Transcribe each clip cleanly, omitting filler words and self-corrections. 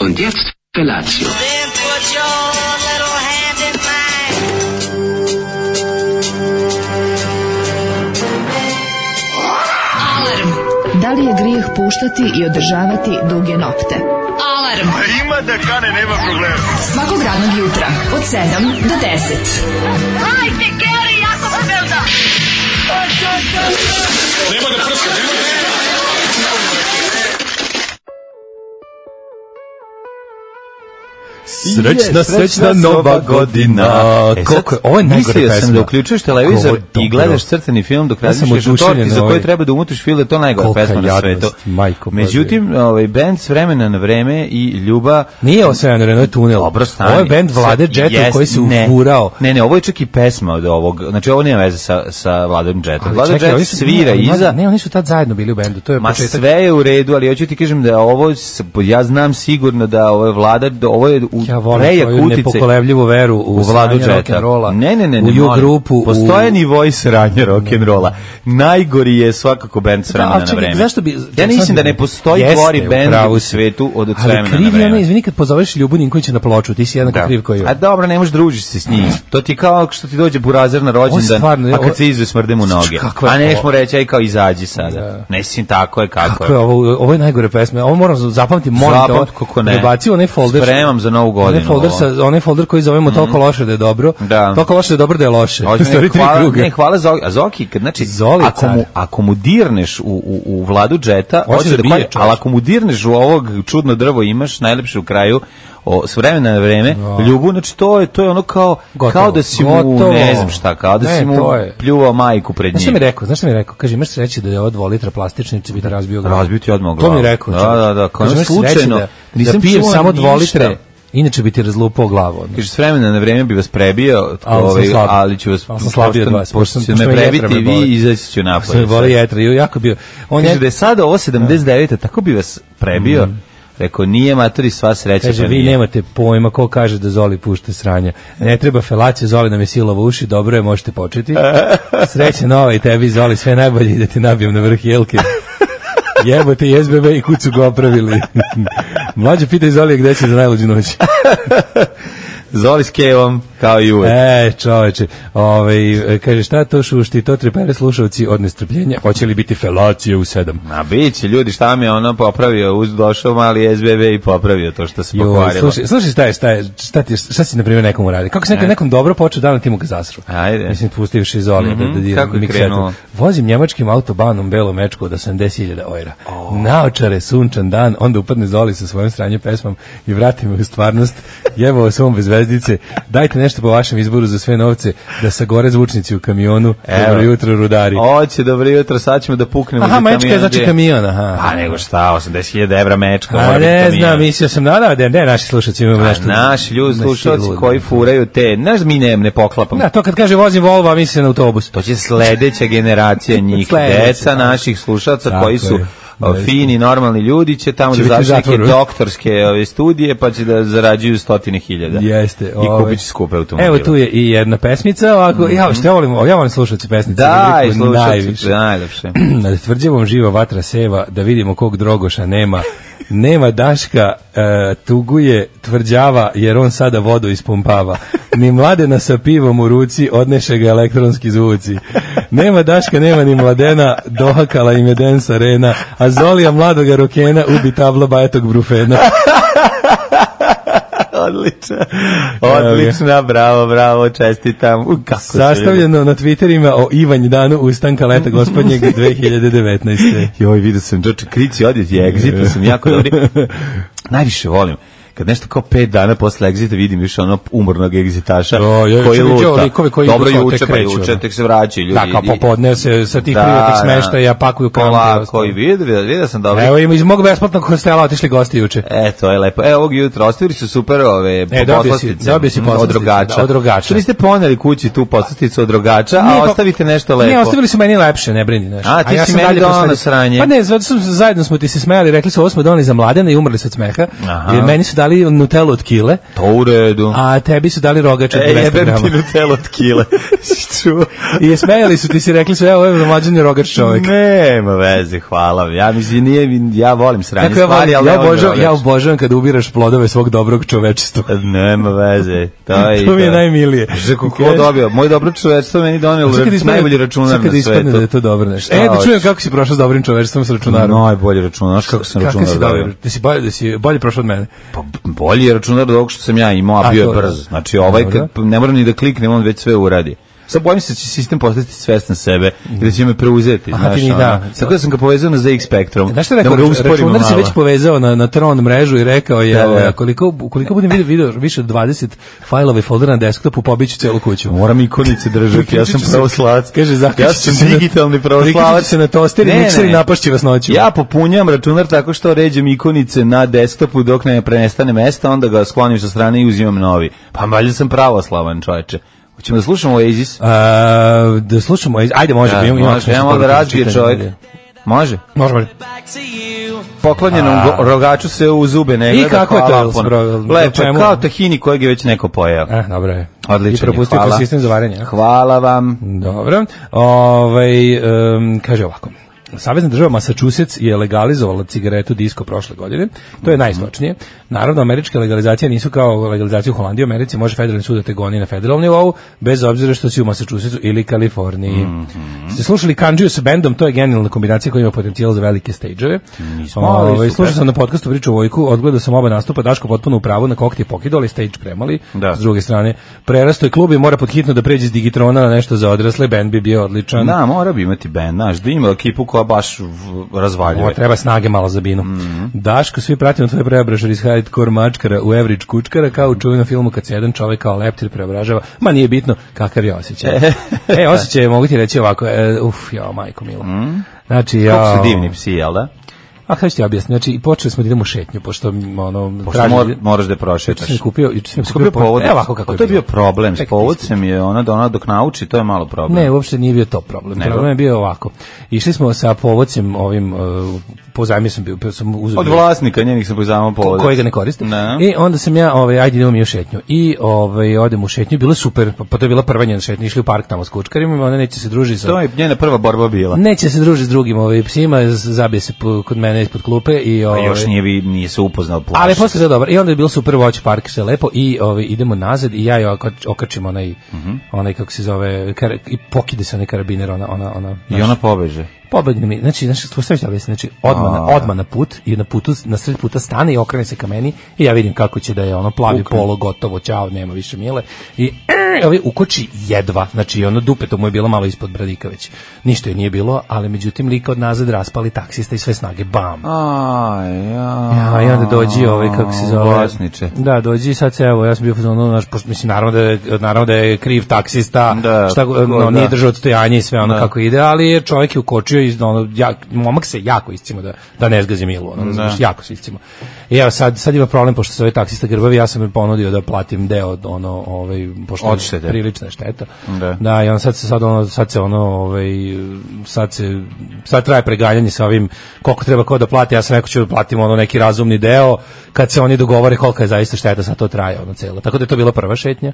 Und jetzt Felatio. Then put your little hand in mine. Alarm. Da li je grijeh puštati i održavati duge nokte? Alarm. Ima da kane, nema problema. Svakog radnog jutra od 7 do 10. Hajde, Geri, jako se velda. Nema da prska, nema da... Srećna nova godina. Koliko ovo je najgore pesma. Mislio sam da uključuješ televizor i gledaš crtani film dok razmišljaš o torti za koju treba da umutiš film, da je to najgore pesma na svetu. Međutim, band s vremena na vreme i Ljuba... Nije ovo sve na vreme, ovo je tunel. Ovo je band Vlade Džeta koji se ufurao. Ne, ovo je čak i pesma od ovog. Znači, ovo nema veze sa Vladom Džetom. Vlada Džet svira iza... Ne, oni su tad zajedno bili u bendu. To je početak. Sve je u redu, ali hoću ti kažem da ovo... Ja znam sigurno da ovo je Vlada... Ovo je ja volim tvoju nepokolebljivu veru u Vladu Džeta. Ne, u U-grupu. Postoje nivoi sranja rock'n'rolla. Najgori je svakako band s vremena na vreme. Ja mislim da ne postoji gori band u svetu od vremena na vreme. Ali kriv je izvini kad pozoveš Ljubu Ninkovića na ploču, ti si jednako kriv koji je. A dobro, ne možeš družiti se s njim. To ti kao što ti dođe burazer na rođendan, a kad se izve smrde mu noge. A neš mu reći, aj kao izađi sada. Ne si tako je kako je. Ovo je najgore pesme. Ovo moram zapamtiti, molim te. Prebacio onaj folder. Spremam za Novu godinu. Onaj folder koji zovemo toliko loše da je dobro. Toliko loše da je dobro da je loše. Hvala Zoki. Znači, ako mu dirneš u Vladu Džeta, ali ako mu dirneš u ovog čudno drvo imaš, najlepše u kraju, s vremena na vreme, Ljubu, znači to je ono kao da si mu, ne znam šta, kao da si mu pljuvao majku pred njim. Znaš šta mi je rekao? Kaže, imaš reći da je ovo 2 litra plastični, će biti razbio glavu. Razbio ti odmah glavu. To mi je rekao. Da, kao slučajno. Da pijem samo 2 litre, inače bi ti razlupao glavu. Kaže, s vremena na vreme bi vas prebio, ali ću vas, pošto će me prebiti, vi izaći ću napolje. Sve voli jetra, jako bio. Kaže da je sada ovo 79. tako bi vas prebio. Rekao, nije matori sva sreća. Kaže, vi nemate pojma ko kaže da Zoli pušte sranja. Ne treba felacija, Zoli nam je silova uši, dobro je, možete početi. Sreća nova i tebi, Zoli, sve najbolje i da ti nabijem na vrh jelke. Jebote i SBB i kud su ga opravili. Mlađe, pitaj Zolije gde će za najluđu noć. Zoli s kevom, kao i uvek. Čoveče, kaže, šta to šušti, to trepere slušalci od nestrpljenja, hoće li biti felacije u 7? A bit će, ljudi, šta mi je ono popravio, došao mali SBB i popravio to što se pokvarilo. Slušaj, šta si, na primjer, nekom uradi? Kako si nekom dobro počeo dan, ti mu ga zasru? Ajde. Mislim, pustivši Zoli da dira miksetu. Vozim njemačkim autobanom belom mečku od 80.000 €. Naočare, sunčan dan, onda upadne Zoli sa svojom sranje pesmom i vrati me u stvarnost. Jebao svom bez zvezdice, dajte nešto po vašem izboru za sve novce, da sagore zvučnici u kamionu. Dobro jutro, rudari. Oće, dobro jutro, sad ćemo da puknemo. Aha, mečka je znači kamion, aha. A nego šta, 80.000 € mečka. A ne znam, mislio sam, da naši slušalci imamo nešto. Naši ljudi, slušalci koji furaju te, znaš, mi ne poklapamo. To kad kaže vozim Volvo, misli na autobus. To će sledeća generacija njih, deca naših slušalca koji su fini, normalni ljudi će tamo da završi neke doktorske studije, pa će da zarađuju 100.000. Jeste. I kupit će skupe automobile. Evo tu je i jedna pesmica, ovako, ja volim slušati pesmice. Daj, slušati, najlepše. Na tvrđavom živa vatra seva, da vidimo kog Drogoša nema. Nema Daška, tuguje tvrđava, jer on sada vodu ispumpava. Ni Mladena sa pivom u ruci, odneše ga elektronski zvuci. Nema Daška, nema ni Mladena, dohakala im je Densa Rena, a Zolija mladoga rokena ubi tabla bajetog brufena. Odlična, bravo, čestitam. Sastavljeno na Twitterima o Ivanj danu ustanka leta gospodnjeg 2019. Joj, vidio sam Džoče Krici odjeti Exit, sam jako dobri. Najviše volim kad nešto kao 5 dana posle Exita vidim više ono umornog egzitaša koji luta. Dobro juče, tek se vraćaju ljudi. Da, kao popodne se sa tih privatnih smeštaja pakuju kamere. Koji vidio sam dobro. Evo iz mog besplatnog hostela otišli gosti juče. To je lepo. Evo ovog jutra ostavili su super poslastice od Rogača. Što niste poneli kući tu poslasticu od Rogača, a ostavite nešto lepo? Ne, ostavili su meni lepše, ne brini nešto. A ti si meni donao sranje. Pa ne, zajedno smo ti se smejali, rekli su ovo smo doneli za Mladena i umrli su od smeha. Jer meni su dali Nutellu od kile. To u redu. A tebi su dali rogač od 200 grama. Jebem ti Nutellu od kile. I smejali su ti si rekli su, evo je mlađani rogač čovjek. Nema veze, hvala. Ja mislim, ja volim sranje stvari, ali ja obožavam kada ubiraš plodove svog dobrog čovečstva. Nema veze. To mi je najmilije. Ko dobio? Moj dobro čovečstvo meni donelo najbolji računar na svetu. Ispadne da je to dobro nešto. Da čujem kako si prošao s dobrim čovečstvom sa računarom. Najbolji računar, kako sam računar dobio. Da si bolje prošao od mene. Pa bolji je računar od ovog što sam ja imao, a bio je brz. Znači ovaj, ne moram ni da kliknem, on već sve uradi. Sad bojim se da će sistem postati svestan sebe i da će me preuzeti. Tako da sam ga povezao na ZX Spectrum. Znaš što rekao, računar se već povezao na Tron mrežu i rekao je, koliko budem video više od 20 fajlova i foldera na desktopu, pobiću celu kuću. Moram ikonice držati, ja sam pravoslavac. Kaže, ja sam digitalni pravoslavac. Se na toster i mikser i napašće vas noću. Ja popunjam računar tako što ređem ikonice na desktopu dok ne prenestane mesta, onda ga sklonim sa strane i uzimam novi. Pa valjda sam pravoslavan, čoveče. Hoćemo da slušamo Oasis? Da slušamo Oasis. Ajde, može. Imamo da razbije čovjek. Može? Može. Poklonjenom rogaču se u zube ne gleda. I kako je to? Lepo, kao tahini kojeg je već neko pojeo. Dobro je. Odlično. I propustio kroz sistem za varenje. Hvala vam. Dobro. Kaže ovako. Savezna država Massachusetts je legalizovala cigaretu disko prošle godine. To je najsnočnije. Naravno, američke legalizacije nisu kao legalizacija u Holandiji. U Americi može federalni sud da te goni na federalnom nivou, bez obzira što si u Massachusettsu ili Kaliforniji. Ste slušali Kanđiju sa bendom, to je genijalna kombinacija koja ima potencijal za velike stage-ove. Slušao sam na podcastu Priču o Vojku, odgledao sam oba nastupa, Daško potpuno u pravu, na kokti je pokidali, stage premali. S druge strane, prerasto je klub i mora podhitno da pređe iz Digitrona na nešto za odrasle, bend bi bio odličan. Da, mora bi imati bend, znaš, da ima ekipu koja baš razvaljuje. Treba snage malo za binu. Daško, svi pratimo tvoje preobražaje iz hardcore mačkara u average kučkara, kao u čuvenom filmu kad se jedan čovjek kao leptir preobražava. Ma nije bitno kakav je osjećaj. Osjećaj, mogu ti reći ovako, majko milo. Znači, kako su divni psi, jel da? A kako ću ti objasniti? Znači, počeli smo da idemo u šetnju, pošto moraš da prošetaš. Sam kupio povod. Ovako kako je to je bio problem. S povodcem je ona dok nauči, to je malo problem. Ne, uopšte nije bio to problem. Problem je bio ovako. Išli smo sa povodcem ovim, pozajmio sam bio, uzeo. Od vlasnika njenih sam pozajmio povodac. Kojega ne koriste. I onda sam ja, ajde idemo mi u šetnju. I odem u šetnju, bilo super, pa to je bila prva njena šetnja, išli u park tamo s kučkarima, ona neće se družiti sa. To je njena prva borba bila. Neće se družiti s drugim psima, zabije se kod mene ispod klupe i još nije se upoznao plaš. Ali posle je dobro. I onda je bilo super watch park, sve lepo i idemo nazad i ja joj okačim onaj kako se zove i pokide se onaj karabiner ona i ona pobeže. Pobegne mi, znači odmah na put i na sred puta stane i okrene se ka meni i ja vidim kako će da je ono plavi polo gotovo, ćao, nema više mile i ukoči jedva, znači ono dupeto mu je bilo malo ispod bradika već, ništa je nije bilo, ali međutim lika od nazad raspali taksista i sve snage, bam. I onda dođi kako se zove, vlasniče. Da, dođi sad se, evo, ja sam bio mislim, naravno da je kriv taksista, nije držao odstojanje i sve ono kako ide, ali je čovjek je ukočio i momak se jako iscimo da ne zgazi Milu, jako se iscimo. I evo sad ima problem, pošto se ovaj taksista grbavi, ja sam mi ponudio da platim deo pošto je prilična šteta. Da, i on sad traje preganjanje sa ovim koliko treba ko da plati, ja sam rekao ću da platim neki razumni deo, kad se oni dogovore kolika je zaista šteta, sad to traje celo. Tako da je to bila prva šetnja.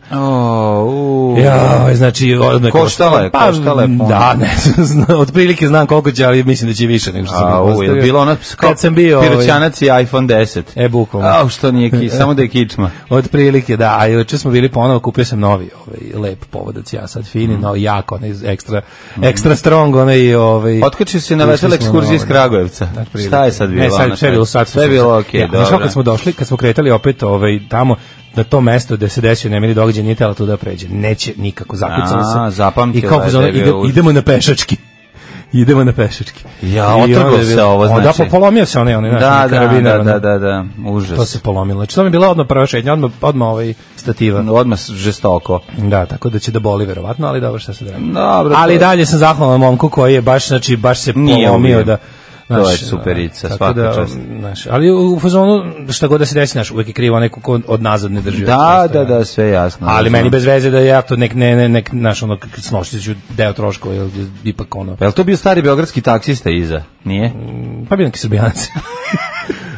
Znači koštala je da, ne znam, otprilike znam koliko će, ali mislim da će više nego što sam postavio. Je bilo ono kad sam bio piroćanac i iPhone 10. Bukvalno. Što nije samo da je kičma. Otprilike, da, a juče smo bili ponovo, kupio sam novi, lep povodac, ja sad fini, no jako, ekstra strong, otkačio se na vesele ekskurzije iz Kragujevca. Šta je sad bilo? Sve je bilo okej, dobro. Znaš, kad smo došli, kad smo kretali opet tamo, na to mesto gde se desio nemili događaj, nije tela tu da pređe. Neće nikako, zakucalo se. I kao idemo na pešački. Idemo na pešački. Ja, otrgao se ovo, znači. Da, polomio se onaj karabiner. Da, užas. To se polomilo. Znači, to mi je bila odmah prva šetnja, odmah stativa. Odmah žestoko. Da, tako da će da boli verovatno, ali dobro, šta se drago. Dobro. Ali dalje sam zahvalan momku koji je baš se polomio da. To je superica, svaka čast. Ali u fazonu, šta god da se desi, uvijek je krivo neko ko od nazad ne drži. Da, sve jasno. Ali meni bez veze da ja to snoštit ću deo troškova, jer ipak ono. Je li to bio stari beogradski taksista iza? Nije? Pa bio neki Srbijanac.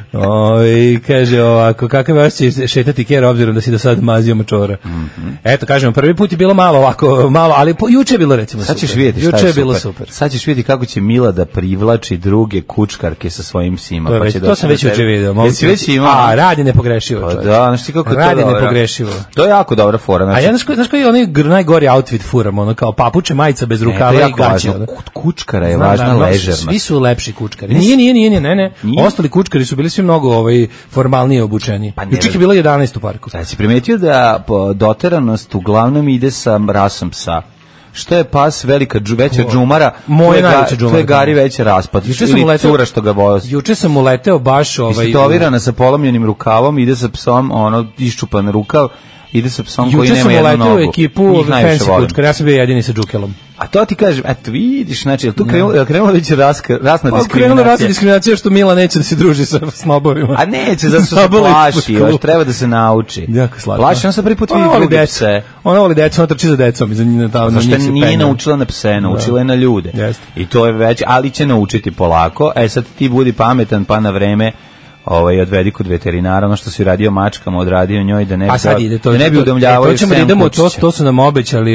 Kaže ovako, kakav je osjećaj šetati kjer obzirom da si do sad mazio mačora. Eto, kažem, prvi put je bilo malo ovako, ali juče je bilo recimo sad ćeš super. Vidjeti juče je bilo super. Sad ćeš vidjeti kako će Mila da privlači druge kučkarke sa svojim psima. To sam već juče vidio. Jesi već imao? Radi nepogrešivo. Pa da, znaš ti kako radi nepogrešivo. To je jako dobra fora. Znači, a ja znaš koji je onaj najgori outfit furam, ono kao papuče, majica bez rukava i gaće. Kučkara je važna ležernost. Svi su lepši kučkari. Ne. Ostali kučkari su bili svi mnogo formalnije obučeni. Juče je bilo 11 u parku. Znači, primetio da doteranost uglavnom ide sa rasom psa. Što je pas veća džumara, to je Gari veća raspad. Ili cura što ga vozi. Juče sam uleteo baš istetovirana sa polomljenim rukavom, ide sa psom, iščupan rukav, ide sa psom koji nema jednu nogu. Juče sam uleteo u ekipu fancy kučkara, ja sam bio jedini sa džukelom. A to ti kažem, eto vidiš, znači, je tu krenula već rasna diskriminacija? Krenula rasna diskriminacija što Mila neće da se druži sa snobovima. A neće, zato što se plaši, još treba da se nauči. Jako slatko. Plaši, on se prvi put vidi druge pse. Ona voli decu, ona trči za decom. Zašto nije naučila na pse, naučila je na ljude. I to je već, ali će naučiti polako. Sad ti budi pametan, pa na vreme odvedi kod veterinara, ono što si radio mačkama, odradio njoj da ne bi udomljavao još 7 kućića. To su nam obećali,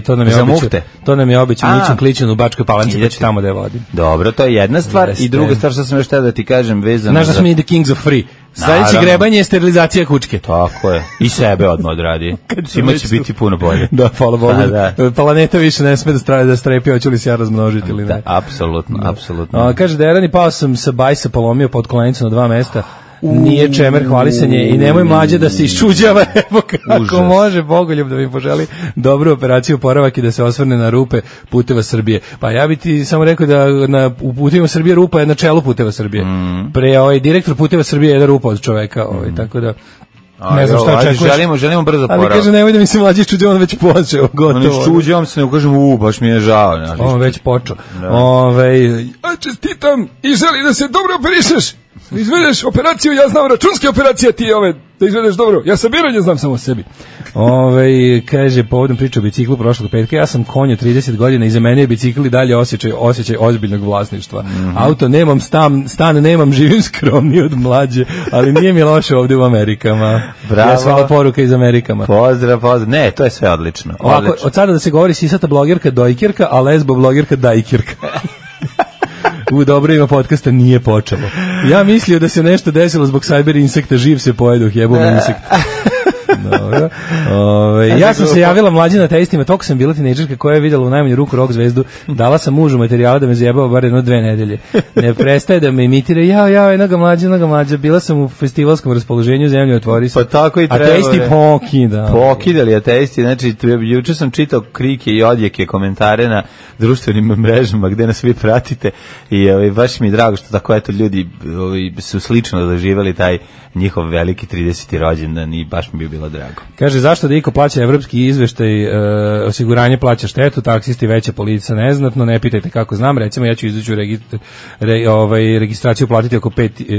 to nam je obećao Mićin Klićan u Bačkoj Palanci, pa ću tamo da je vodim. Dobro, to je jedna stvar. I druga stvar što sam još tada da ti kažem vezano. Znaš da smo i the kings of free. Sledeće grebanje je sterilizacija kučke. Tako je. I sebe odmah odradi. Svima će biti puno bolje. Da, hvala Bogu. Planeta više ne sme da strepi, hoću li se ja razmnožiti ili ne. Da, apsolutno. Kaže Deran i pao sam sa bajsa, polomio pod kolenicu na 2 mesta. Nije čemer hvalisanje i nemoj mlađe da se iščuđava, evo kako može Bogoljub da mi poželi dobru operaciju oporavak i da se osvrne na rupe puteva Srbije. Pa ja bi ti samo rekao da u putevima Srbije rupa je na čelu puteva Srbije. Direktor puteva Srbije je jedna rupa od čoveka, tako da ne znam šta očekuješ. Želimo brzo oporavak. Ali kaže, nemoj da mi se mlađe iščuđava, on već počeo, gotovo. On iščuđavam se, ne kažem, baš mi je žao. On već počeo. Čestitam i želi da se dobro operišeš. Izvedeš operaciju, ja znam računske operacije, ti da izvedeš dobro. Ja sabiranje znam samo o sebi. Kaže, povodom priča o biciklu prošlog petka, ja sam konju 30 godina i za mene je bicikl i dalje osjećaj ozbiljnog vlasništva. Auto nemam, stan nemam, živim skromniji od mlađe, ali nije mi loše ovdje u Amerikama. Bravo. Ja svala poruka iz Amerikama. Pozdrav. Ne, to je sve odlično. Ovako, od sada da se govori sisata blogerka dojkirka, a lesbo blogerka dajkirka. U dobro ima podcasta nije počelo. Ja mislio da se nešto desilo zbog cyber insekta, živ se pojedu, jebom insekt. Dobro. Ja sam se javila mlađe na testima, toliko sam bila tinejdžerka koja je videla u najmanju ruku rock zvezdu, dala sam mužu materijala da me zajebao bar 2 nedelje. Ne prestaje da me imitira, jednoga mlađa, bila sam u festivalskom raspoloženju, zemlju otvori se. Pa tako i treba. A testi pokidali, a testi, znači, juče sam čitao krike i odjeke, komentare na društvenim mrežama gde nas vi pratite i baš mi je drago što tako eto ljudi su slično doživjeli taj njihov veliki 30. rođendan i baš mi bi bilo drago. Kaže, zašto da iko plaća evropski izveštaj, osiguranje plaća štetu, taksisti veća, policija neznatno, ne pitajte kako znam, recimo ja ću izaći registraciju platiti oko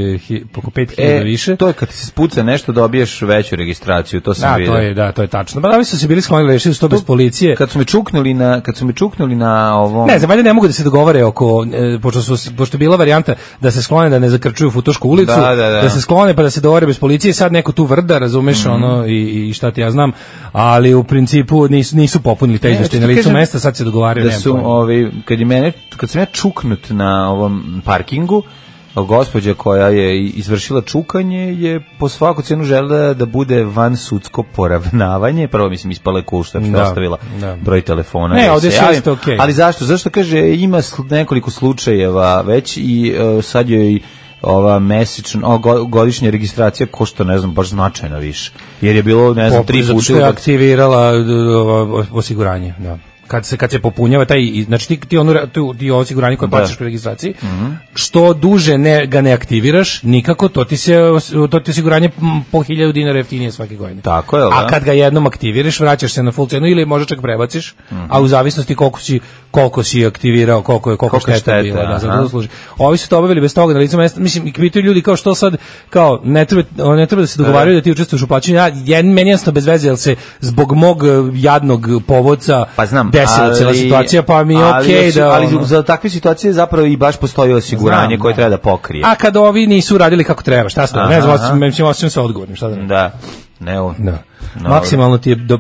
5.000 više. To je kad se spuca nešto dobiješ veću registraciju, to sam vidio. To je tačno. Pa da li su se bili sklonili, rešili su to bez policije? Kad su me čuknuli na ovom... Ne, valjda ne mogu da se dogovore oko, pošto je bila varijanta da se sklone, da ne zakrčuju Futošku ulicu, da se sklone pa da se dogovore bez policije, sad neko tu vrda, razumeš, i šta ti ja znam, ali u principu nisu popunili te izveštaje na licu mesta, sad se dogovaraju. Da su, kad sam ja čuknut na ovom parkingu, gospođa koja je izvršila čukanje je po svaku cenu želela da bude van sudsko poravnavanje. Prvo mislim ispala je kušta što je ostavila broj telefona. Ne, ovdje je isto okej. Ali zašto? Zašto kaže ima nekoliko slučajeva već i sad joj ova godišnja registracija košta, ne znam, baš značajno više. Jer je bilo, ne znam, 3 puta. Što je aktivirala osiguranje, da. Kad se popunjava taj, znači ti osiguranje koje plaćaš pri registraciji, što duže ga ne aktiviraš, nikako, to ti osiguranje po 1.000 dinara jeftinije svake godine. Tako je, a kad ga jednom aktiviraš, vraćaš se na full cenu ili možda čak prebaciš, a u zavisnosti koliko si aktivirao, koliko šteta bila, da, za to služi. Ovi su to obavili bez toga na licu mesta, mislim, i pitaju ljudi kao što sad, kao, ne treba da se dogovaraju da ti učestvuješ u plaćanju, meni jasno bez veze, jer se zbog mog jadnog povodca desila cijela situacija, pa mi je okej da... Ali za takve situacije zapravo i baš postoji osiguranje koje treba da pokrije. A kad ovi nisu radili kako treba, šta ste? Ne znam, osjećam se odgovornim, šta da ne? Da. Ne. Maksimalno ti je do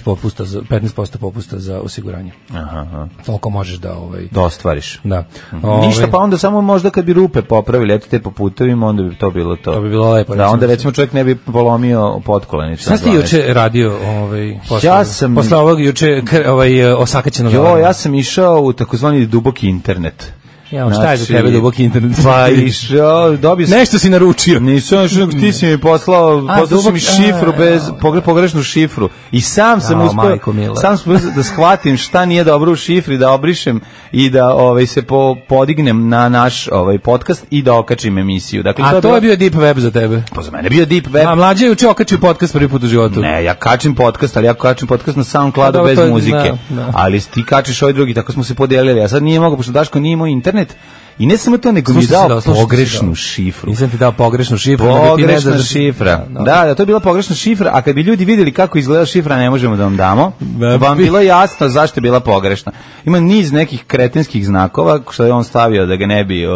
15% popusta za osiguranje. Aha. Toliko možeš da da ostvariš. Da. Ništa, pa onda samo možda kad bi rupe popravili, eto te po putovima, onda bi to bilo to. To bi bilo lepo. Da, onda recimo čovjek ne bi polomio potkolenicu. Šta ste juče radio posle ovog juče osakaćenog? Ja sam išao u takozvani duboki internet. Ja, šta je za tebe duboki internet? Pa išao, dobio sam... Nešto si naručio. Nisam, ti si mi poslao si mi šifru pogrešnu šifru. I sam sam uspio da shvatim šta nije dobro u šifri, da obrišem i da se podignem na naš podcast i da okačim emisiju. Dakle, to je bio deep web za tebe? Pa za mene je bio deep web. A mlađe je uče okačio podcast prvi put u životu? Ne, ja kačim podcast, ali ja kačim podcast na SoundCloudu bez muzike. Ali ti kačiš ovaj drugi, tako smo se podelili. A sad nije mogo, pošto Daško nije imao internet. I ne samo to, nego mi dao pogrešnu šifru. Nisam ti dao pogrešnu šifru. Pogrešna šifra. Da, to je bila pogrešna šifra, a kad bi ljudi vidjeli kako izgleda šifra, ne možemo da vam damo. Vam bilo jasno zašto je bila pogrešna. Ima niz nekih kretenskih znakova, što je on stavio da ga ne bi,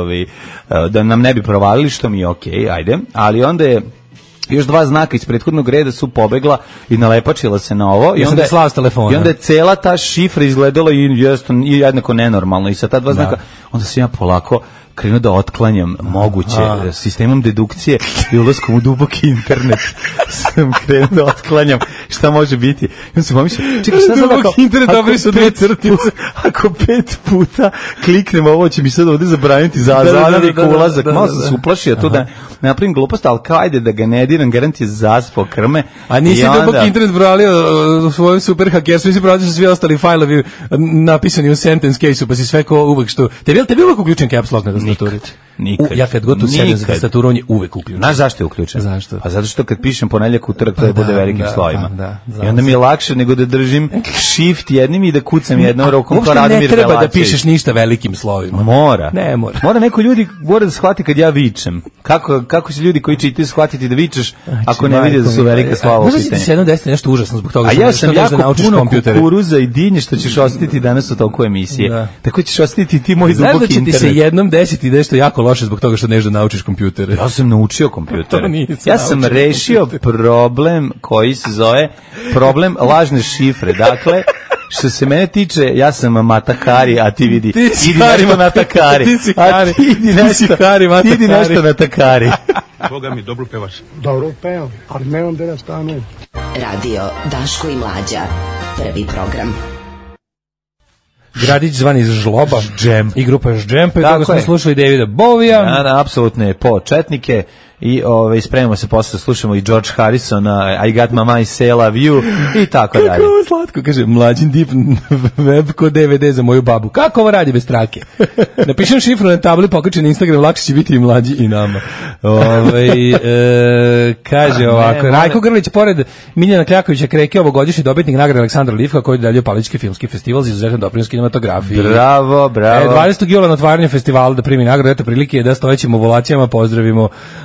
da nam ne bi provalili, što mi je okej, ajde. Ali onda je još dva znaka iz prethodnog reda su pobegla i nalepačila se na ovo i onda je cela ta šifra izgledala i jednako nenormalno i sa ta dva znaka onda sam ja polako krenuo da otklanjam moguće sistemom dedukcije i ulaskom u duboki internet sam krenuo da otklanjam šta može biti. I onda sam pomislio, čekaj, šta sad ako internet dobri su dve crtice. Ako 5 puta kliknem ovo će mi sad ovde zabraniti za ulazak. Malo sam se uplašio tu da napravim glupost, ali kao ajde da ga ne diram, garant je zaspo krme. A nisi duboki internet bralio u svojom super hakerstvu, nisi bralio su svi ostali fajlovi napisani u sentence case-u, pa si sve ko uvek što... Te bi uvek uključen caps lock na tastaturi? Nikad. Ja kad god usedim za tastaturu, on je uvek uključen. Znaš zašto je uključen? Zašto? Pa zato što kad pišem ponedeljak, utorak, to je bude velikim slovima. I onda mi je lakše nego da držim shift jednim i da kucam jednom rukom kao Radomir Belačević. Ne treba da pišeš ništa velikim slovima. Mora. Ne mora. Mora neko ljudi da shvati kad ja vičem. Kako se ljudi koji čitaju shvatiti da vičeš ako ne vide da su velika slova u pitanju. Možda si se jednom desiti nešto užasno zbog toga što nešto da naučiš kompjutere. A ja sam jako puno kukuruza i dinje što ćeš osjetiti danas u toku emisije. Tako ćeš osjetiti ti moj duboki internet. Znaš da će ti se jednom desiti nešto jako loše zbog toga što nešto naučiš kompjutere. Ja sam naučio kompjutere. Ja sam rešio problem koji se zove problem lažne šifre. Dakle, što se mene tiče, ja sam Mata Hari, a ti vidi, idi nešto na Takari. Idi nešto na Takari. Boga mi, dobro pevaš. Dobro pevam, ali nemam da stanujem. Radio Daško i Mlađa, prvi program. Gradić zvani Žloba i grupa Ždžem, pa toga smo slušali Davida Bovija. Da, apsolutne početnike i spremimo se posle da slušamo i George Harrisona, I Got My Mind, Say I Love You i tako dalje. Kako ovo slatko, kaže, Mlađin deep web ko DVD za moju babu. Kako ovo radi bez trake? Napišem šifru na tabli, pokačem na Instagram, lakše će biti i Mlađi i nama. Kaže ovako, Rajko Grlić, pored Miljana Kljakovića Kreke, ovogodišnji dobitnik nagrade Aleksandra Livka, koji dodeljuje Palički filmski festival za izuzetan doprinos kinematografiji. Bravo. 20. jula na otvaranju festivala da primi nagradu, eto prilike je da stojećim ovulacijama pozdravimo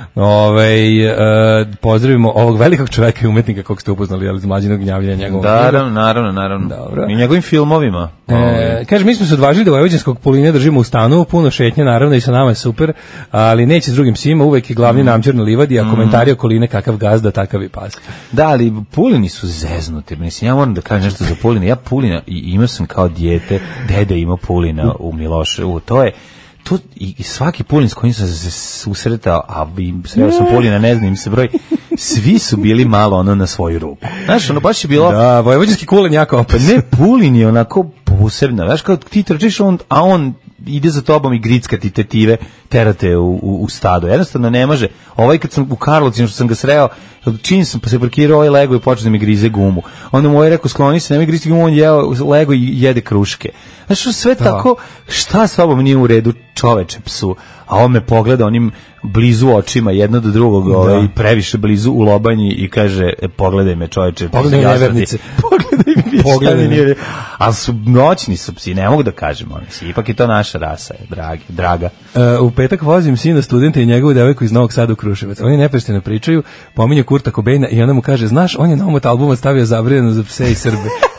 pozdravimo ovog velikog čoveka i umetnika kog ste upoznali, ali iz Mlađinog gnjavljenja njegovom. Naravno. Dobro. I njegovim filmovima. Kaže, mi smo se odvažili da vojvođanskog Puline držimo u stanu, puno šetnje, naravno, i sa nama je super, ali neće s drugim psima, uvek je glavni namćer na livadi, a komentari okoline kakav gazda, takav i pas. Da, ali Pulini su zeznuti. Mislim, ja moram da kažem nešto za Puline. Ja Pulina, i imao sam kao dijete, dede imao Pulina u Miloševu, to je to i svaki Pulin s kojim sam se susretao, a sreo sam Pulina, ne znam im se broj, svi su bili malo na svoju ruku. Znaš, baš je bilo... Da, vojvođanski Kulin jako opet. Ne, Pulin je onako posebno, znaš, kao ti trčiš, a on ide za tobom i gricka ti tetive, terate u stado. Jednostavno ne može. Kad sam u Karlovcima, što sam ga sreo, čim sam se parkirao, lego i počeo da mi grize gumu. Onda mu rekao, skloni se, nemoj grizi gumu, on lego i jede kruške. Znaš, sve tako, šta s tobom nije u redu, čoveče, psu? A on me pogleda onim blizu očima, jedno do drugog, i previše blizu u lobanji i kaže, pogledaj me, čoveče. Pogledaj me, nevernice. Pogledaj me. Ali su noćni su psi, ne mogu da kažem, ipak je to naša rasa, draga. U petak vozim sina studenta i njegovu devojku iz Novog Sada u Kruševac. Oni neprestano pričaju, pominju Kurta Cobaina i ona mu kaže, znaš, on je na omot albuma stavio Zabranjeno za pse i Srbe.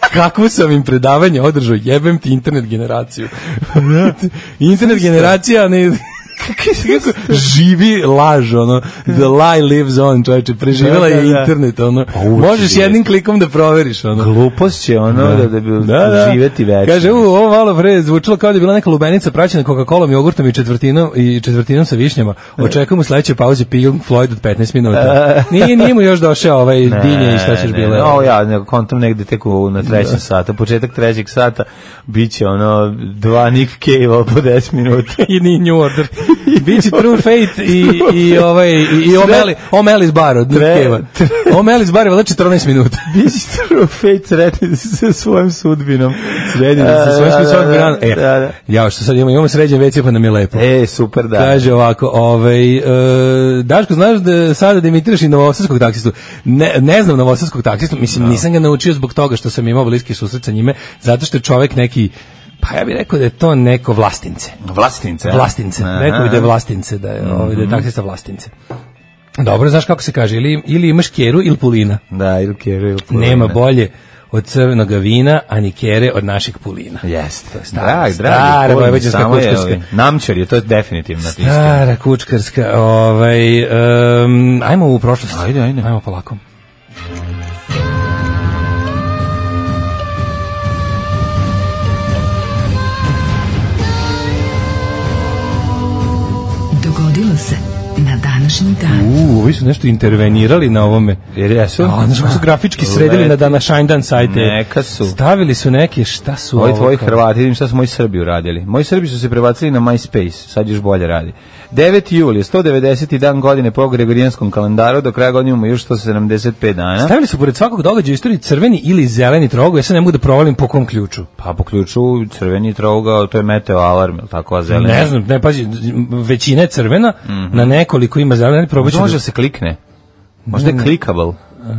kakvo sam im predavanje održao, jebem ti internet generaciju. Internet generacija, ne... Kako živi laž, ono, the lie lives on, čovječe, preživjela je internet, ono, možeš jednim klikom da proveriš, ono. Glupost će, ono, da bi živeti večno. Kaže, ovo malo pre zvučilo kao da je bila neka lubenica praćena Coca-Colom, jogurtom i četvrtinom sa višnjama. Očekujem u sledećoj pauzi Pink Floyd od 15 minuta. Nije mu još došao ovaj dinje i šta ćeš bilo. No, ja kontam negde tek na trećem sata, početak trećeg sata, bit će ono, 2 Nick Cave po 10 minuta. I New Order. Biće True Fate i O'Malley's Bar od Nick Cave-a. O'Malley's Bar je vada 14 minuta. Biće True Fate sretni sa svojom sudbinom. Ja, što sad imamo sređen WC pa nam je lepo. Super, da. Kaže ovako, Daško, znaš da sada da imitiraš i novosadskog taksistu? Ne znam novosadskog taksistu, mislim, nisam ga naučio zbog toga što sam imao bliski susret sa njime, zato što je čovek neki, pa ja bih rekao da je to neko Vlastince. Vlastince. Rekao bih da je Vlastince, da je taksista Vlastince. Dobro, znaš kako se kaže, ili imaš keru ili pulina. Da, ili keru ili pulina. Nema bolje od crvenog vina, a ni kere od naših pulina. Jeste. Stara vojvođanska kučkarska. Namčar je, to je definitivno. Stara kučkarska. Ajmo u prošlost. Ajmo polako. Dogodilo se na današnji dan. Ovi su nešto intervenirali na ovome. Jer jesu? Znaš kako su grafički sredili na današnji dan sajte. Neka su. Stavili su neke, šta su ovo? Tvoji Hrvati, vidim šta su moji Srbi uradili. Moji Srbi su se prebacili na MySpace, sad još bolje radi. 9. jul je 190. dan godine po Gregorijanskom kalendaru, do kraja godine imamo još 175 dana. Stavili su pored svakog događaja u istoriji crveni ili zeleni trougao, ja sad ne mogu da provalim po kom ključu. Pa po ključu crveni trougao, to je meteo alarm, ili tako, a zeleni? Ne znam, ne, pazi, većina je crvena, na nekoliko ima zeleni, probaću. Može se klikne, možda je clickable.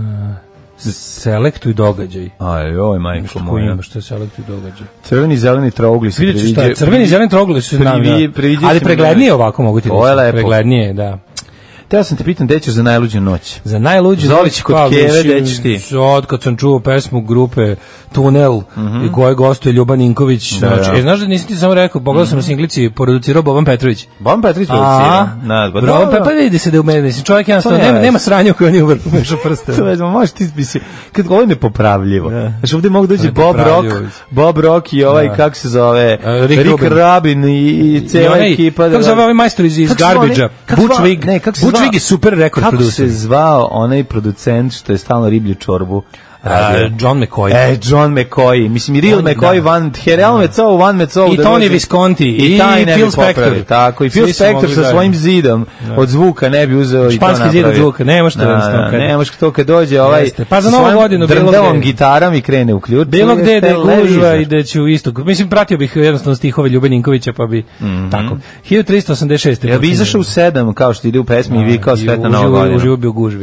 Selektuj događaj. Oj, majko moja. Što je selektuj događaj? Crveni i zeleni trougli se predviđaju. Crveni i zeleni trougli su ali preglednije ovako mogu ti reći. Preglednije, da. Teo sam te pitan, gde ćeš za najluđu noć? Za najluđu noć? Zolić kod Keve, gde ćeš ti? Kad sam čuo pesmu grupe Tunel, i koje gostuje Ljuban Ninković. Znaš da nisi ti samo rekao, pogledao sam na singlici, producirao Boban Petrović. Boban Petrović producirao? Pa vidi se da je u meni, čovjek jednostavno, nema sranja u kojoj nije uvrpu meša prste. Možeš ti misli, kad ovo je nepopravljivo. Znači ovdje mogu dođi Bob Rock i ovaj, kako se zove, Rick Rubin i cijela ekipa. Kako se zove ovaj majstor iz Garbage-a? Butch Vig. Vig je super rekord producer. Kako se zvao onaj producent što je stalno riblju čorbu? John McCoy. John McCoy. Mislim i Real McCoy, Herel Mecov, Van Mecov. I Tony Visconti. I Phil Spector. Tako, i Phil Spector sa svojim zidom od zvuka ne bi uzeo i to napravio. Španski zid od zvuka, nemaš to jednostavno. Nemaš to kad dođe ovaj pa za novu godinu drndavom gitarom i krene u ključ. Bilo gde da je gužva i da ću isto. Mislim, pratio bih jednostavno stihove Ljube Ninkovića, pa bi tako. 1386. Ja bi izašao u 7, kao što ide u pesmi i vikao sretna nova godina. Uživo bi u gužvi.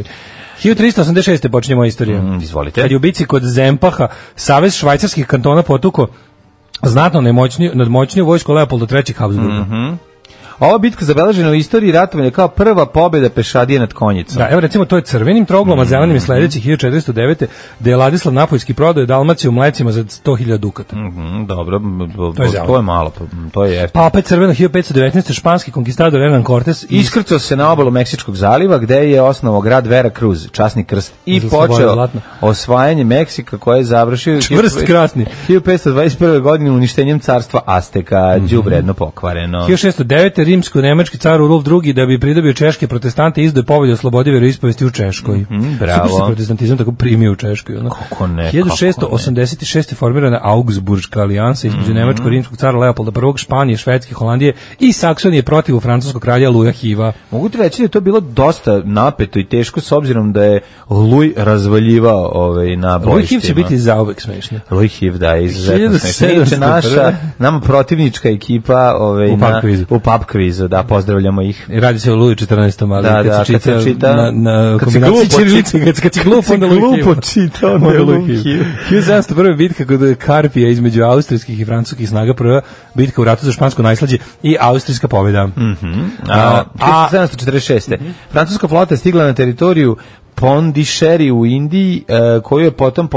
1386. počinje moja istorija. Izvolite. Kad je u bici kod Zempaha Savez švajcarskih kantona potuko znatno nadmoćniju vojsku Leopolda III. Habsburga. Ova bitka zabeležena u istoriji ratovanja kao prva pobjeda pešadije nad konjicom. Da, evo recimo to je crvenim trouglom, a zelenim je sledeći 1409. da je Ladislav Napojski prodao Dalmaciju u mlecima za 100.000 dukata. Dobro, to je malo, to je jeftino. Pa opet crveno 1519. španski konkistador Hernan Cortes iskrcao se na obalu Meksičkog zaliva gde je osnovao grad Veracruz, časni krst, i počeo osvajanje Meksika koje je završio čvrst krasni 1521. godine uništenjem carstva Azteka, đubredno pokvareno. 1609. rimsko-nemački car Rudolf II da bi pridobio češke protestante izdao povelju o slobodi veroispovesti u Češkoj. Bravo. Super se protestantizam tako primio u Češkoj. Kako ne? 1686. je formirana Augsburška alijansa između nemačko-rimskog cara Leopolda I, Španije, Švedske, Holandije i Saksonije protiv francuskog kralja Luja Hiva. Mogu ti reći da je to bilo dosta napeto i teško s obzirom da je Luj razvaljivao na bojištima. Luj Hiv će biti zauvek smešno. Luj Hiv, da, izuzetno smešno. Naša, nama protivnička ekipa u pub kvizu, da, pozdravljamo ih. I radi se o Luju 14. ali kad se čita na kombinaciji ćirilice, kad si glupo, onda glupo čita, onda je Luj Hiv. 1701. bitka kod Karpija između austrijskih i francuskih snaga, prva bitka u ratu za špansko najslađe i austrijska pobjeda. 1746. Francuska flota je stigla na teritoriju Pondicherry u Indiji, koju je potom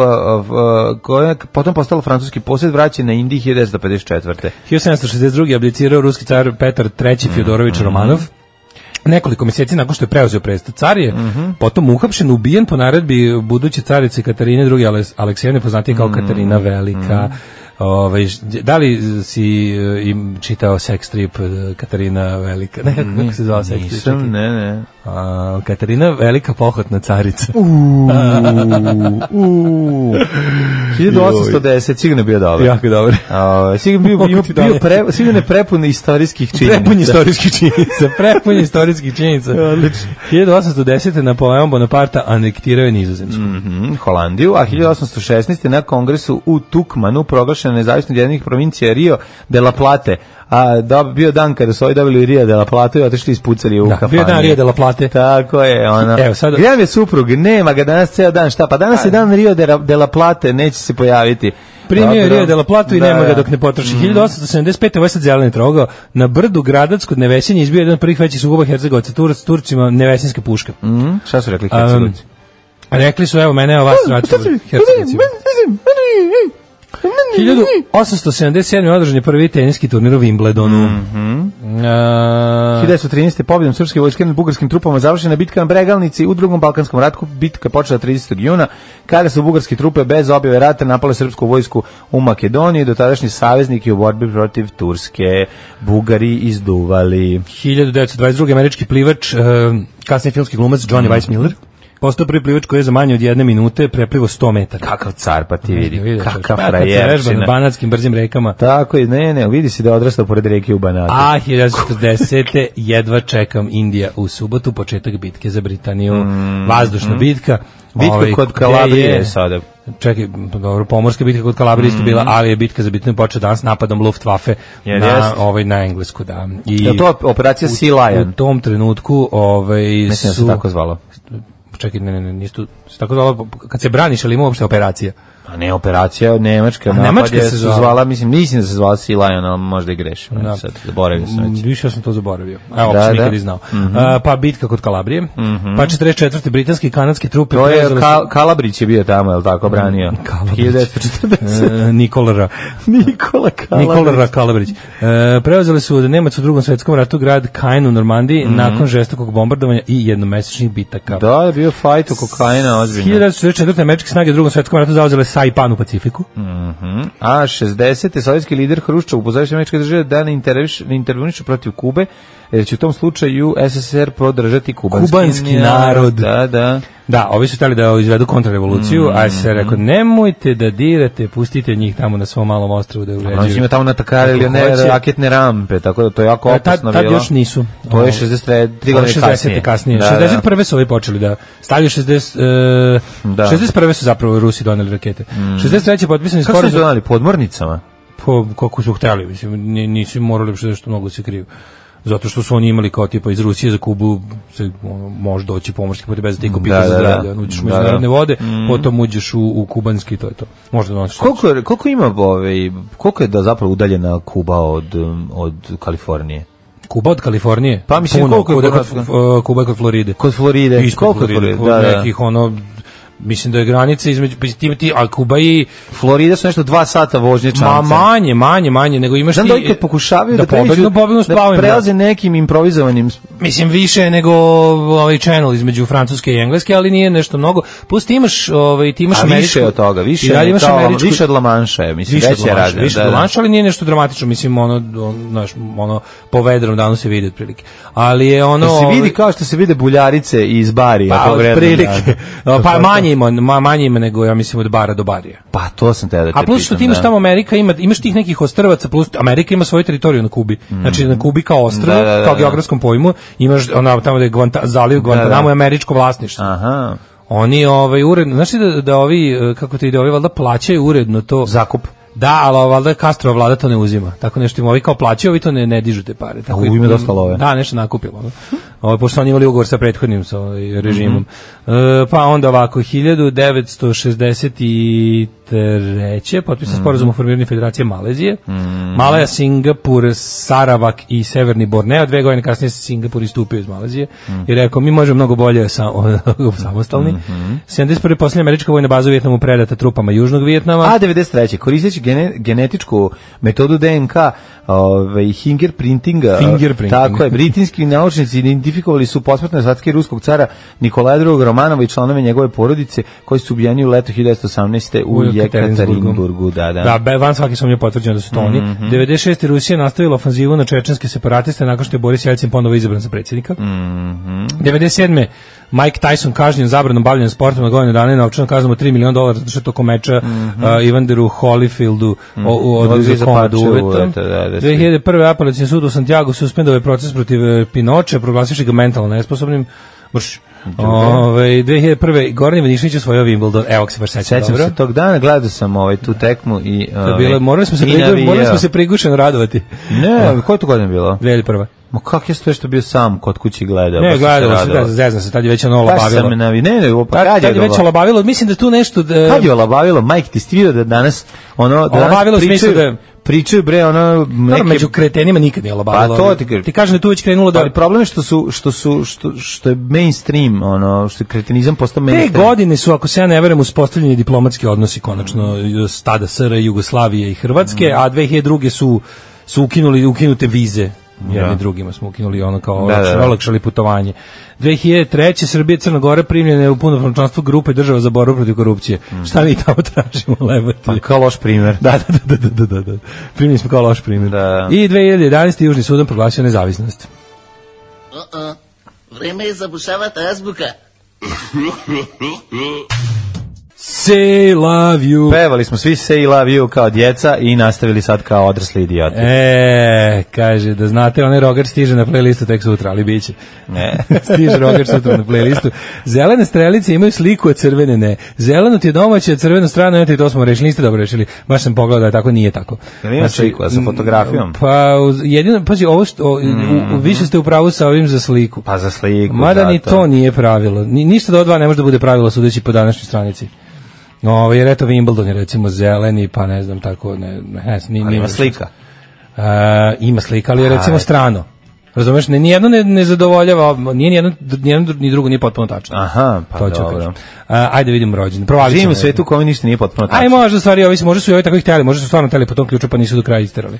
postala francuski posjed, vraćen na Indiji 1954. 1762. abdicirao ruski car Petar III. Fjodorović Romanov. Nekoliko mjeseci nakon što je preuzeo presto, car je potom uhapšen, ubijen po naredbi buduće carice Katarine II. Aleksijevne, poznatije kao Katarina Velika. Da li si im čitao sex strip Katarina Velika? Ne, kako se zvao sex strip? Nisam, ne. Katarina Velika, pohotna carica. 1810, sigurno je bio dobar. Jako dobar. Sigurno je prepun istorijskih činjenica. Prepun istorijskih činjenica. 1810. Napoleon Bonaparte anektirao je Nizozemsku. Holandiju, a 1816. na kongresu u Tukmanu proglašena nezavisnost jedinih provincija Rio de la Plate. Bio dan kada su ovi dobili Rio de la Plate i otišli ispucali u kafani. Bio dan Rio de la Plate. Tako je, ona. Evo sad. Gdje mi je suprug? Nema ga danas ceo dan. Šta? Pa danas je dan Rio de la Plate, neće se pojaviti. Primio je Rio de la Platu i nema ga dok ne potroši. 1875. Ovo je sad zeleni trogao. Na brdu Gradac kod Nevesinja izbio jedan od prvih većih sukoba Hercegovaca s Turcima, Nevesinska puška. Šta su rekli Hercegovci? Rekli su, evo, mene vas vratili Hercegovcima. 1877. održan je prvi teniski turnir u Wimbledonu. 1913. pobjedom srpske vojske nad bugarskim trupama završena bitka na Bregalnici u Drugom Balkanskom ratu. Bitka počela 30. juna, kada su bugarske trupe bez objave rata napale srpsku vojsku u Makedoniji, dotadašnji savezniki u borbi protiv Turske. Bugari izduvali. 1922. američki plivač, kasnije filmski glumac Johnny Weissmuller, postao prvi plivač koji je za manje od 1 minute preplivao 100 metara. Kakav car, pa ti vidi. Kakav frajerčina. Na banatskim brzim rekama. Tako je, ne, vidi si da je odrastao pored reke u Banatu. 1940. jedva čekam Indija u subotu, početak bitke za Britaniju. Vazdušna bitka. Bitka kod Kalabrije sada. Čekaj, dobro, pomorska bitka kod Kalabrije isto bila, ali je bitka za Britaniju počela danas napadom Luftwaffe na Englesku, da. Je to operacija Sea Lion? U tom trenutku mislim da se tako zvalo. Čekaj, nisu tako zvalo, kad se braniš, ali ima uopšte operacija? A ne, operacija Nemačka. Nemačka se zvala, mislim da se zvala Sea Lion, ali možda i grešim. Sad zaboravio sam već. Više sam to zaboravio. Evo, uopšte nikad i znao. Pa bitka kod Kalabrije, pa 44. britanski i kanadske trupe. To je, Kalabrić je bio tamo, je li tako, branio? 1940. Nikola Kalabrić. Preuzeli su od Nemaca u Drugom svetskom ratu grad Caen u Normandiji nakon žestokog bombardovanja i jednomesečnih bitaka. Da, je bio fajt oko Caena, ozbiljno. 1944. američke snage u Drugom svetskom ratu zauzele Saipan u Pacifiku. A 60. sovjetski lider Hruščov upozorio američke države da ne intervenišu protiv Kube, jer će u tom slučaju SSSR podržati kubanski narod. Da, ovi su htjeli da izvedu kontrarevoluciju, a SSSR rekao, nemojte da dirate, pustite njih tamo na svom malom ostrvu da uređuju. Oni su ima tamo natakarili raketne rampe, tako da to je jako opasno bilo. Tad još nisu. To je 63 godine kasnije. 61. su ovi počeli da stavljaju 61. su zapravo Rusi doneli rakete. 63. potpisani sporazum. Kako su doneli? Podmornicama? Kako su htjeli, mislim, nisu morali što mnogo se kriju. Zato što su oni imali kao tipa iz Rusije za Kubu se može doći pomorski put bez da ti kopite za zdravlje. Uđeš u međunarodne vode, potom uđeš u kubanski i to je to. Možda donosiš. Koliko je da zapravo udaljena Kuba od Kalifornije? Kuba od Kalifornije? Pa mislim koliko je Kuba kod Floride. Kod Floride. Koliko je Floride? Nekih mislim da je granica između a Kuba i Florida su nešto 2 sata vožnje čamca. Manje, nego imaš ti da pokušavaju da prelaze nekim improvizovanim. Mislim više nego ovaj channel između Francuske i Engleske, ali nije nešto mnogo. Plus ti imaš američko. Više od toga, više od La Manša, mislim veće rade. Više od La Manša, ali nije nešto dramatično, mislim ono po vedrom danu se vidi otprilike. Ali je ono se vidi kao što se vide buljarice iz Barija, pa otprilike. Pa manje ima nego, ja mislim, od Bara do Barija. Pa to sam te da te pitam. A plus što ti imaš tamo Amerika, imaš tih nekih ostrvaca, plus Amerika ima svoju teritoriju na Kubi. Znači na Kubi kao ostrvo, kao geografskom pojmu, imaš tamo da je zaliv Guantanamo je američko vlasništvo. Aha. Oni uredno, znaš da ovi, kako ti ide, ovi valjda plaćaju uredno to. Zakup. Da, ali valjda Castro vlada to ne uzima. Tako nešto im ovi kao plaćaju, ovi to ne dižu te pare. Tako ima dosta love. Da, nešto nakupilo. pošto su oni imali ugovor sa prethodnim režimom. Pa onda ovako, 1963. potpisan sporazum o formiranju Federacije Malezije. Malaja, Singapur, Saravak i Severni Borneo. 2 godine kasnije se Singapur istupio iz Malezije i rekao, mi možemo mnogo bolje samostalni. 71. posljednja američka vojna baza u Vijetnamu predata trupama Južnog Vijetnama. A 93. koristeći genetičku metodu DNK, fingerprintinga, tako je, britanski naučnici identifikovali su posmrtne ostatke ruskog cara Nikolaja II. Romanova i članove njegove porodice koji su ubijeni u leto 1918. u Jekaterinburgu. Da, van svake sumnje potvrđeno da su to oni. 96. Rusija nastavila ofanzivu na čečenske separatiste nakon što je Boris Jelcin ponovo izabran za predsjednika. 97. Mike Tyson kažnjen zabranom bavljenja sportom na godinu dana i novčanom kaznom od $3 miliona zato što je tokom meča Evanderu Holyfieldu oduzeo komadu uveta. 2001. apelacioni sud u Santiago suspendovao je proces protiv Pinoče, proglasivši ga mentalno nesposobnim. 2001. Goran Ivanišević osvojio Wimbledon. Evo se baš sećam se tog dana, gledao sam tu tekmu i morali smo se prigušeno radovati. Ne, koja to godina bilo? 2001. Ma kako je sve što bio sam kod kući gledao? Ne, gledao se, zezna se, tad je već ono olabavilo. Tad je već olabavilo, mislim da tu nešto... Kad je olabavilo? Majke, ti si vidio da danas pričaju bre ono neke među kretenima nikad nije olabavilo. Pa to ti kažem da tu već krenulo da ali problem je što je mainstream, što je kretenizam postao mainstream. Te godine su, ako se ja ne verujem, uspostavljeni diplomatski odnosi konačno tada SR, Jugoslavije i Hrvatske, a 2002. su ukinute vize. Jedni drugima smo ukinuli ono kao olakšali putovanje. 2003. Srbija i Crna Gora primljene u punopravno članstvo grupe država za borbu protiv korupcije. Šta mi tamo tražimo, lebati? Pa kao loš primjer. Da. Primljeni smo kao loš primjer. Da. I 2011. Južni Sudan proglasio nezavisnost. Vreme je zabušavati azbuka. Say love you. Pevali smo svi Say love you kao djeca i nastavili sad kao odrasli idioti. Kaže, da znate, onaj Roger stiže na playlistu tek sutra, ali biće. Ne. Stiže Roger sutra na playlistu. Zelene strelice imaju sliku, a crvene ne. Zeleno ti je domaće, a crvenu stranu, i to smo rešili, niste dobro rešili. Baš sam pogledao da je tako, nije tako. Ima sliku, sa fotografijom? Pa, jedino, pazi, više ste u pravu sa ovim za sliku. Pa za sliku, mada ni to nije pravilo. Ništa do dva ne može da bude pravilo sudeći po današnjoj stranici. Jer eto Wimbledon je recimo zeleni, pa ne znam tako, ali ima slika. Ima slika, ali je recimo strano. Razumeš, nijedno ne zadovoljava, nijedno ni drugo nije potpuno tačno. Aha, pa to dobro. Ajde vidimo rođendan. Živimo u svetu u kojem ništa nije potpuno tačno. Aj možda stvari, možda su i ovi tako ih htjeli, možda su stvarno htjeli po tom ključu, pa nisu do kraja isterali.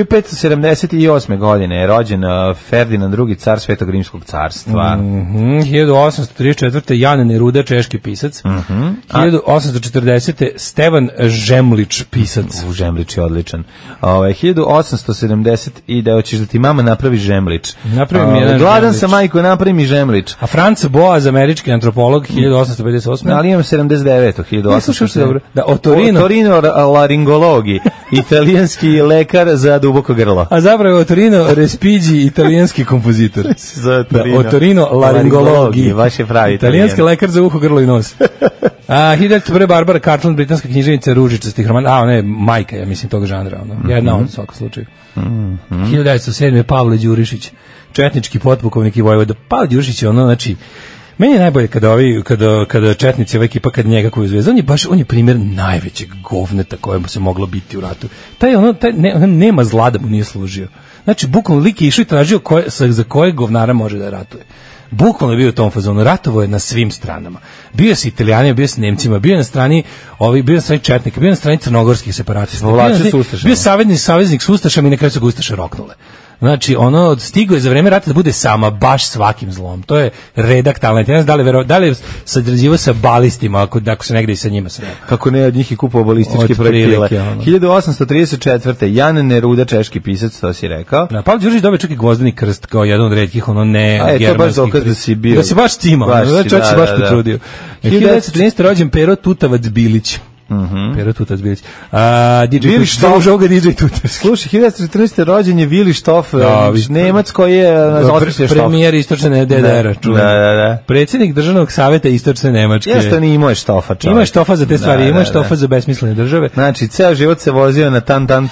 1578. godine je Ferdinand II. Car Svetog Rimskog carstva. 1834. Jan Neruda, češki pisac. 1840. Stevan Žemlić, pisac. Žemlić je odličan. 1870. i da hoćeš da ti mama napravi žemlić. Napravi mi jedan gladan sam, majko, napravi mi žemlić. A Franz Boas, američki antropolog, 1858. Ali imam 79. 1800. Da, Otorino laringologi, italijanski lekar za duboko grlo. A zapravo Otorino Respighi, italijanski kompozitor. Otorino laringologi, vaš je pravi italijanski lekar za uho, grlo i nos. 1901. Barbara Cartland, britanska književnica ružičastih romana, ona je majka, ja mislim, tog žanra, jedna od svakom slučaju. 1907. Pavle Đurišić, četnički potpukovnik i vojvoda. Pavle Đurišić je znači, meni je najbolje kada četnici, ova ekipa, kad njega koju zvezda, on je primjer najvećeg govneta kojemu se moglo biti u ratu. Nema zla da mu nije služio. Znači, bukvalno lik je išao i tražio za kojeg govnara može da ratuje. Bukvalno je bio u tom fazonu, ratovo je na svim stranama. Bio se Italijanima, bio se Nemcima, bio na strani četnika, bio na strani crnogorskih separatista. Bio saveznik s ustašama i na kraju su ga ustaše roknule. Znači, stigo je za vreme rata da bude sama baš svakim zlom. To je redak talent. Ja ne znam da li je sadrađivo sa balistima, ako se negde i sa njima sreo. Kako ne, od njih je kupao balističke projektile. 1834. Jan Neruda, češki pisac, to si rekao. Pavle Đurišić dobio čak i gvozdeni krst, kao jedan od retkih, germanskih. To je baš dokaz da si bio. Da si baš cimao, čovjek si baš potrudio. 1913. rođen Pero Tutavac Bilić. Pero Tutac Bilić. DJ Štof, ovoga DJ Tutac. Slušaj, 1914. rođen je Vili Štof, Nemac koji je premijer istočne DDR-a. Da. Predsjednik državnog savjeta istočne Nemačke. Jeste, on imao je Štofa, čovjek. Ima je Štofa za te stvari, ima je Štofa za besmislene države. Znači, ceo život se vozio na tan.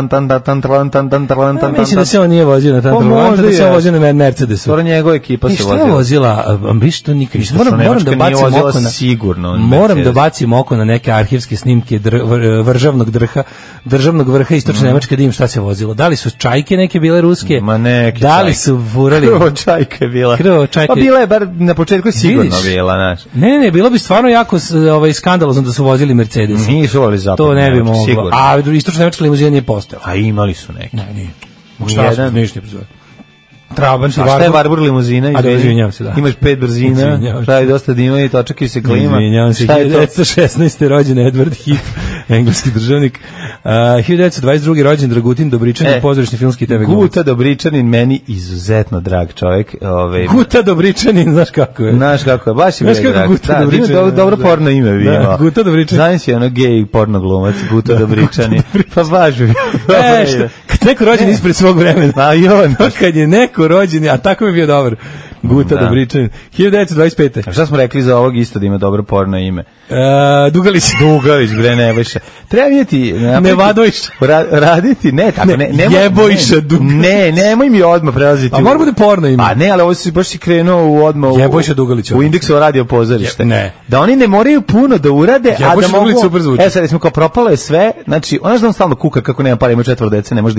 Mislim da se on nije vozio na tan, da se on vozio na Mercedesu. Skoro njegova ekipa se vozila. Što je vozila? Što nikad. Moram da bacim oko na sigurno. Moram da bacim oko na neke arhivske snimke državnog vrha istočne Nemačke, da im šta se vozilo. Da li su čajke neke bile ruske? Ma neke. Da li su furali? Krvo čajke bila. Pa bila je bar na početku sigurno bila, znaš. Ne, bilo bi stvarno jako skandalozno da su vozili Mercedes. Nisu vozili zapravo. To ne bi moglo. A istočna Nemačka limuzina nije postojala. A imali su neki. Ne, nije. Šta su ništa pozove? Traban, šta je Warburg limuzina? Izvinjavam se, da. Imaš 5 brzina, pravi dosta dima i točaki se klima. Izvinjavam se, 1916. rođen Edward Heath, engleski državnik. 1922. rođen Dragutin Dobričanin, pozorišni filmski TV glumac. Guta Dobričanin, meni izuzetno drag čovjek. Guta Dobričanin, znaš kako je? Znaš kako je, baš je drag. Guta Dobričanin. Dobro porno ime bi imao. Guta Dobričanin. Znaš si ono gej porno glumac, Guta Dobričanin. Pa baš bi. Kad neko rođen ispred svog vremena. A i on. Kad je neko rođen, a tako mi je bio dobar. Guta Dobričanin. 1925. A šta smo rekli za ovog isto da ima dobro porno ime? Dugalić, bre, Nebojša. Treba vidjeti... Nevadojša. Raditi, ne, tako, ne. Jebojša Dugalić. Ne, nemoj mi odmah prelaziti. A mora bude porno ime. A ne, ali ovo si baš si krenuo u odmah Jebojša Dugalić. U Indeksu radio pozorište. Ne. Da oni ne moraju puno da urade, a da mogu... super zvuči. Sad, jesmo kao propalo je sve, znači, ona što on stalno kuka kako nema para, ima 4 dece, ne može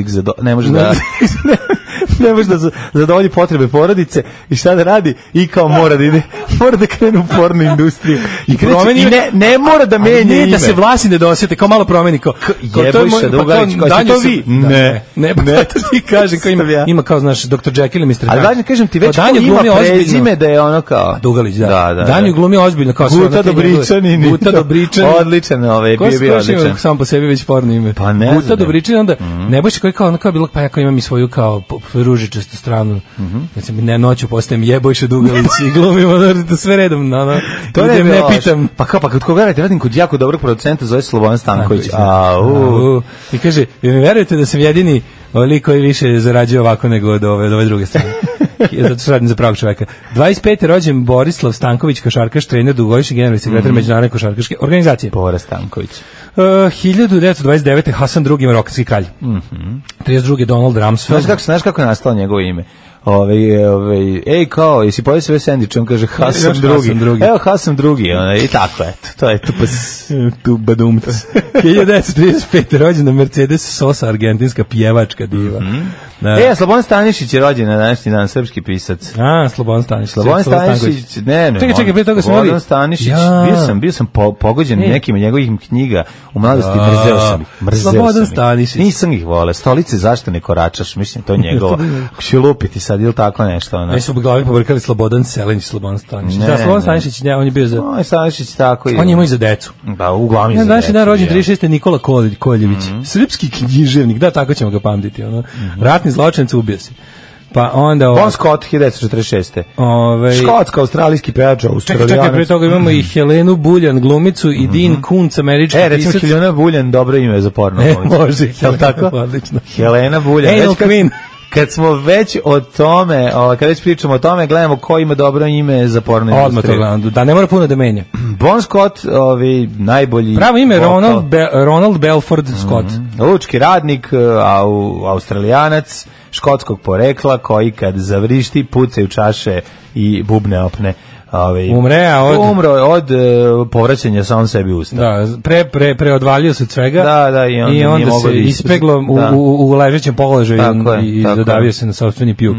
ne može da zadovolji potrebe porodice i šta da radi i kao mora da krene u pornu industriju i ne mora da menja ime. Da se vlasi ne dosete, kao malo promeni Jebojša Dugalić, kao si to vi? Ne, to ti kažem, kao ima kao, znaš, Dr. Jekyll i Mr. Hyde. Ali važno kažem ti, već ima prezime da je ono kao... Dugalić, da. Danju glumi ozbiljno, kao sve. Guta Dobričanin. Odličan, bio odličan. Sam po sebi već porno ime. Pa ne znam. Guta Dobričanin, onda Nebojša koji kao bilo, pa ja kao imam i svoju kao ružičastu stranu. Ne, noću postajem Jebojša Dugalić i glumimo da sve redom. To ne pitam. Pa kao, kod koga radim kod jako dobrog producenta zove Slobodan Stanković. I kaže, vi mi verujete da sam jedini lik koji više zarađuje ovako nego od ove druge strane. Zato što radim za pravog čoveka. 25. rođen Borislav Stanković, košarkaš, trener, dugogodišnji generalni sekretar Međunarodne košarkaške organizacije. Bora Stanković. 1929. Hasan II. Marokkanski kralj. 32. Donald Rumsfeld. Znaš kako je nastalo njegovo ime? Kao, jesi pojeli sve sendviče? On kaže Hasan II. Evo Hasan II. I tako, eto. To je tu badumc. 1935. rođena Mercedes Sosa, argentinska pjevačka diva. Slobodan Stanišić je rođen na današnji dan, srpski pisac. Slobodan Stanišić. Slobodan Stanišić, ne. Čekaj, pre toga smo imali... Slobodan Stanišić, bio sam pogođen nekim njegovih knjiga u mladosti, mrzeo sam ih. Stanišić. Nisam ih vole. Stolice, zašto ne koračaš? Mislim, to je njegova. Ću lupiti sad, ili tako nešto. Ne su u glavi pobrkali Slobodan Selenić, Slobodan Stanišić. Da, Slobodan Stanišić, on je bio za... Stanišić tako je. On je imao i za decu. Da, uglavnom i za decu. Današnji dan rođen 36. Nikola Koljević. Srpski književnik, da, tako ćemo ga pamtiti. Ratni zločinac, ubio se. Pa onda... Bon Scott, 1946. Škotsko-australijski pevač, Australijanac. Čekaj, pre toga imamo i Helenu Buljan, glumicu, i Dean Koontz, američki pisac. Recimo Helena Buljan, dobro ime za porno. Može, je tako? Odlično. Helena Buljan. Anal Queen. Kad smo već o tome, kad već pričamo o tome, gledamo ko ima dobro ime za porno industriju. Odmah to gledam, da ne mora puno da menja. Bon Scott, najbolji... Pravo ime Ronald Belford Scott. Lučki radnik, Australijanac, škotskog porekla, koji kad zavrišti, pucaju čaše i bubne opne. Umro od povraćanja sam sebi usta. Da, preodvalio se od svega. Da, i onda se ispeglo u ležećem položaju i zadavio se na sopstveni pjuk.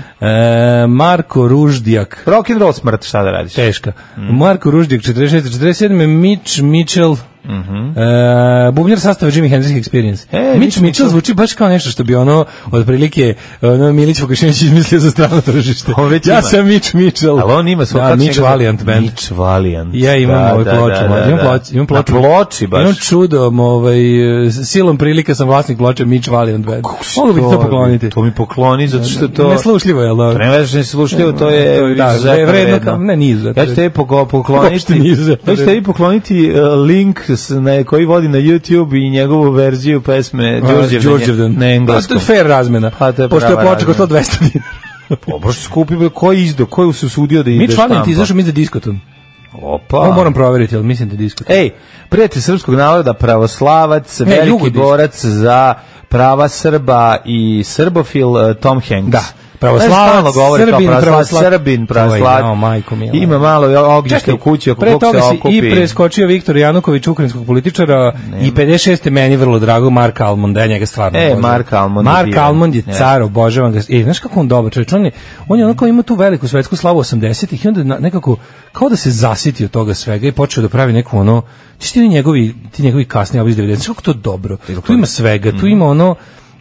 Marko Ruždijak. Rock and roll smrt, šta da radiš? Teška. Marko Ruždijak, 46-47, Mitch Mitchell, bubnjar sastava Jimi Hendrix Experience. Mitch Mitchell zvuči baš kao nešto što bi otprilike Milić Vukašinić izmislio za strano tržište. Ja sam Mitch Mitchell. Ali on ima svoj Mitch Valiant band. Mitch Valiant. Ja imam ovaj ploču. Imam ploču. Na ploči baš. Imam čudom, silom prilika sam vlasnik ploče Mitch Valiant band. Mogu bi to pokloniti. To mi pokloni, zato što to... Neslušljivo je, ali... Ne veš neslušljivo, to je vredno. Ne, nije izuzetno. Ja ću tebi pokloniti link koji vodi na YouTube i njegovu verziju pesme Đurđevdan na engleskom. To je fair razmena, pošto je počeo kod 200 dinara. Baš skupi, koji se usudio da ide štampa. Mi članim ti izašao mi za diskoton. Opa. Ovo moram proveriti, ali mislim da diskoton. Ej, prijatelj srpskog naroda, pravoslavac, veliki borac za prava Srba i srbofil Tom Hanks. Da. Pravoslavac, Srbin, pravoslavac. Ima malo ognjište u kući oko kog se okupi. I preskočio Viktor Januković, ukrajinskog političara, i 56. meni vrlo drago Mark Almond, ja njega stvarno obožavam. Mark Almond je car, obožavam ga. Znaš kako on dobar čovjek, on je onako ima tu veliku svetsku slavu 80-ih i onda nekako, kao da se zasitio toga svega i počeo da pravi neku ono, ti njegovi kasni albumi iz 90-ih, kako to dobro. Tu ima svega, tu ima ono,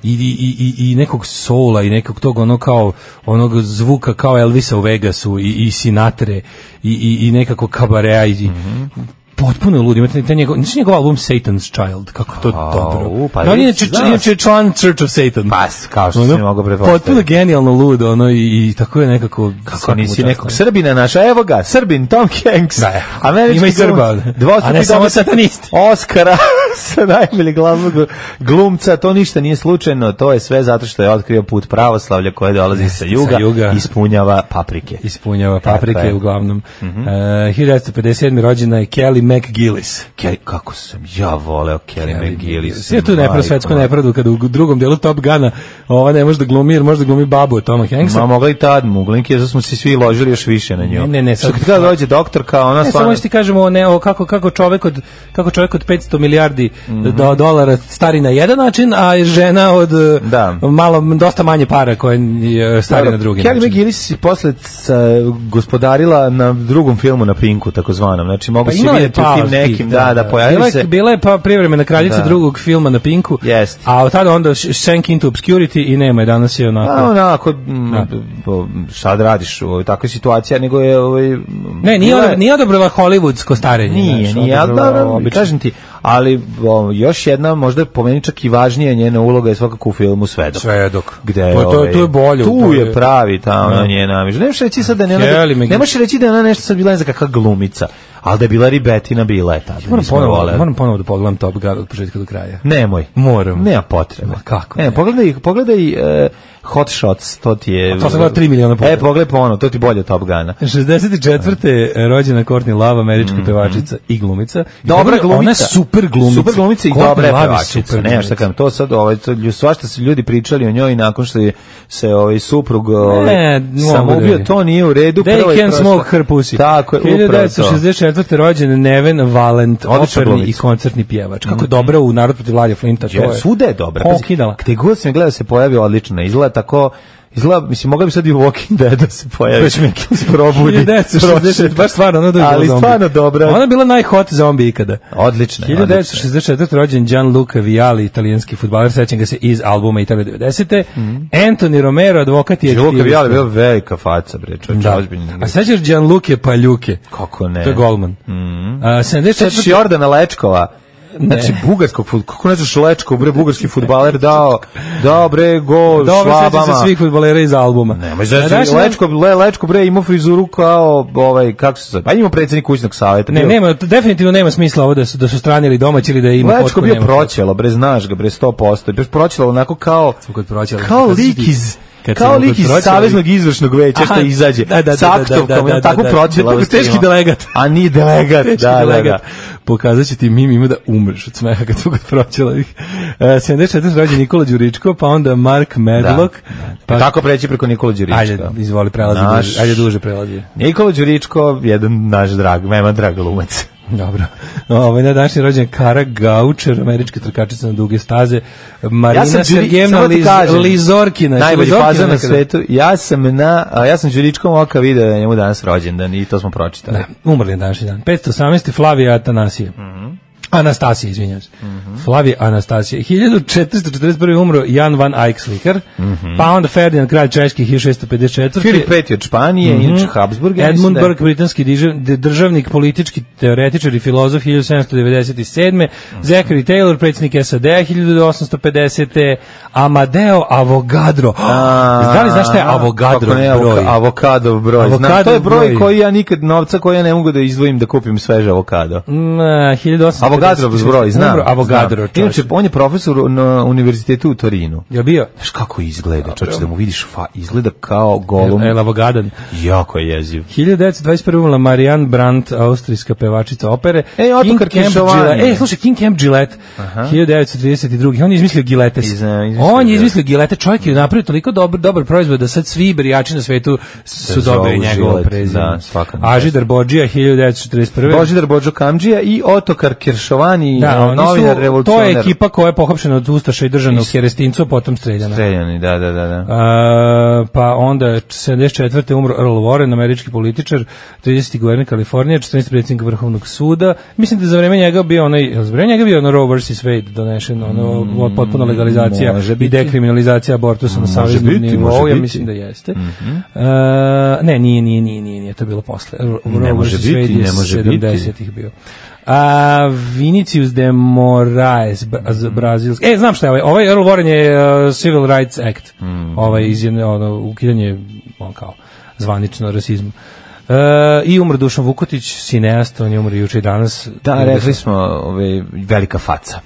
i nekog soula i nekog tog ono kao onog zvuka kao Elvisa u Vegasu i Sinatre i nekako kabarea i potpuno ludi. Imate njegov album Satan's Child, kako to dobro. On je inače član Church of Satan. Pas, kao što se mogu pretpostaviti. Potpuno genijalno lud, ono, i tako je nekako... Kako nisi nekog Srbina naša, evo ga, Srbin, Tom Hanks. Da, ima i Srba, a ne samo satanisti. Oskara sa najboljeg glavnog glumca, to ništa nije slučajno, to je sve zato što je otkrio put pravoslavlja koje dolazi sa juga, ispunjava paprike. Ispunjava paprike, uglavnom. 1957. rođena je Kelly McGillis. Kako sam ja voleo Kelly McGillis. Sve tu svetsku nepravdu kada u drugom delu Top Guna ova ne može da glumi, jer može da glumi babu od Toma Hanksa. Ma mogla i tad Muglinki, jer smo se svi ložili još više na nju. Ne. Što kada dođe doktorka, ona stvarno... Samo što ti kažemo, kako čovek od 500 milijardi dolara stari na jedan način, a žena od dosta manje para koja je stari na drugi način. Kelly McGillis je posle gospodarila na drugom filmu na Pinku, takozvanom. Znači, mogu se vidjeti u tim nekim, da pojavili se. Bila je privremena kraljica drugog filma na Pinku, a od tada onda sank into obscurity i nema je, danas je onako... šta da radiš u ovoj takvoj situaciji, nego je... Ne, nije odobrila hollywoodsko starenje. Nije, ali kažem ti, ali još jedna, možda po meni čak i važnija njena uloga je svakako u filmu Svedok. To je bolje. Tu je pravi ta njena. Nemaš reći sad da nemaš reći da je ona nešto sad bila ne znam kakva glumica, ali da je bila ribetina, bila je tada. Moram ponovo da pogledam Top Gun od početka do kraja. Nemoj. Moram. Nema potrebe. Kako? Pogledaj Hot Shots, to ti je... To sam gledao 3 miliona puta. Pogledaj ponovo, to ti bolje Top Guna. 64. rođena Courtney Love, američka pevačica i glumica. Dobra glumica. Ona je super glumica. Super glumica i dobra pevačica. Nema šta kažem, to sad, svašta su ljudi pričali o njoj nakon što je se suprug samoubio, to nije u redu. They can smoke her pussy. Tako je, upravo to. 1964. rođen Neven Valent, operni i koncertni pjevač. Kako je dobra u Narod protiv Vladija Flinta. Svuda je dobra. Gde god sam je gledao se pojavi odlično. Izgleda tako, mislim, mogla bi sad i u Walking Dead da se pojavi. Probudi. Baš stvarno, ali stvarno dobra. Ona je bila najhot zombi ikada. Odlično. 1964. rođen Gianluca Vialli, italijanski fudbaler, sećam ga se iz albuma Italija 90. Anthony Romero, advokat i aktivista. Gianluca Vialli je bila velika faca, bre, čovječ, ozbiljno. A sećaš Gianluca Paljuke? Kako ne? To je golman. 74. Jordana Lečkova. Znači, bugarskog fudbalera, kako ne znaš Lečko, bre, bugarski fudbaler dao bre, gol Švabama. Dobro, seća se svih fudbalera iz albuma. Lečko, bre, imao frizuru kao, kako se zove, pa imao predsjednik kućnog savjeta. Definitivno nema smisla ovo da su stranili domaći ili da ima potpuno. Lečko bio proćelo, bre, znaš ga, bre, 100%. Proćelo onako kao lik iz Saveznog izvršnog veća što izađe sa aktovkom, tako proćela. Teški delegat. A nije delegat, da. Pokazat će ti ima da umreš od smeha kad su ga proćela. 74. rođen Nikola Đuričko, pa onda Mark Medlock. Kako preći preko Nikola Đurička? Ajde, izvoli, prelazi. Ajde, duže prelazi. Nikola Đuričko, jedan naš veoma drag glumac. Dobro. Na današnji rođen Kara Gaučer, američka trkačica na duge staze. Marina Sergejevna Lizorkina. Najbolji fazan na svetu. Ja sam Đuričkom oka video da je njemu danas rođendan i to smo pročitali. Umrli je današnji dan. 518. Flavija Anastasija, izvinjam se. Flavija Anastasija. 1441. umro Jan van Eyck slikar, pa onda Ferdinand kralj Češki 1654. Filip V od Španije, inače Habsburg. Edmund Burke, britanski državnik, politički teoretičar i filozof 1797. Zachary Taylor, predsjednik SAD 1850. Amadeo Avogadro. Da li znaš šta je Avogadrov broj? Avokadov broj. To je broj koji ja nikad, novca koji ja ne mogu da izdvojim da kupim sveže avokado. Avogadro zbroj, znam. Avogadro. Inače, on je profesor na univerzitetu u Torinu. Je bio? Znaš kako izgleda, čovječe, da mu vidiš, izgleda kao Golum. Avogadan. Jako je jeziv. 1921. umrla Marianne Brandt, austrijska pevačica opere. Otakar Kiršovani. Slušaj, King Camp Gillette, 1932. On je izmislio giletes. On je izmislio gilete, čovjek je napravio toliko dobar proizvod da sad svi brijači na svetu su dobili njegovo prezime. Ažidar Bodžija, 1941. Božidar Bodžo Kamdžija i Otakar Kiršovani, novinar, revolucionar. To je ekipa koja je pohapšena od Ustaša i držana u Kerestincu, potom streljana. Streljani, da. Pa onda 74. umro Earl Warren, američki političar, 30. guverner Kalifornije, 14. predsjednik Vrhovnog suda. Mislim da za vreme njega bio ono Roe vs. Wade donešen, ono potpuno legalizacija i dekriminalizacija abortusa na saveznom nivou, ja mislim da jeste. Ne, nije, to je bilo posle. Ne može biti, ne može biti. 70-ih bio. Vinicius de Moraes, brazilski. Znam šta je ovaj Earl Warren je Civil Rights Act. Ukidanje, kao zvanično rasizmu. I umro Dušan Vukotić, cineast, on je umro juče i danas. Da, rekli smo, velika faca.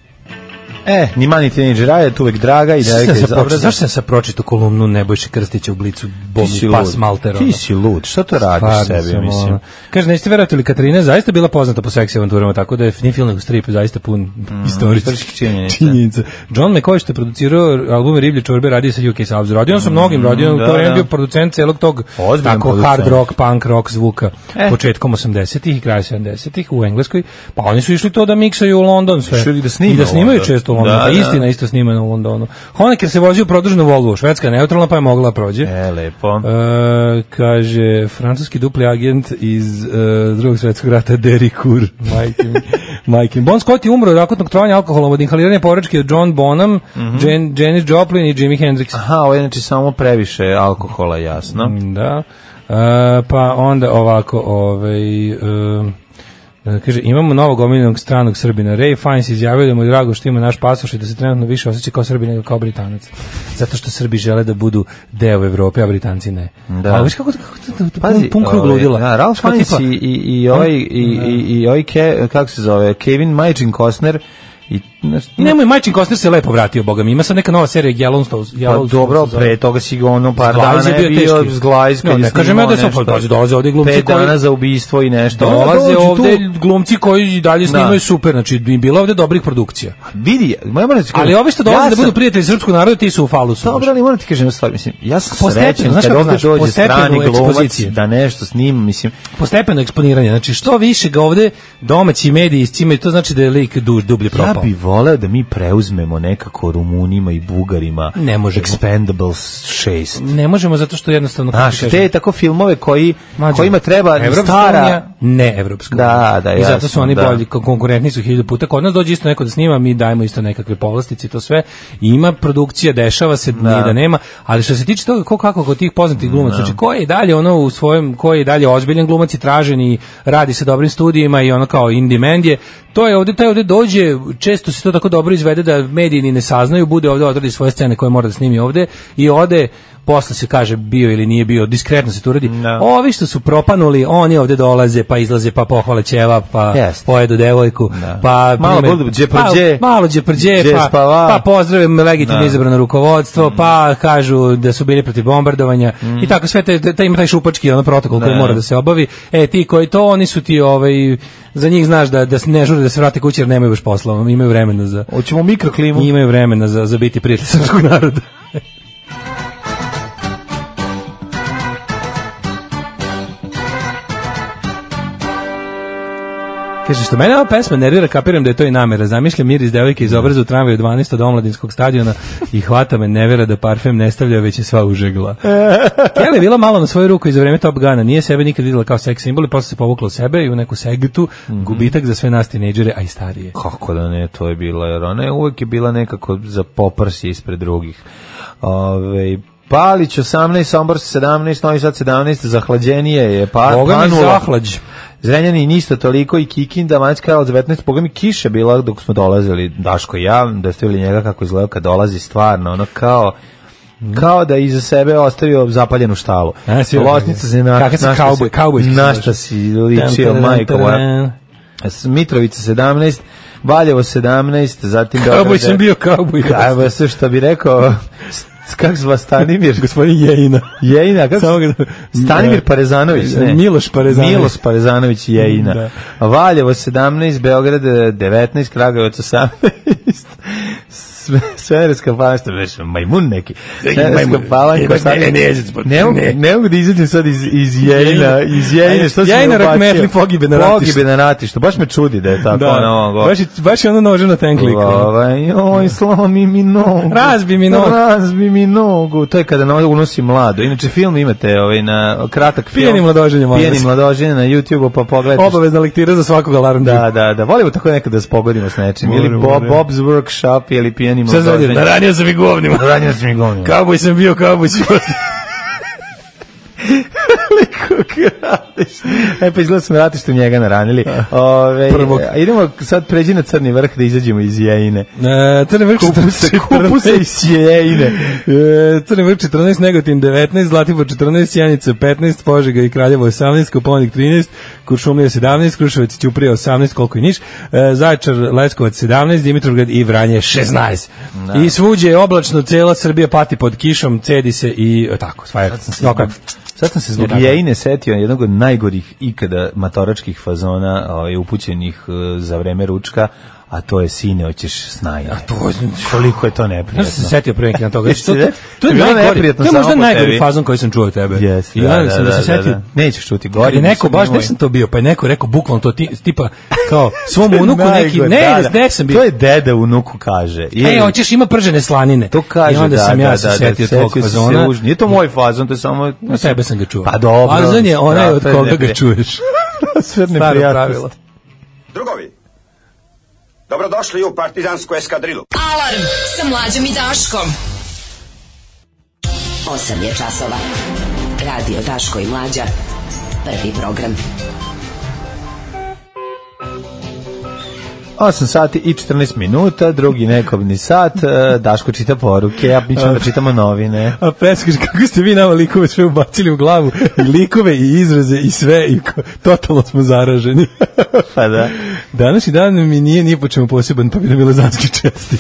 Ni mani tinejdžera je tu uvek draga i devojka iz obraza. Zašto sam sad pročitao kolumnu Nebojše Krstića u Blicu, Bomi pas Maltera? Ti si lud, što to radiš sebi, mislim? Kaže, nećete verovati li, Katarina je zaista bila poznata po seksi avanturama, tako da je nije film nego strip zaista pun istorijskih činjenica. John McCoy što je producirao albume Riblje čorbe, radio sa UK Subs. Radio sam mnogim, radio to je bio producent celog tog tako hard rock, punk rock zvuka početkom 80-ih i kraju 70-ih u Engleskoj, pa oni su išli to da miksaju u London sve i da snimaju često u Londonu, istina isto snimana u Londonu. Honecker se vozio produženu Volvo, Švedska je neutralna pa je mogla prođe. Lepo. Kaže, francuski dupli agent iz drugog svjetskog rata Derry Cour, majke. Bon Scott je umro od akutnog trovanja alkoholom od inhaliranja povrečke od John Bonham, Janis Joplin i Jimi Hendrix. Aha, ovo je znači samo previše alkohola, jasno. Da. Pa onda ovako, kaže, imamo novog omiljenog stranog Srbina. Ray Fiennes izjavio da mu je drago što ima naš pasoš i da se trenutno više osjeća kao Srbin nego kao Britanac. Zato što Srbi žele da budu deo Evrope, a Britanci ne. Da. Ali viš kako pun krug ludila. Da, Ralph Fiennes i ovaj, kako se zove, Kevin Majčin Costner. Nemoj, Majčin Costner se lepo vratio, boga mi. Ima sad neka nova serija Yellowstone. Pa dobro, pre toga si ono par dana je bio zglajz. Ne kažem ja da su dolaze ovde glumci 5 dana za ubistvo i nešto. Dolaze ovde glumci koji i dalje snimaju super, znači bilo ovde dobrih produkcija. Vidi, ali ovi što dolaze da budu prijatelji srpskog naroda, ti su u falusu. Dobro, ali moram ti kažem stvar, mislim, ja sam srećan kad ovde dođe strani glumac da nešto snima, mislim. Postepeno eksponiranje, znači što više ga ovde domaći mediji iscimaju, to znači da je lik dublje propao. Ja bih voleo da mi preuzmemo nekako Rumunima i Bugarima Expendables 6. Ne možemo zato što jednostavno... te tako filmove kojima treba stara... Ne evropska. Da, i zato su oni bolji, konkurentni su 1000 puta. Kod nas dođe isto neko da snima, mi dajemo isto nekakve povlastice i to sve. I ima produkcija, dešava se, nije da nema, ali što se tiče toga kako kod tih poznatih glumaca, znači ko je dalje ono u svojem, ko je dalje ozbiljan glumac i tražen i radi sa dobrim studijima i ono kao indie man je, taj ovde dođe, često se to tako dobro izvede da mediji ni ne saznaju, bude ovde odradi svoje scene koje mora da snimi ovde i ode, posle se kaže bio ili nije bio, diskretno se to uradi. Ovi što su propanuli, oni ovde dolaze, pa izlaze, pa pohvale ćeva, pa pojedu devojku, pa malo đeprđe, pa pozdrave legitimno izabrano rukovodstvo, pa kažu da su bili protiv bombardovanja i tako sve ima taj šupački protokol koji mora da se obavi. Ti koji to, oni su ti za njih znaš da ne žure da se vrate kući jer nemaju baš posla, imaju vremena za... Hoćemo mikroklimu. Imaju vremena za biti prijatelj srpskog naroda. Kaže, što mene ova pesma nervira, kapiram da je to i namera. Zamišljam miris devojke iz obraza u tramvaju 12 od omladinskog stadiona i hvata me nevera da parfem ne stavlja, već je sva užegla. Kelly je bila malo na svoju ruku i za vreme Top Guna. Nije sebe nikad vidjela kao seks simbol i posle se povukla u sebe i u neku segtu, gubitak za sve nas tinejdžere, a i starije. Kako da ne, to je bila, jer ona je uvijek je bila nekako za poprsje ispred drugih. Palić 18, Sombor 17, Novi Sad 17, zahlađenije je panulo. Zrenjanin isto toliko i Kikinda, Banjska Karlovac 19, boga mi kiše bila dok smo dolazili, Daško i ja, da ste vidjeli njega kako izgleda kad dolazi stvarno, ono kao da iza sebe ostavio zapaljenu štalu. Losnica se našta si ličio, majko moja. Mitrovica 17, Valjevo 17, zatim Kauboj sam bio, kauboj. Evo sve što bi rekao, kako zva Stanimir? Gospodin Jejina. Jejina, kako? Stanimir Parezanović, ne. Miloš Parezanović. Miloš Parezanović Jejina. Da. Valjevo 17, Beograd 19, Kragujevac 18, Svederska Palanka, već majmun neki. Svederska Palanka, ne mogu da izađem sad iz Jejina, što se Jejina Rakmetli pogibe na ratištu. Pogibe na ratištu, baš me čudi da je tako. Da, baš je ono nože na tenkliku. Oj, slomi mi nogu. Razbi mi nogu. To je kada unosi mlado. Inače, film imate na kratak film. Pijeni mladoženje na YouTube-u, pa pogledajte. Obavezna lektira za svakog alarm. Da. Volimo tako nekada da se pogodimo s nečim. Ili Bob's Workshop, ili pijeni mladoženje. Naranio sam i govnima. Kauboj sam bio, kauboj sam. Pa izgleda sam ratište u njega naranili. Idemo sad pređi na Crni vrh da izađemo iz Jejine. Crni vrh kupuse iz Jejine. Crni vrh 14, Negotin 19, Zlatibor 14, Sjenica 15, Požega i Kraljevo 18, Koponik 13, Kuršumlija 17, Kruševac, Ćuprija 18, koliko i Niš, Zaječar, Leskovac 17, Dimitrovgrad i Vranje 16. I svuđe je oblačno, cela Srbija pati pod kišom, cedi se i tako, sad sam se zbog Jejine setio jednog od najgorih ikada matoračkih fazona upućenih za vreme ručka, a to je sine, hoćeš snajne. Koliko je to neprijatno. Znaš sam se setio pre neki na toga. To je možda najgori fazon koji sam čuo od tebe. Yes, da se setio. Nećeš čuti, gori. Neko, baš gde sam to bio, pa je neko rekao bukvalno to tipa kao svom unuku neki, ne sam bio. To je deda unuku kaže. Hoćeš ima pržene slanine. To kaže, i onda sam ja se setio tog fazona. Nije to moj fazon, to je samo... Na tebe sam ga čuo. Pa dobro. Fazon je onaj od koga ga čuješ. Sve neprijatnosti. Drugovi, dobrodošli u partizansku eskadrilu. Alarm sa Mlađom i Daškom. 8 je časova. Radio Daško i Mlađa. Prvi program. 8 sati i 14 minuta, drugi nekobni sat, Daško čita poruke, a mi ćemo da čitamo novine. A preskaži, kako ste vi nama likove sve ubacili u glavu, i likove, i izraze, i sve, i totalno smo zaraženi. Pa da. Današnji dan mi nije po čemu poseban, pa bi nam Milozanski čestit.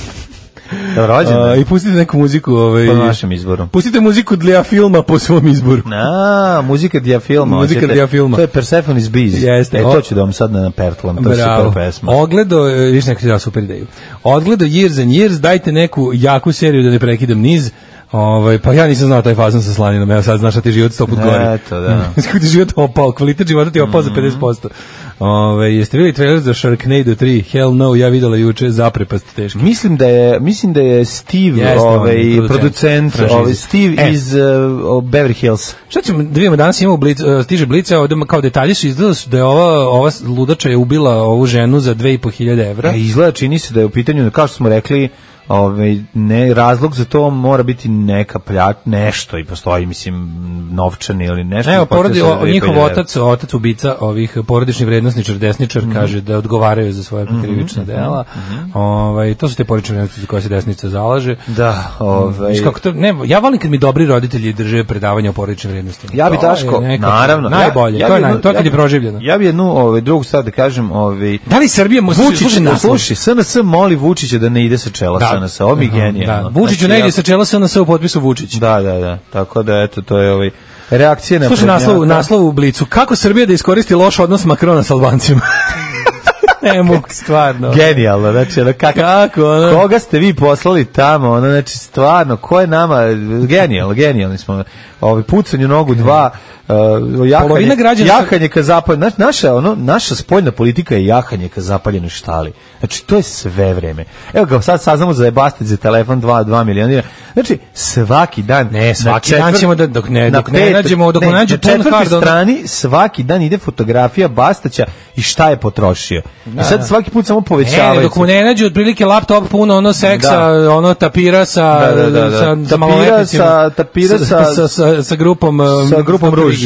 I pustite neku muziku po našem izboru. Pustite muziku dla filma po svom izboru. Muzika dla filma. Muzika dla filma. To je Persephone's Bees. Jeste. To ću da vam sad napertlam. To je super pesma. Ogledo, viš neko ti dao super ideju. Ogledo Years and Years, dajte neku jaku seriju da ne prekidam niz. Pa ja nisam znao taj fazon sa slaninom. Evo sad znaš da ti život 100 put gori. Eto, da. Kako ti život opao, kvalitet života ti je opao za 50%. Jeste vidjeli trailer za Sharknado 3? Hell no, ja videla juče, zaprepast teški. Mislim da je Steve, producent, Steve iz Beverly Hills. Šta ćemo da vidimo, danas imamo stiže Blica, ovde kao detalji su izgledali da je ova ludača je ubila ovu ženu za 2.500 evra. Izgleda, čini se da je u pitanju, kao što smo rekli, ne, razlog za to mora biti neka nešto i postoji, mislim, novčani ili nešto. Evo, njihov otac ubica ovih porodičnih vrednosničar, desničar, kaže da odgovaraju za svoje krivična dela. To su te porodične vrednosti za koje se desnica zalaže. Da, ja volim kad mi dobri roditelji drže predavanja o porodičnim vrednostima. Ja bi Daško, naravno. Najbolje, to je kad je proživljeno. Ja bi jednu drugu stvar da kažem. Da li Srbija sluši, SNS moli Vučića da ne ide sa čela SNS, ovo mi genijalno. Vučiću ne ide sa čela SNS u potpisu Vučić. Da, tako da eto, to je reakcija na... Slušaj naslov u Blicu, kako Srbija da iskoristi loš odnos Makrona s Albancima? Ne mogu, stvarno. Genijalno, znači, koga ste vi poslali tamo, znači, stvarno, ko je nama, genijalni smo, pucanju nogu 2, jahanje ka zapaljenoj, naša spoljna politika je jahanje ka zapaljenoj štali, znači, to je sve vreme. Evo ga, sad saznamo za Bastać za telefon 2 miliona, znači, svaki dan, svaki dan ćemo da, dok ne nađemo, na četvrtoj strani, svaki dan ide fotografija Bastaća i šta je potrošio. I sad svaki put samo povećavaju. Dok mu ne nađu otprilike laptop puno ono seksa, ono tapira sa sa grupom Ruž.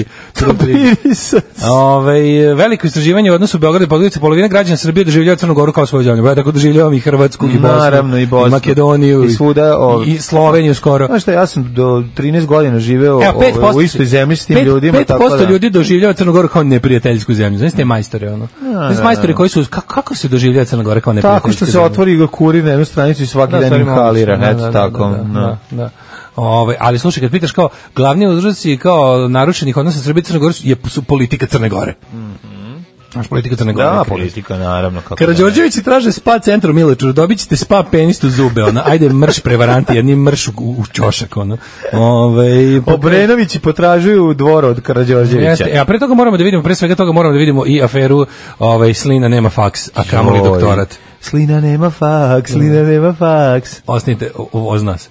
Veliko istraživanje u odnosu Beograda i Podgorice, polovina građana Srbije doživljava Crnu Goru kao svoju zemlju. Tako doživljavam i Hrvatsku i Bosnu, i Makedoniju i svuda, i Sloveniju skoro. Znaš šta, ja sam do 13 godina živeo u istoj zemlji s tim ljudima. 5% ljudi doživljava Crnu Goru kao neprijateljsku zemlju. Znaš te majstore, ono? Znaš majstore koji su, kako se doživljava Crna Gora kao neprijateljska zemlja? Tako što se otvori kuri na jednu stranicu i svaki dan inhalira. Eto tako. Da. Ali slušaj, kad pitaš kao glavni uzroci kao narušenih odnosa Srbije i Crne Gore su politika Crne Gore. Naš politika Crne Gore. Da, politika, naravno. Karađorđevići traže spa centru Miločuru, dobit ćete spa penistu zube, ona. Ajde mrš prevaranti, jedni mrš u ćošak, ono. Obrenovići potražuju dvor od Karađorđevića. A pre toga moramo da vidimo, pre svega toga moramo da vidimo i aferu Slina nema faks, a kamoli doktorat. Slina nema faks. Osnite uz nas.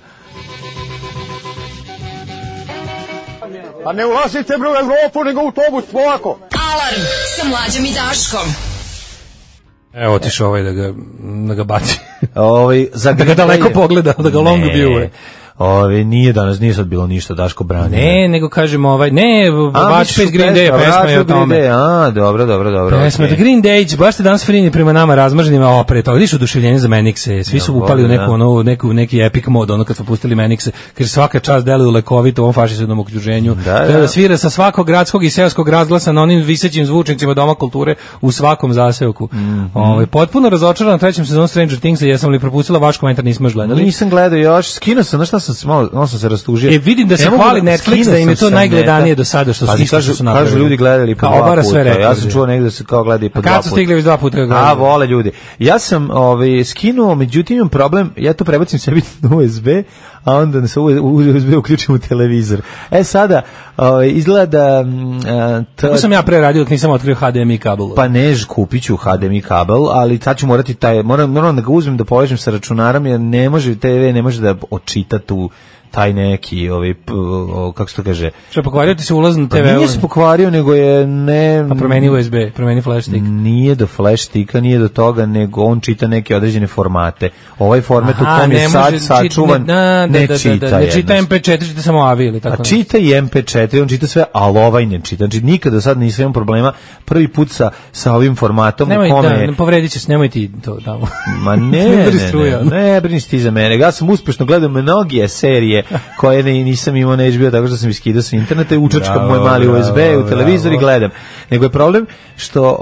Pa ne ulazite bre u Evropu, nego u autobus, polako. Alarm sa Mlađom i Daškom. Evo otišao da ga baci. Da ga daleko pogleda, da ga long view. Nije sad bilo ništa Daško brani. Ne, nego kažem Watch Space Green Day, pesma je o tome. Dobro. Pesma The Green Day, baš ste danas frini prema nama razmrženima, pre toga, vidiš oduševljenje za Manixe, svi su upali u neki epic mod, ono kad smo pustili Manixe, kaže svaka čast deluju lekovito u ovom fašističnom okruženju, da svira sa svakog gradskog i seoskog razglasa na onim visećim zvučnicima Doma kulture u svakom zaseoku. Potpuno razočaran na trećem sezonu Stranger Thingsa, jesam li propustila vaš komentar, nismo još gledali? Nisam gledao još, skinuo sam, sam se rastužio. Vidim da se hvali Netflix da im je to najgledanije do sada što su napravili. Kažu ljudi gledali po 2 puta. Ja sam čuo negde da se kao gledali po 2 puta. Kad su stigli već 2 puta gledali? Vole ljudi. Ja sam skinuo, međutim imam problem, ja to prebacim sebi na USB, a onda na USB uključim u televizor. Sada izgleda tako sam ja pre radio dok nisam otkrio HDMI kabel. Pa kupit ću HDMI kabel, ali sad ću morati moram da ga uzmem da povežem sa računarom, jer TV ne može da očita tu taj neki, kako se to kaže? Što, pokvario ti se ulaz na TV? Nije se pokvario, nego je Pa promeni USB, promeni flash stick. Nije do flash sticka, nije do toga, nego on čita neke određene formate. Ovaj format u kom je sad sačuvan, ne čita. Ne čita MP4, čita samo AVI ili tako. A čita i MP4, on čita sve, ali ovaj ne čita. Znači, nikada sad nisam imam problema. Prvi put sa ovim formatom u kome... Povredit ćeš, nemoj ti to tamo. Ma ne brini ti za mene. Ja sam uspešno gledao mnoge serije koje nisam imao na HBO, tako što sam iskidao sa interneta i učačkam moj mali USB u televizor i gledam. Nego je problem što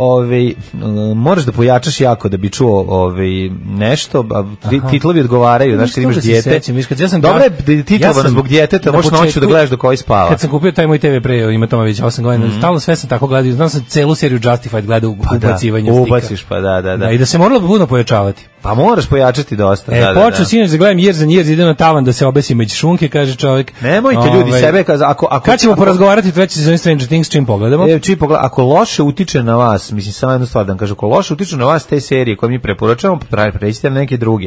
moraš da pojačaš jako da bi čuo nešto, titlovi odgovaraju, znaš kad imaš dijete. Dobro je titlovano zbog djeteta, možeš noću da gledaš do koji spava. Kad sam kupio taj moj TV pre, ima tome već 8 godina, stalno sve sam tako gledao, znam sam celu seriju Justified gledao u ubacivanju stika. Ubaciš, pa da. I da se moralo puno pojačavati. Pa moraš pojačati dosta. Počeo sinoć da gledam Years and Years, idem na tavan da se obesim među šunke, kaže čovjek. Nemojte ljudi sebe, kad ćemo porazgovarati treći sezon Stranger Things, čim pogledamo? Ako loše utiče na vas, mislim samo jednu stvar da vam kažem, ako loše utiče na vas te serije koje mi preporučujemo, pređite na neke druge.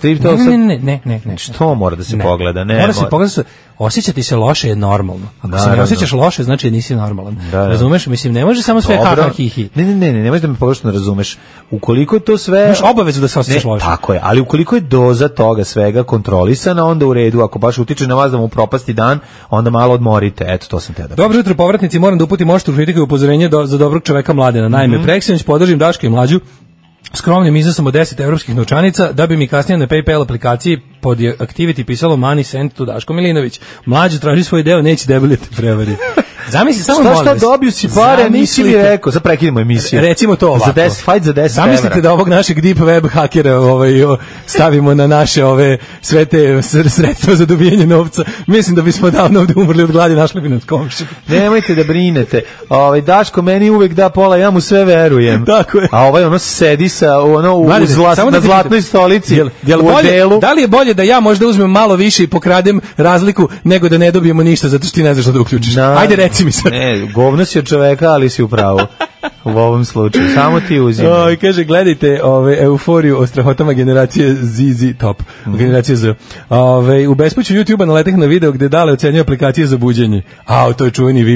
Ne. Što mora da se pogleda? Mora se pogledati, osjećati se loše je normalno. Ako se ne osjećaš loše, znači nisi normalan. Razumeš? Mislim, ne može samo sve ha-ha-hi-hi. Ne možeš da me pogrešno razumeš. Ukoliko je to sve... Imaš obavezu da se osjećaš loše. Tako je, ali ukoliko je doza toga svega kontrolisana, onda u redu. Ako baš utiče na vas da mu propasti dan, onda malo odmorite. Eto, to sam te da. Dobro jutro, povratnici, moram da uputim oštru kritiku i upozorenje za dobrog čoveka Mladena. Naime, preksinoć podržim Daška i Mlađu skromnim iznosom od 10 evropskih novčanica, da bi mi kasnije na PayPal aplikaciji pod activity pisalo money sent to Daško Milinović. Mlađu traži svoj deo, neće debeli te prevari. Zamisli samo molim. Šta dobio si pare, nisi mi rekao. Sad prekidimo emisiju. Recimo to ovako. Za 10 fight za 10 Zamislite da ovog našeg deep web hakera stavimo na naše sve te sredstva za dobijanje novca. Mislim da bismo davno ovde umrli od gladi, našli bi nas komši. Nemojte da brinete. Daško meni uvek da pola, ja mu sve verujem. Tako je. A sedi sa na zlatnoj stolici u odelu. Da li je bolje da ja možda uzmem malo više i pokradem razliku nego da ne dobijemo ništa zato što ti ne znaš što da uključiš? Ajde reci mi sad. Ne, govno si od čoveka, ali si u pravu. U ovom slučaju, samo ti uzimaj. Kaže, gledajte euforiju o strahotama generacije ZZ Top, generacije Z. U bespuću YouTube-a naletih na video gde Dale ocenjuje aplikacije za buđenje. To je čuveni VIP.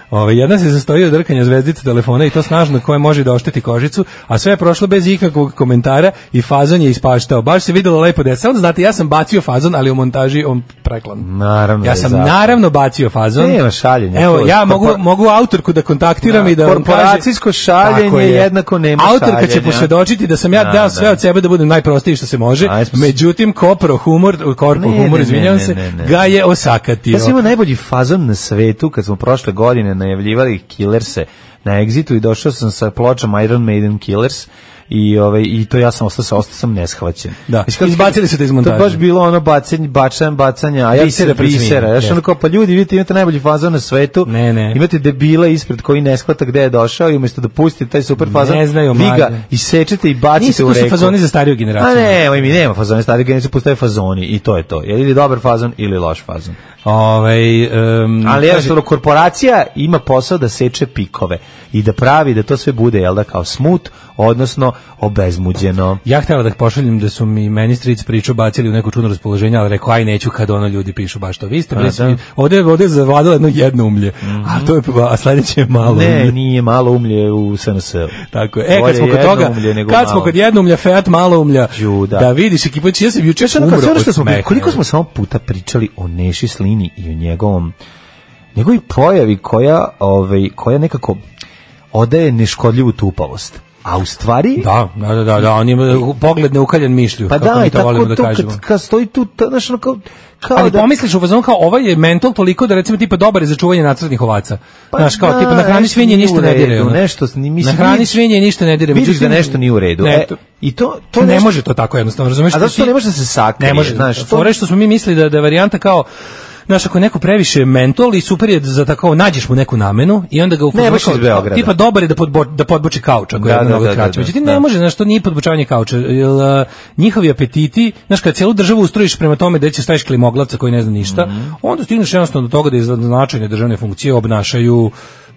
Jedna se sastoji od drkanja zvezdice telefona i to snažno koje može da ošteti kožicu, a sve je prošlo bez ikakvog komentara i fazon je ispaštao. Baš se videlo lepo da je. Samo da znate, ja sam bacio fazon, ali u montaži on preklan. Naravno. Ja sam naravno bacio fazon. Nema šaljenja. Evo, ja mogu autorku da kontaktiram i da vam kaže. Korporacijsko šaljenje jednako nema šaljenja. Autorka će posvedočiti da sam ja dao sve od sebe da budem najprostiji što se može. Međutim, korpo humor, izvinjavam se, ga je osakatio. Ja sam imao najbolji fazon na svetu kad smo prošle godine najavljivali Killerse na Exitu i došao sam sa pločama Iron Maiden Killers i to ja sam ostao sam neshvaćen. Da, izbacili su te iz montaže. To baš bilo ono bacanja, a ja se bisera. Ja sam kao, pa ljudi, vidite, imate najbolji fazon na svetu, imate debile ispred koji ne shvata gde je došao i umjesto da pustite taj super fazon, vi ga isečete i bacite u reku. Nisu fazoni za stariju generaciju. A ne, mi nema fazona za stariju generaciju, postoje fazoni i to je to. Ili dobar fazon ili loš fazon. Ali jednostavno korporacija ima posao da seče pikove i da pravi da to sve bude, jel da, kao smut, odnosno obezmuđeno. Ja htjela da pošaljem da su mi meni stric priču bacili u neko čudno raspoloženje, ali rekao, aj neću kad ono ljudi pišu baš to. Vi ste ovdje je zavladalo jedno umlje, a sledeće je malo umlje. Ne, nije malo umlje u SNS. Tako je. Kad smo kod toga, kad smo kod jedno umlja, Fiat malo umlja, da vidiš ekipa, ja sam juče umro od smeha. Koliko smo samo puta pričali o Neši Slini i o njegovoj pojavi koja nekako odaje neškodljivu tupavost. A u stvari... Da, on je pogled neukaljen mišlju. Pa da, i tako to kad stoji tu, znaš, ali pomisliš u fazonu kao ovaj je mental toliko da recimo tipa dobar je za čuvanje nacrtnih ovaca. Znaš, kao tipa na hrani svinje ništa ne dire. Na hrani svinje ništa ne dire. Vidiš da nešto nije u redu. I to ne može to tako jednostavno, razumeš? A zašto ne može da se sakrije? Ne može, znaš. Fore što smo mi mislili da je varijanta kao znaš, ako je neko previše mentol i super je za tako, nađeš mu neku namenu i onda ga tipa dobar je da podboči kauč ako je mnogo kraće. Međutim, ne može, znaš, to nije podbočavanje kauča. Njihovi apetiti, znaš, kad cijelu državu ustrojiš prema tome da će staviš klimoglavca koji ne zna ništa, onda stigneš jednostavno do toga da je značajne državne funkcije obnašaju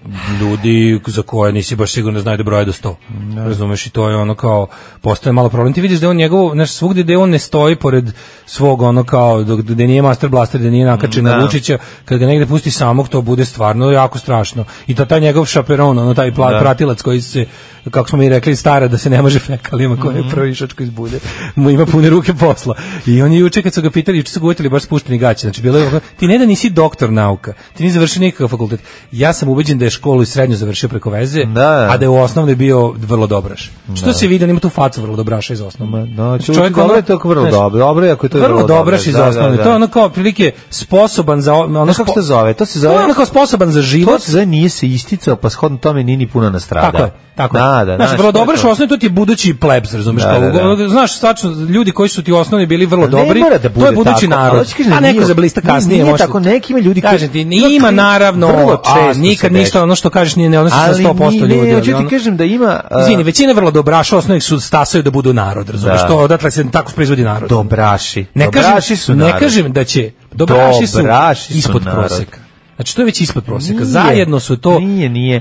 ljudi za koje nisi baš sigurno znaju da broje do 100. Razumeš, i to je ono kao postaje malo problem. Ti vidiš da on njegovo, znaš, svugdje da on ne stoji pored svog ono kao da nije master blaster, da nije nakačen na Vučića, kad ga negde pusti samog, to bude stvarno jako strašno. I to taj njegov šaperon, ono taj pratilac koji se, kako smo mi rekli, stara da se ne može fekalima, koji je provišačko izbude. Ima pune ruke posla. I on je juče kad su ga pitali, juče su ga uvjetili baš spušteni gaće. Znači, bilo je, ti ne da nisi doktor nauka, ti nisi završio nikakav fakultet. Ja sam ubeđen da je školu i srednju završio preko veze, a da je u osnovnoj bio vrlo dobraš. Što se vidi, on ima tu facu vrlo dobraša iz osnovne. Čovjek dobro je to vrlo dobro. Dobro je ako je to vrlo dobraš iz osnovne. To je ono kao prilike sposoban za ono kako se zove? To se zove ono kao sposoban za život. To se zove nije se isticao, pa shodno tome nije ni puno nastradao. Tako je. Znaš, vrlo dobraš u osnovi, to ti je budući plebs, razumiješ? Znaš, stačno, ljudi koji su ti u osnovi bili vrlo dobri, to je budući narod. A neko za blista kasnije može. Tako, nekima ljudi kažem ti, ima naravno, a nikad ništa, ono što kažeš nije neodnosno sa 100% ljudi. Ne, hoću ti kažem da ima... Izvini, većina vrlo dobraša osnovnih su stasaju da budu narod, razumiješ? To odatle se tako proizvodi narod. Dobraši su narod. Ne kažem da će, dobraši su ispod proseka. Znači, to je već ispod prosjeka. Zajedno su to... Nije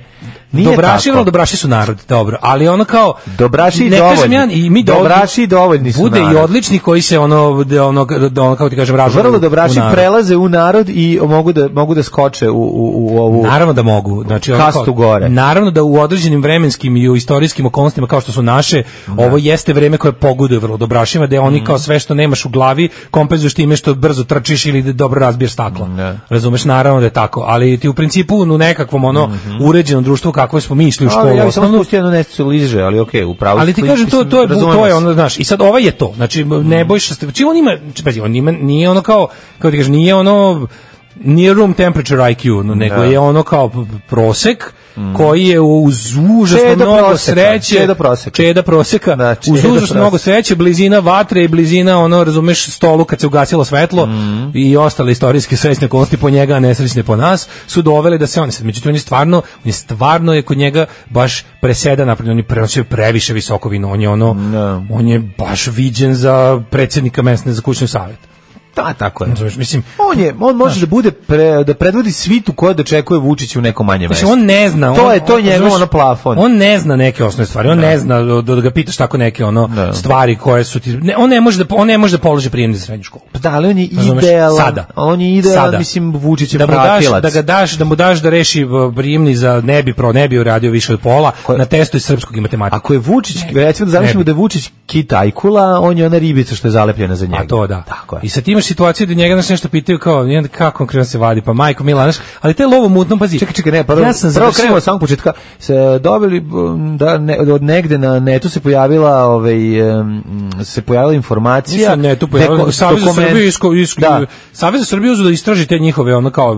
dobraši su narod, dobro. Ali ono kao... Dobraši i dovoljni. Dobraši i dovoljni su bude narod. I odlični koji se ono kako ti kažem, ražu. Vrlo dobraši prelaze u narod i mogu da skoče u ovu... Naravno da mogu. Znači, kastu gore. Naravno da u određenim vremenskim i u istorijskim okolnostima kao što su naše, ovo jeste vreme koje pogoduje vrlo dobrašima, da oni kao sve što nemaš u glavi kompenzuješ time što brzo trčiš ili dobro razbiješ stakla. Razumeš, naravno da je tako, ali ti u principu u nekakvom uređenom društvu kako smo mi išli u školu. Ja bih samo spustio jednu nesticu liže, ali okej, upravo. Ali ti kažem, to je ono, znaš, i sad ovaj je to, znači Nebojša, čim on ima, nije ono kao ti kažem, nije room temperature IQ, nego je ono kao prosek, koji je uz užasno mnogo sreće, čeda proseka, uz užasno mnogo sreće, blizina vatre i blizina, ono, razumeš, stolu kad se ugasilo svetlo i ostale istorijske srećne okolnosti po njega, a nesrećne po nas, su doveli da se on, međutim, on je stvarno je kod njega baš preseda napred, on je previše visoko vino, on je baš viđen za predsjednika mesne za kućni savjet. Da, tako je. Mislim, on može da bude da predvodi svitu koja dočekuje Vučića u nekom manjem mestu. On ne zna. To je njegov ono plafon. On ne zna neke osnovne stvari. On ne zna da ga pitaš tako neke stvari koje su ti on ne može da položi prijem za srednju školu. Da, ali on je idealan. Sada. On je idealan, mislim, Vučićev pratilac. Da mu daš da reši prijemni za ne bi uradio više od pola na testu iz srpskog i matematike. Ako je Vučić, recimo da zamislimo da je Vučić Kit Ajkula, on je ona ribica što je zalepljena za njega. A to da. I sad imaš situaciju da njega nešto pitaju kao, kako konkretno se vadi, pa majko Mila, znaš, ali te lovo mutno, pazi. Čekaj, ne, prvo krenemo od samog početka. Se dobili, od negde na netu se pojavila informacija. Ne, tu pojavila, Savez za Srbiju uzeo da istraži te njihove,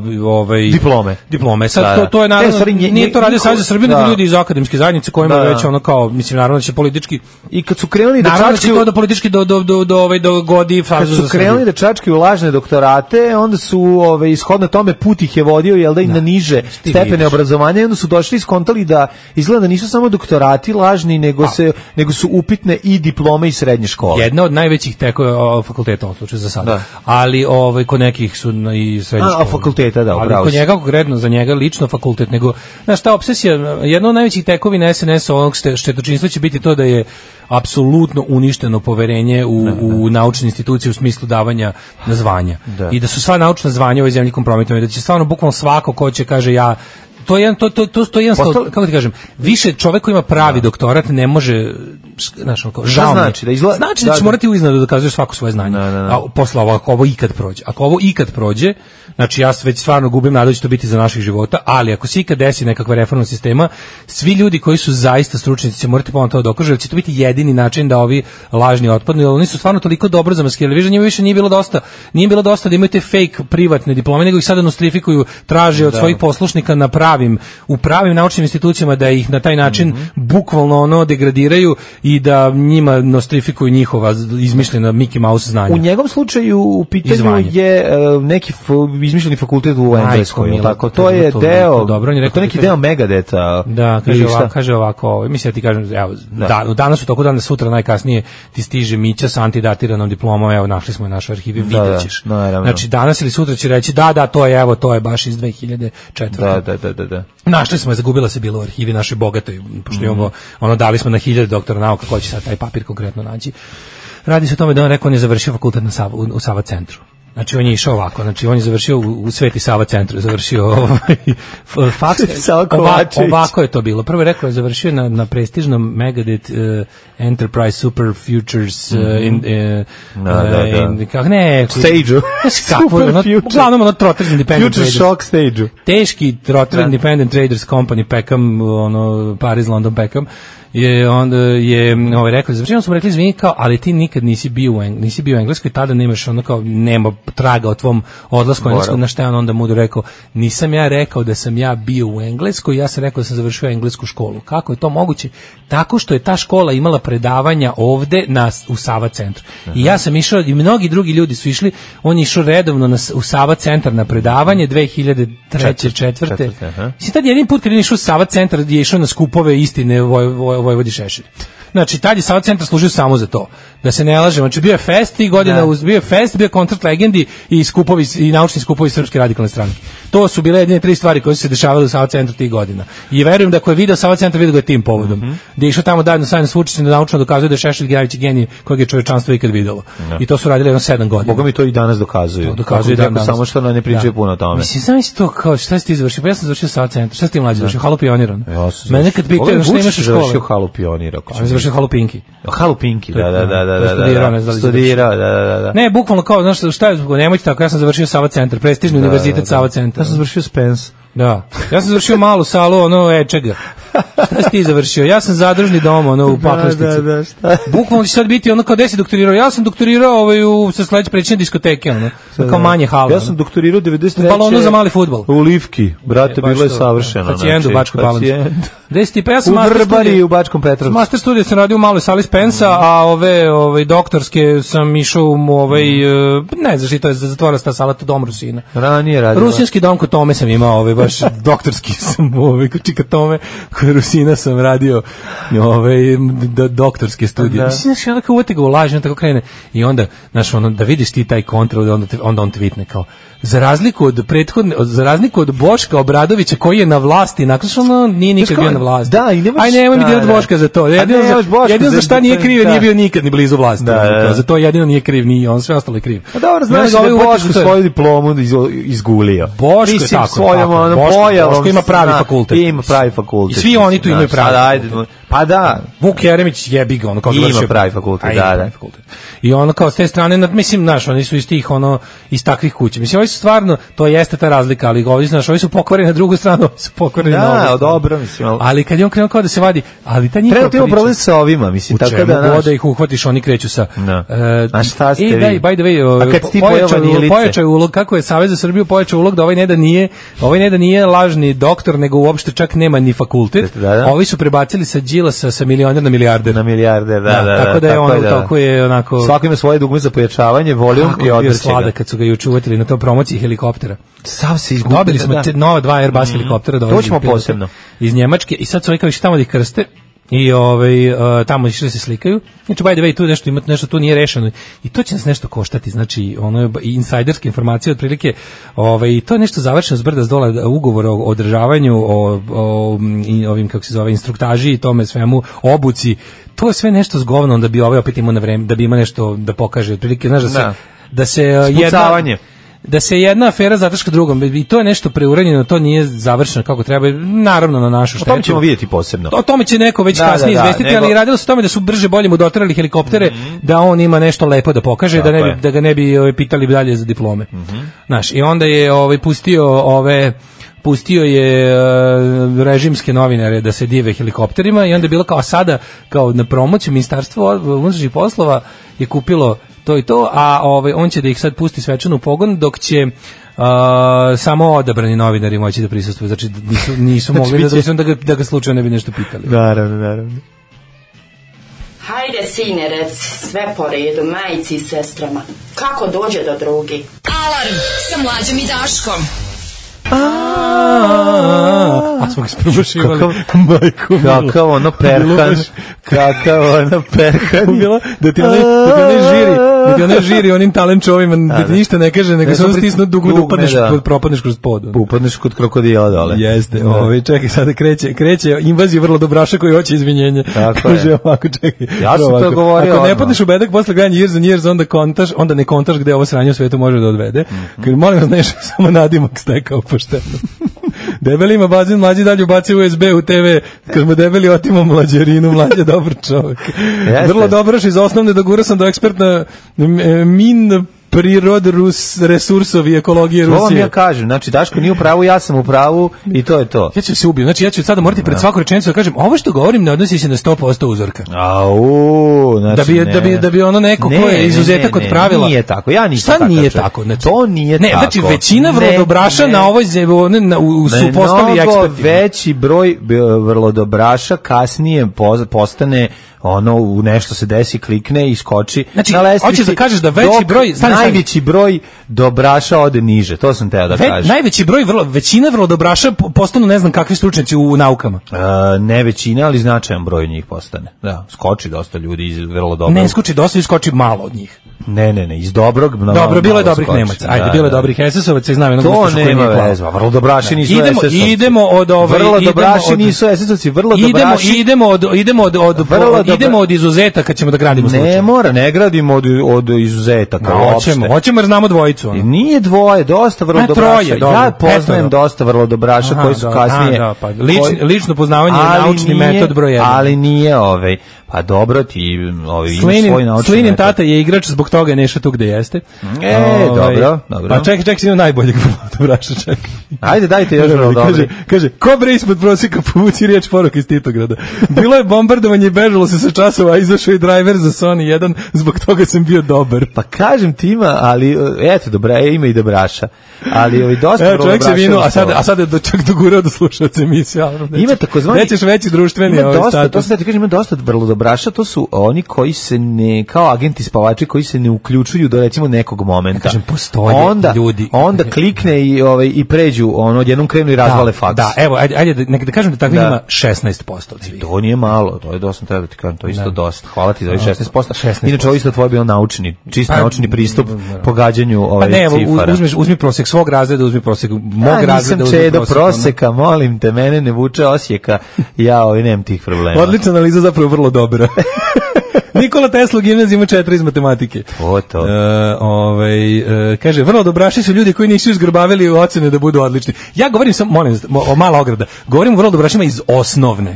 diplome. Sad, to je naravno, nije to radio Savez za Srbiju, nego ljudi iz akademske zajednice kojima je već mislim, naravno da će politički, i kad su krenuli da naravno da će to da politički do godi Savez za Srbiju. Kad su krenuli da čačkaju lažne doktorate, onda su ishodno tome put ih je vodio, jel da, i na niže stepene obrazovanja, i onda su došli i skontali da izgleda da nisu samo doktorati lažni, nego su upitne i diplome iz srednje škole. Jedna od najvećih tekova fakulteta u slučaju za sada. Ali kod nekih su i srednje škole. Fakulteta, da, ali kod njega konkretno, za njega lično fakultet, nego, znaš, ta obsesija, jedna od najvećih tekovina SNS-a onog štetočinstva će biti to da je apsolutno uništeno poverenje u naučne institucije u smislu davanja na zvanja. I da su sva naučna zvanja u ovoj zemlji kompromitovane, da će stvarno bukvalno svako ko će kaže ja to je jedan kako ti kažem, više čovjek koji ima pravi doktorat ne može, znaš, žao znači da će morati uiznad da dokazuješ svako svoje znanje. A posle ovo ikad prođe. Ako ovo ikad prođe, znači ja već stvarno gubim nadu da će to biti za naših života, ali ako se ikad desi nekakva reforma sistema, svi ljudi koji su zaista stručnjaci će morati ponovno to dokažu, jer će to biti jedini način da ovi lažni otpadnu, jer oni su stvarno toliko dobro zamaskirali, njima više nije bilo dosta da imaju te fake privatne diplome, nego ih sada nostrifikuju, traže od svojih poslušnika u pravim naučnim institucijama da ih na taj način bukvalno degradiraju i da njima nostrifikuju njihova izmišljena Mickey Mouse znanja. U njegovom slučaju u pitanju je neki izmišljeni fakultet u Engleskoj, tako, to je deo, to neki deo Megadeta. Da, kaže ovako, mislim da ti kažem, evo, danas u toku dana, sutra najkasnije ti stiže Mića sa antidatiranom diplomom, evo, našli smo je naše arhive, vidjet ćeš. Znači, danas ili sutra će reći, to je baš iz 2004. Da. Našli smo je, zagubila se bila u arhivi našoj bogatoj, pošto imamo, dali smo na 1000 doktora nauka, ko će sad taj papir konkretno naći. Radi se o tome da on rekao, on je završio fakultet u Sava centru. Znači on je išao ovako, znači on je završio u Sveti Sava centru, završio faks, ovako je to bilo. Prvo je rekao, je završio na prestižnom Megadeth Enterprise Super Futures stage-u. Uglavnom Trotter Independent Future Shock stage-u. Teški Trotter Independent Traders Company, Peckham, Paris, London, Peckham. Onda je rekao, završeno smo rekli, izvini, kao, ali ti nikad nisi bio u Engleskoj, tada nemaš nema traga o tvom odlasku u Englesku. Na šta je on onda mudro rekao, nisam ja rekao da sam ja bio u Engleskoj, ja sam rekao da sam završio englesku školu. Kako je to moguće? Tako što je ta škola imala predavanja ovde u Sava centru. I ja sam išao, i mnogi drugi ljudi su išli, on je išao redovno u Sava centar na predavanje 2003. 2004. Si tad jedin put kad je išao u Sava centar gdje je išao na skupove istine Vojvodi Šešelj. Znači, tad je Sava centar služio samo za to. Da se ne lažemo. Znači, bio je fest i godina bio je fest, bio je koncert legendi i skupovi, i naučni skupovi Srpske radikalne stranke. To su bile jedine 3 stvari koje su se dešavale u Sava centru tih godina. I verujem da ako je video Sava centar, vidio ga je tim povodom. Gdje je išao tamo dajedno sajno s Vučićem da naučno dokazuje da je Šešelj najveći genij kojeg je čovečanstvo ikad videlo. I to su radili 7 godina. Boga mi to i danas dokazuju. Dokazuje danas. Samo što ne pričaju puno o tome. Mislim, znam si to kao, šta si ti završio? Pa ja sam završio Sava centar. Šta si ti mlađi završio? Halu Pioniran. Mene kad pitaju šta imaš u školi? Halu Pionira. Završio Halu Pinki. Halu Pinki, da. Studirao, da. Ne, bukvalno kao, znaš, šta je, nemojte tako, ja sam završio Sava centar, prestižni univerzitet Sava centar. Ja sam završio Spence. Da, ja sam završio malu salu, čega. Šta si ti završio? Ja sam zadružni dom, u Pakrastici. Da, šta? Bukvalno će sad biti kao gde si doktorirao? Ja sam doktorirao sa sledeće prećine diskoteke, kao manje hala. Ja sam doktorirao 93. U balonu za mali fudbal. U Livki, brate, bilo je savršeno. Pacijentu u Bačkoj Palanci. Pa ja sam u Vrbari u Bačkom Petrovcu. Master studije sam radio u maloj sali Spensa, a ove doktorske sam išao u ne znaš, to je zatvorasta sala, to dom Rusina. Ranije radio. Rusinski dom kod Tome sam imao, baš doktorski sam, kod Čika Tome. Rusina sam radio doktorske studije. Mislim, znaš, onda kao uvati ga u laž, on tako krene. I onda, znaš, ono, da vidiš ti taj kontrol, onda on tweetne kao, za razliku od Boška Obradovića koji je na vlasti, nakon što ono nije nikad bio na vlasti. Da, i aj nemoj mi dirati Boška za to. Jedino za šta nije kriv, nije bio nikad ni blizu vlasti. Za to jedino nije kriv, nije on, sve ostalo je kriv. A dobro, znaš da je Boško svoju diplomu izgulio. Boško je tako. Boško ima pravi fakultet. Ima pravi fakultet. I svi oni tu imaju pravi fakultet. Pa da. Vuk Jeremić jebi ga, ono kao ima pravi fakultet, da. I ono kao s te strane, mislim, znaš, oni su iz tih, ono, iz takvih kuća. Mislim, ovi su stvarno, to jeste ta razlika, ali ovi, znaš, ovi su pokvareni na drugu stranu, ovi su pokvareni na ovu stranu. Da, dobro, mislim. Ali kad je on krenuo kao da se vadi, ali ta njihova priča... Treba problem sa ovima, mislim, tako da... U čemu god da ih uhvatiš, oni kreću sa... A šta ste vi? Daj, by the way, pojačao ulog, kako je Savez za Srbiju pojačao ulog da ovaj ne da nije lažni doktor, nego uopšte čak nema ni fakultet. Ovi su prebacili sa Đilasa sa milioner na milijarder. Na milijarder, da. Tako da je ono, tako je onako... Svako ima svoje dugme za pojačavanje, volijum i odvrće ga. Slada kad su ga juče uvetili na to promociji helikoptera. Sav se izgubili. Dobili smo nova 2 Airbus helikoptera. To ćemo posebno. Iz Njemačke i sad su rekao tamo da ih krste i tamo išli da se slikaju. Znači, by the way, tu nešto tu nije rešeno i to će nas nešto koštati, znači, ono je insajderske informacije otprilike, to je nešto završeno s brda s dola, ugovor o održavanju, o ovim, kako se zove, instruktaži i tome svemu, obuci, to je sve nešto zgovno, da bi opet imao na vreme, da bi ima nešto da pokaže, otprilike, znaš, da se jedna afera zataška drugom i to je nešto preuranjeno, to nije završeno kako treba, naravno na našu štetu. O tome ćemo vidjeti posebno. O tome će neko već kasnije izvestiti, ali radilo se o tome da su brže bolje mu doterali helikoptere, da on ima nešto lepo da pokaže, da ga ne bi pitali dalje za diplome. Znaš, i onda je pustio je režimske novinare da se dive helikopterima i onda je bilo kao sada, kao na promociju Ministarstvo unutrašnjih poslova je kupilo to i to, a on će da ih sad pusti svečano u pogon, dok će samo odabrani novinari moći da prisustvuju, znači nisu mogli da ga slučajno ne bi nešto pitali. Naravno. Hajde, sine, reci, sve po redu, majici i sestrama. Kako dođe do drugi? Alarm sa Mlađom i Daškom. A smo ga sprobušivali. Kakav ono perhan. Da ti onaj žiri onim talent šovima, da ti ništa ne kaže, nego samo stisnu dugme da propadneš kroz pod. Upadneš kod krokodila dole. Jeste, čekaj, sada kreće invazija vrlo dobraša koji hoće izvinjenje. Kaže ovako, čekaj. Ja sam to govorio. Ako ne padneš u bedak posle gledanja years, onda ne kontaš gde ovo sranje u svetu može da odvede. Kaže, molim vas, nešto samo nadimak stekao pošteno. Debeli ima bazen, Mlađi dalje ubaci USB u TV, kad mu debeli otimo mlađarinu, Mlađa dobar čovjek. Vrlo dobraš iz osnovne, dogura sam do ekspertna min prirod resursovi ekologije Rusije. To vam ja kažem, znači Daško nije u pravu, ja sam u pravu i to je to. Ja ću se ubijem, znači ja ću sada morati pred svaku rečenicu da kažem, ovo što govorim ne odnosi se na 100% uzorka. Znači da bi ono neko ko je izuzetak od pravila. Nije tako, ja nisam tako. Šta nije tako? Znači, to nije tako. Znači većina vrlodobraša na ovoj su postali eksperti. Veći broj vrlodobraša kasnije postane ono, u nešto se desi, klikne i skoči. Znači, hoćeš da kažeš da veći broj... Najveći broj dobraša ode niže, to sam teo da kažem. Najveći broj, većina vrlodobraša postanu ne znam kakvi stručnjaci u naukama. Ne većina, ali značajan broj njih postane. Da, skoči dosta ljudi iz vrlo dobrog. Ne skoči dosta, skoči malo od njih. Ne, iz dobrog. Dobro, bilo je dobrih skoči. Nemaca. Ajde, bilo je dobrih SS-ovaca i znam jednog ustaša koji nije plavo. Vrlo dobraši nisu SS-ovci. Vrlo dobraši nisu SS-ovci, vrlo dobraši. Idemo od izuzetaka, kad ćemo da gradimo slučaj. Ne gradimo od izuzetaka. Hoćemo jer znamo dvojicu. Nije dvoje, dosta vrlo dobraša. Ja poznajem dosta vrlo dobraša koji su kasnije. Lično poznavanje je naučni metod broj 1. Ali nije pa dobro ti imaš svoj naučni metod. Slinin tata je igrač, zbog toga je Neša tu gde jeste. Dobro. Pa čekaj, si imao najboljeg dobraša, čekaj. Ajde, dajte još vrlo dobri. Kaže, ko bre ispod prosjeka povuci riječ poruka iz Titograda. Bilo je bombardovanje i bežalo se sa časova, a izašao je driver za Sony 1, zbog toga sam bio dobar. Pa kažem ti ali eto, ima i dobraša. Ali dosta vrlo dobraša. Čovjek se vino, a sad je čak dogurao da slušaoci emisija. Ima takozvani... Nećeš veći društveni status. To se da ti kažem, ima dosta vrlo dobraša, to su oni koji se ne, kao agenti spavači, koji se se ne uključuju do recimo nekog momenta. Ja kažem, postoje ljudi. Onda klikne i pređu, odjednom krenu i razvale faks. Da, evo, ajde da kažem da takvih ima 16% od svih. To nije malo, to je dosta, treba da ti kažem, to je isto dosta. Hvala ti za 16%. Inače, ovo isto tvoj bio naučni pristup pogađanju cifara. Uzmi prosek svog razreda, uzmi prosek mog razreda. Nisam čedo proseka, molim te, mene ne vuče Osijeka, ja nemam tih problema. Odlična analiza, zapravo vrlo dobra. Nikola Tesla u gimnaziji ima 4 iz matematike. To. Kaže, vrlo dobraši su ljudi koji nisu izgrbavili ocene da budu odlični. Ja govorim samo, molim, mala ograda, govorim o vrlo dobrašima iz osnovne.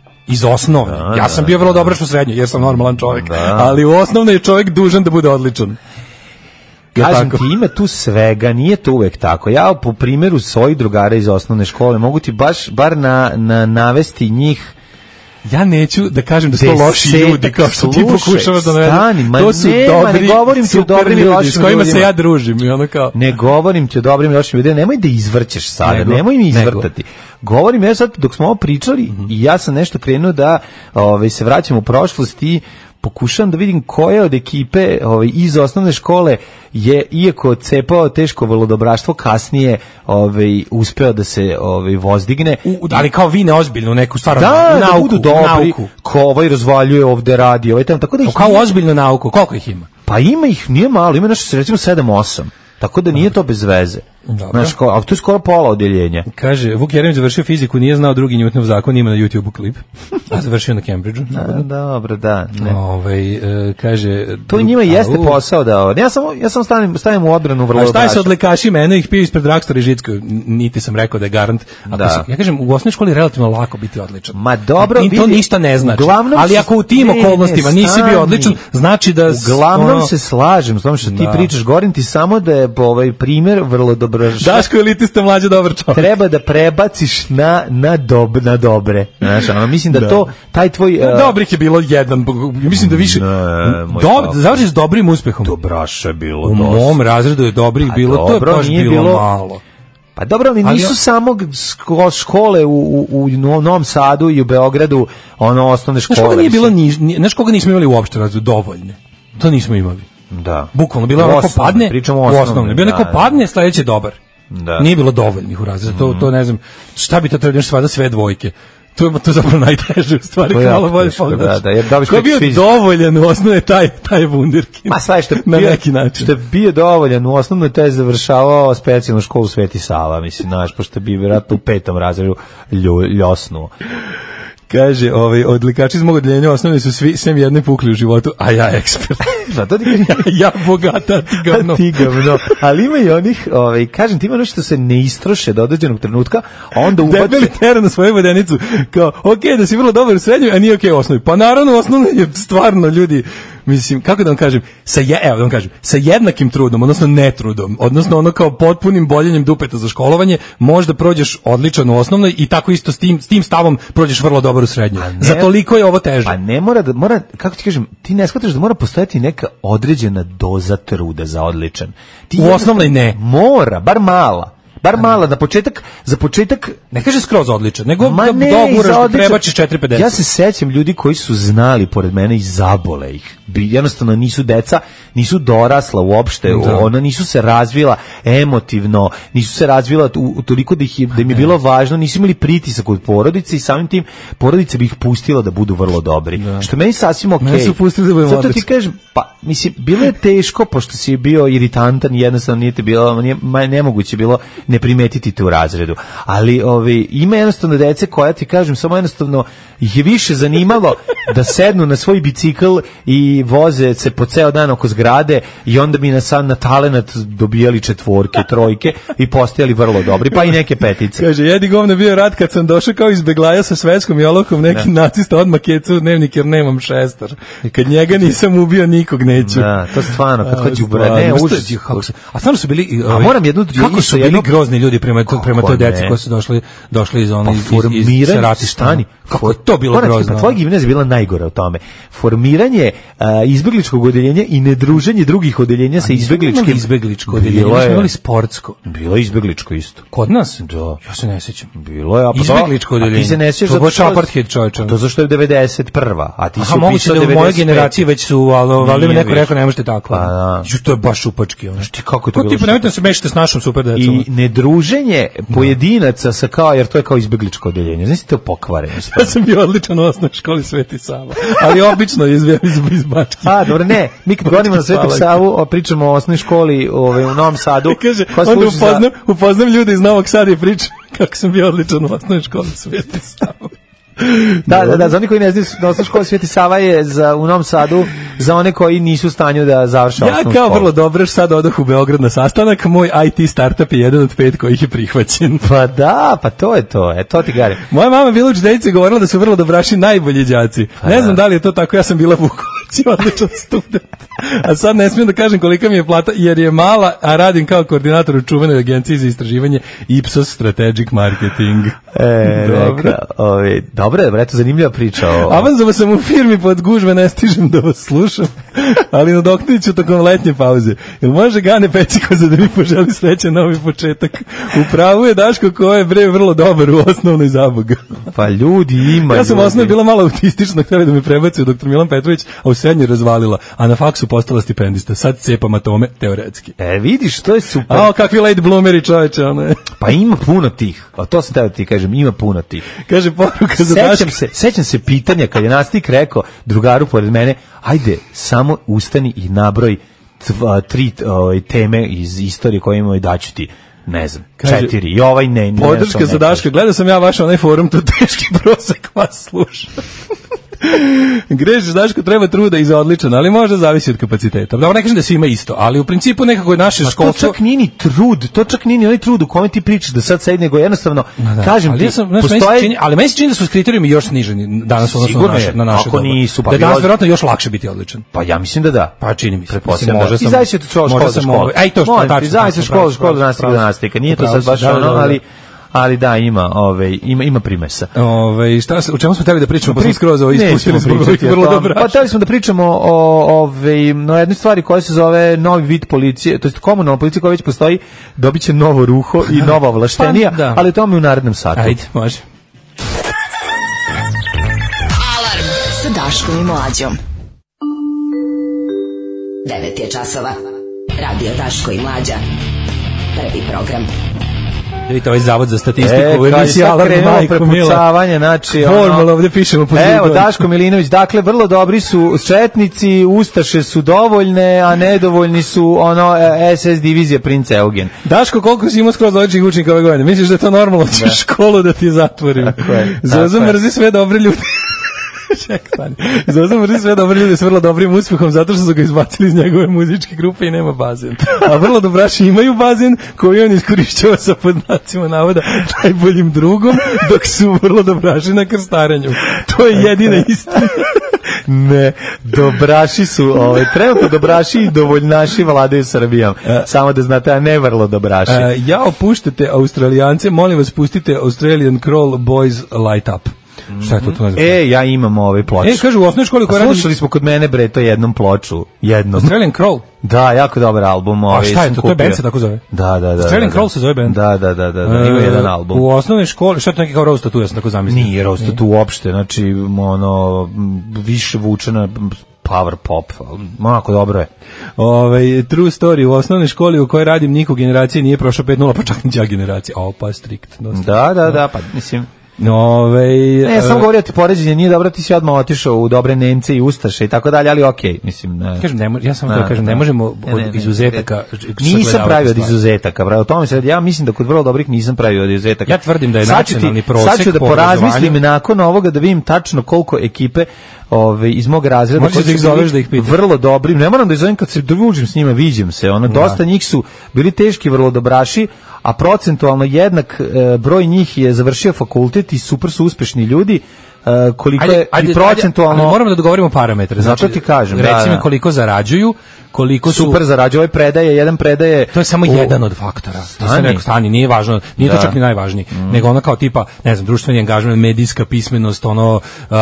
Ja sam bio vrlo dobraš u srednjoj, jer sam normalan čovjek. Ali u osnovnoj je čovjek dužan da bude odličan. Kažem ti, ima tu svega, nije to uvek tako. Ja po primjeru svojih drugara iz osnovne škole mogu ti bar navesti njih. Ja neću da kažem da su to loši ljudi, kao što ti pokušavaš da navedem. To su dobri, ne govorim ti o dobrim i lošim ljudima. S kojima se ja družim. I ono kao... Ne govorim ti o dobrim i lošim ljudima. Nemoj da izvrćeš sada, nemoj mi izvrtati. Govorim, ja sad dok smo ovo pričali i ja sam nešto krenuo da se vraćam u prošlost i pokušam da vidim koje od ekipe iz osnovne škole je, iako cepao teško volodobraštvo, kasnije uspeo da se vozdigne. Ali kao vi neozbiljno neku stvar, da budu dobri, ko razvaljuje ovde radi, tamo, tako da ih kao ozbiljnu nauku, koliko ih ima? Pa ima ih, nije malo, ima nešto recimo 7-8. Tako da nije to bez veze. Znaš, ali to je skoro pola odeljenja. Kaže, Vuk Jeremić završio fiziku, nije znao drugi Newtonov zakon, ima na YouTube-u klip. A završio na Cambridgeu. Dobro, da. Kaže... To njima jeste posao da... Ja sam stavim u odbranu vrlo obraša. A šta se odlekašima, eno ih pio ispred Dragstora i Žicko, niti sam rekao da je garant. Ja kažem, u osnovnoj školi je relativno lako biti odličan. Ma dobro, to ništa ne znači. Ali ako u tim okolnostima nisi bio odličan, znači da... Uglavnom se slažem s tom što ti pričaš, govorim ti samo da je primjer vrlo dobro. Daško je elitista, mlađe, dobar čovjek. Treba da prebaciš na dobre. Znaš, mislim da to, taj tvoj... Dobrih je bilo jedan, mislim da više... Završi s dobrim uspehom. Dobraša je bilo u mom razredu je dobrih bilo, to je baš bilo malo. Pa dobro, ali nisu samo škole u Novom Sadu i u Beogradu, osnovne škole. Znaš koga nismo imali uopšte razredu, dovoljne. To nismo imali. Da. Bukvalno bilo onako padne, u osnovne. Bilo neko padne, sledeće dobar. Da. Nije bilo dovoljnih u razredu. To ne znam, šta bi to trebalo svada sve dvojke. To je zapravo najteže u stvari, malo bolje pogledaš. Ko je bio dovoljan u osnovne, taj je wunderkind. Ma sve na neki način. Što je bio dovoljan u osnovnoj, taj je završavao specijalnu školu Sveti Sava, mislim, znaš, pošto bi vjerojatno u 5. razredu ljosnuo. Kaže, odlikači iz mog odeljenja osnovni su svi sem jedne pukli u životu, a ja ekspert. Zato ti ja bogata, ti govno. Ali ima i onih, kažem, ti ima nešto se ne istroše do određenog trenutka, a onda ubaci... Debeli tera na svoju vodenicu, kao, okej, da si vrlo dobar u srednjoj, a nije okej u osnovi. Pa naravno, u osnovnoj je stvarno ljudi... Mislim, kako da vam kažem, sa jednakim trudom, odnosno netrudom, odnosno ono kao potpunim boljenjem dupeta za školovanje, možda prođeš odličan u osnovnoj i tako isto s tim stavom prođeš vrlo dobro u srednjoj. Za toliko je ovo teže. Pa ne mora, kako ti kažem, ti ne shvataš da mora postojati neka određena doza truda za odličan. U osnovnoj ne. Mora, bar mala, za početak ne kaže skroz odličan, nego da doguraš da prebačiš 4-50. Ja se sećam ljudi koji su znali pored mene i zabole ih. Jednostavno nisu deca, nisu dorasla uopšte, ona nisu se razvila emotivno, nisu se razvila toliko da im je bilo važno, nisu imali pritisak od porodice i samim tim porodica bi ih pustila da budu vrlo dobri. Što meni sasvim okej. Ne su pustili da budu zato ti kažem, pa mislim, bilo je teško pošto si bio iritantan, jednostavno nije te bilo, nemoguće bilo ne primetiti te u razredu. Ali ima jednostavno dece koja, ti kažem, samo jednostavno ih je više zanimalo da sednu na svoj bicikl i voze se po ceo dan oko zgrade i onda bi na talenat dobijali 4, 3 i postajali vrlo dobri, pa i neke 5. Kaže, jedi govno, bio rad kad sam došao kao iz Beglaja sa svetskom jolokom, neki nacista odmah kecu u dnevnik jer nemam šestar. Kad njega nisam ubio, nikog neću. Da, to stvarno, kad hoću ne, užas. A stvarno su bili... A moram jednu... Kako su bili grozni ljudi prema toj deci koji su došli iz onih iz ratišta. Kako je to bilo grozno? Tvoja gimnazija je bila najgora u tome. Formiranje izbegličkog odeljenja i nedruženje drugih odeljenja sa izbegličkim. Izbegličko odeljenje, mi smo imali sportsko. Bilo je izbegličko isto. Kod nas? Da. Ja se ne sjećam. Bilo je, izbegličko odeljenje. A ti se ne sjećaš zato što apartheid, čovječe. To zašto je 91. A ti si upisao 95. U mojoj generaciji već su, ali mi neko rekao ne možete tako. Pa da. To je baš upački. Ti kako to bilo? Tipa nemojte se mešati s našom super decom. I nedruženje pojedinaca sa kao, jer to je kao izbegličko odeljenje. Znaš ti to pokvareno? Ja sam bio odličan u osnovnoj školi Sveti Sava, ali obično iz Bačke. A, dobro, ne, mi kad govorimo na Svetog Savu, pričamo o osnovnoj školi u Novom Sadu. Kaže, onda upoznam ljude iz Novog Sada i pričam kako sam bio odličan u osnovnoj školi Sveti Sava. Da, za oni koji ne znaju, da osnovna škola Sveti Sava je u Novom Sadu za one koji nisu u stanju da završe osnovnu školu. Ja kao vrlo dobraš sad odah u Beograd na sastanak, moj IT startup je jedan od 5 kojih je prihvaćen. Pa da, pa to je to, to ti garim. Moja mama bila učiteljica i govorila da su vrlo dobraši najbolji đaci. Ne znam da li je to tako, ja sam bila Vukovac i odličan student. A sad ne smijem da kažem kolika mi je plata, jer je mala, a radim kao koordinator u čuvenoj agenciji za istraživanje Ipsos Strategic Marketing. Dobro, eto, zanimljiva priča. Avanzova sam u firmi pod gužve, ne stižem da vas slušam, ali nadoknadit ću tokom letnje pauze. Jel može Gane Pecikoza da mi poželi srećan novi početak? U pravu je Daško ko je vrlo dobar u osnovnoj Zaboga. Pa ljudi ima. Ja sam u osnovi bila malo autistična, htjeli da me prebacio dr. Milan Petrović, a u srednjoj razvalila, a na faksu postala stipendista. Sad cepam atome teoretski. Vidiš, to je super. A kakvi late bloomeri, čoveče, ono je. Pa ima puno tih. A to sam teo ti kažem, ima puno tih. Kaže poruka za Daška. Sećam se pitanja kad je nastavnik rekao drugaru pored mene, ajde, samo ustani i nabroj 3 teme iz istorije koje imamo i daću ti. Ne znam, 4. I ovaj ne. Podrška za Daška. Gledao sam ja vaš onaj forum, to teški prosek vas sluša. Grešiš, Daško, treba truda i za odličan, ali možda zavisi od kapaciteta. Da, ne kažem da svima isto, ali u principu nekako je naše školstvo... To čak nije ni trud, onaj trud u kome ti pričaš da sad sedi, nego jednostavno, kažem ali ti, postoje... Ali meni se čini da su kriterijumi još sniženi danas odnosno na naše doba. Nisu, pa da je danas vjerojatno još lakše biti odličan. Pa ja mislim da da. Pa čini mi se. I zavisi od škola do škola. Aj to što tačno. Zavisi od škola do nastavnika. Nije to sad baš ono, ali da, ima primesa. U čemu smo trebali da pričamo, pa smo skroz ispustili smo vrlo dobro. Pa trebali smo da pričamo o jednoj stvari koja se zove novi vid policije, to jest komunalna policija koja već postoji, dobit će novo ruho i nova ovlaštenija, ali to mi u narednom satu. Ajde, može. Alarm sa Daškom i Mlađom. 9 je časova. Radio Daško i Mlađa. Prvi program. Vidite ovaj zavod za statistiku u emisiji Alarm, majko mila. Znači, formula ovdje pišemo po zidu. Evo, Daško Milinović, dakle, vrlo dobri su četnici, ustaše su dovoljne, a nedovoljni su SS divizija Prince Eugen. Daško, koliko si imao skroz odličnih učenika ove godine? Misliš da je to normalno? Ćeš školu da ti zatvorim. Zozo mrzi sve dobre ljudi. Zozo mrzi sve dobre ljude s vrlo dobrim uspjehom zato što su ga izbacili iz njegove muzičke grupe i nema bazen. A vrlo dobraši imaju bazen koji on iskorišćava sa podnacima navoda najboljim drugom, dok su vrlo dobraši na krstarenju. To je jedina istina. Ne, dobraši su, trenutno dobraši i dovoljnaši vladaju Srbijom. Samo da znate, a ne vrlo dobraši. Ja opuštate Australijance, molim vas pustite Australian Crawl Boys Light Up. Šta je to ne znam? Ja imam ove ploče. Kažu u osnovnoj školi koja radi... Slušali smo kod mene, bre, to jednom ploču. Australian Crawl? Da, jako dobar album. A šta je to? To je band se tako zove? Da. Australian Crawl se zove band? Da. Ima jedan album. U osnovnoj školi, šta je to neki kao Rose Tattoo, ja sam tako zamislio? Nije Rose Tattoo uopšte, znači, više vučena power pop, onako dobro je. True story, u osnovnoj školi u kojoj radim niko generacije nije prošao 5-0, pa čak ni ja generacija. Pa strikt. Da, pa mislim... Ne, sam govorio ti poređenje, nije dobro, ti si odmah otišao u dobre Nemce i Ustaše i tako dalje, ali okej, mislim. Ja samo to kažem, ne možemo od izuzetaka. Nisam pravio od izuzetaka, o tome se radi. Ja mislim da kod vrlo dobrih nisam pravio od izuzetaka. Ja tvrdim da je nacionalni prosek. Sad ću da porazmislim nakon ovoga da vidim tačno koliko ekipe iz mog razreda koji su zoveš da ih pitaš. Vrlo dobri. Ne moram da ih zovem kad se družim s njima, viđem se. Dosta njih su bili teški vrlo dobraši, a procentualno jednak broj njih je završio fakultet i super su uspešni ljudi. Koliko je procentualno... Ali moramo da dogovorimo parametre. Zato ti kažem. Recimo koliko zarađuju, koliko su super zarađuje, ovaj predaje, jedan predaje. To je samo jedan od faktora. To se neko stani, nije važno, nije to čak ni najvažniji, nego ono kao tipa, ne znam, društveni angažman, medijska pismenost, ono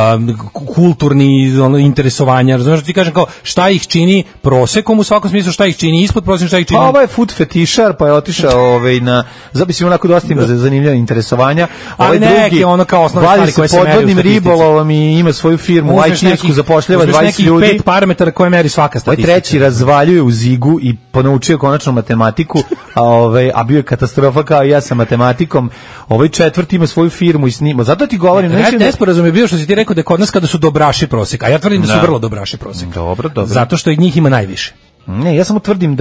kulturni ono interesovanja, razumeš, ti kažem kao šta ih čini prosekom u svakom smislu, šta ih čini ispod prosječnog, šta ih čini. Pa ovo je food fetišar, pa je otišao na zapisimo onako dosta ima zanimljiva interesovanja. Ali neki ono kao osnovne stvari koje se meri u podvodnim ribolovom i ima svoju firmu IT-sku, zapošljava 20 ljudi. 5 parametara koje meri svaka statistika. Ovaj treći razvaljuje u zigu i ponaučio konačno matematiku, a bio je katastrofa kao i ja sa matematikom. Ovaj četvrti ima svoju firmu i snima. Zato ti govorim, nesporazum je bio što si ti rekao da kod nas kada su dobraši prosek, a ja tvrdim da su vrlo dobraši prosek. Dobro. Zato što i njih ima najviše. Ne, ja samo tvrdim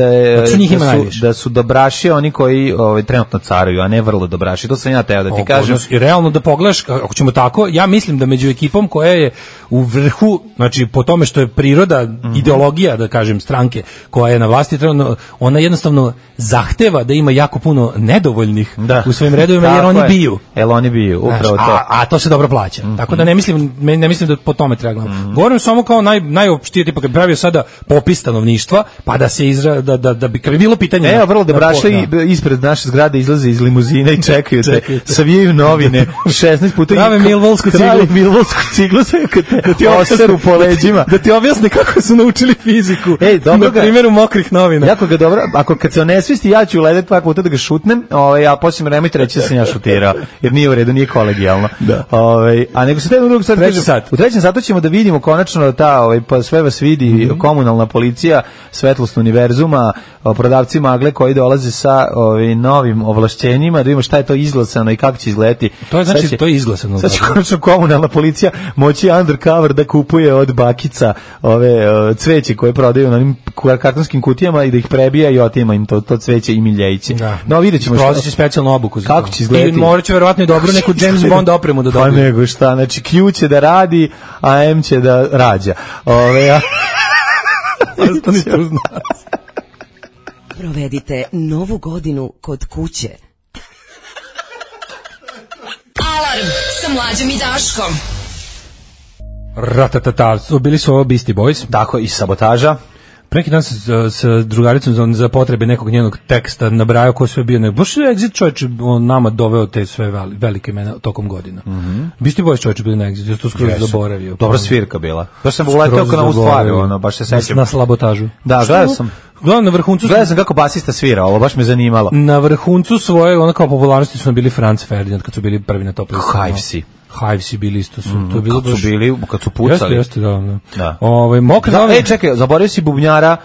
da su dobraši oni koji trenutno caruju, a ne vrlo dobraši. To sam ja teo da ti kažem. I realno da pogledaš, ako ćemo tako, ja mislim da među ekipom koja je u vrhu, znači po tome što je priroda, ideologija, da kažem, stranke koja je na vlasti, ona jednostavno zahteva da ima jako puno nedovoljnih u svojim redovima, jer oni biju. Oni biju, upravo to. A to se dobro plaća. Tako da ne mislim da po tome treba gledati. Govorim samo kao najopštije, tipa kad pravio sada popis stanovništva, pa da se da bi kad bi bilo pitanje. Evo vrlo dobrašli ispred naše zgrade izlaze iz limuzina i čekaju te. Savijaju novine 16 puta. Prave milvolsku ciglu da ti oseru po leđima. Da ti objasne kako su naučili fiziku. Dobro, na primjeru mokrih novina. Jako ga dobro, ako kad se onesvisti ja ću uledet par puta da ga šutnem, a poslije nemojte reći da sam ja šutirao, jer nije u redu, nije kolegijalno. A nego se taj drugi sat. U trećem satu ćemo da vidimo konačno pa sve vas vidi komunalna policija, Svetlost univerzuma, prodavci magle koji dolaze sa novim ovlašćenjima, da vidimo šta je to izglasano i kako će izgledati. To je znači to je izglasano. Sad će konačno komunalna policija moći undercover da kupuje od bakica cveće koje prodaju na onim kartonskim kutijama i da ih prebija i otima im to cveće i miljeće. No, vidjet ćemo što. Proći specijalnu obuku. Kako će izgledati. I morat će verovatno i dobro neku James Bond opremu da dobije. Pa nego šta, znači Q će da radi, a M će da rađa. Ostanite uz nas. Provedite Novu godinu kod kuće. Alarm sa Mlađom i Daškom. Ratatata, bili su ovo Beastie Boys. Tako, i Sabotaža. Preki dan sa drugaricom za potrebe nekog njenog teksta nabrajao ko sve bio. Baš je Exit čovječe nama doveo te sve velike imena tokom godina. Beastie Boys čovječe bili na Exit, ja to skoro zaboravio. Dobra svirka bila. Baš sam uleteo kao na ovu stvari, baš se sećam. Na Sabotažu. Da, gledao sam. Na vrhuncu gledao sam kako basista svira, ovo baš me zanimalo. Na vrhuncu svoje, ono kao popularnosti su bili Franz Ferdinand kad su bili prvi na top listu. Hivesi bili isto su. To je bilo kad su pucali. Jeste, da. Čekaj, zaboravio si bubnjara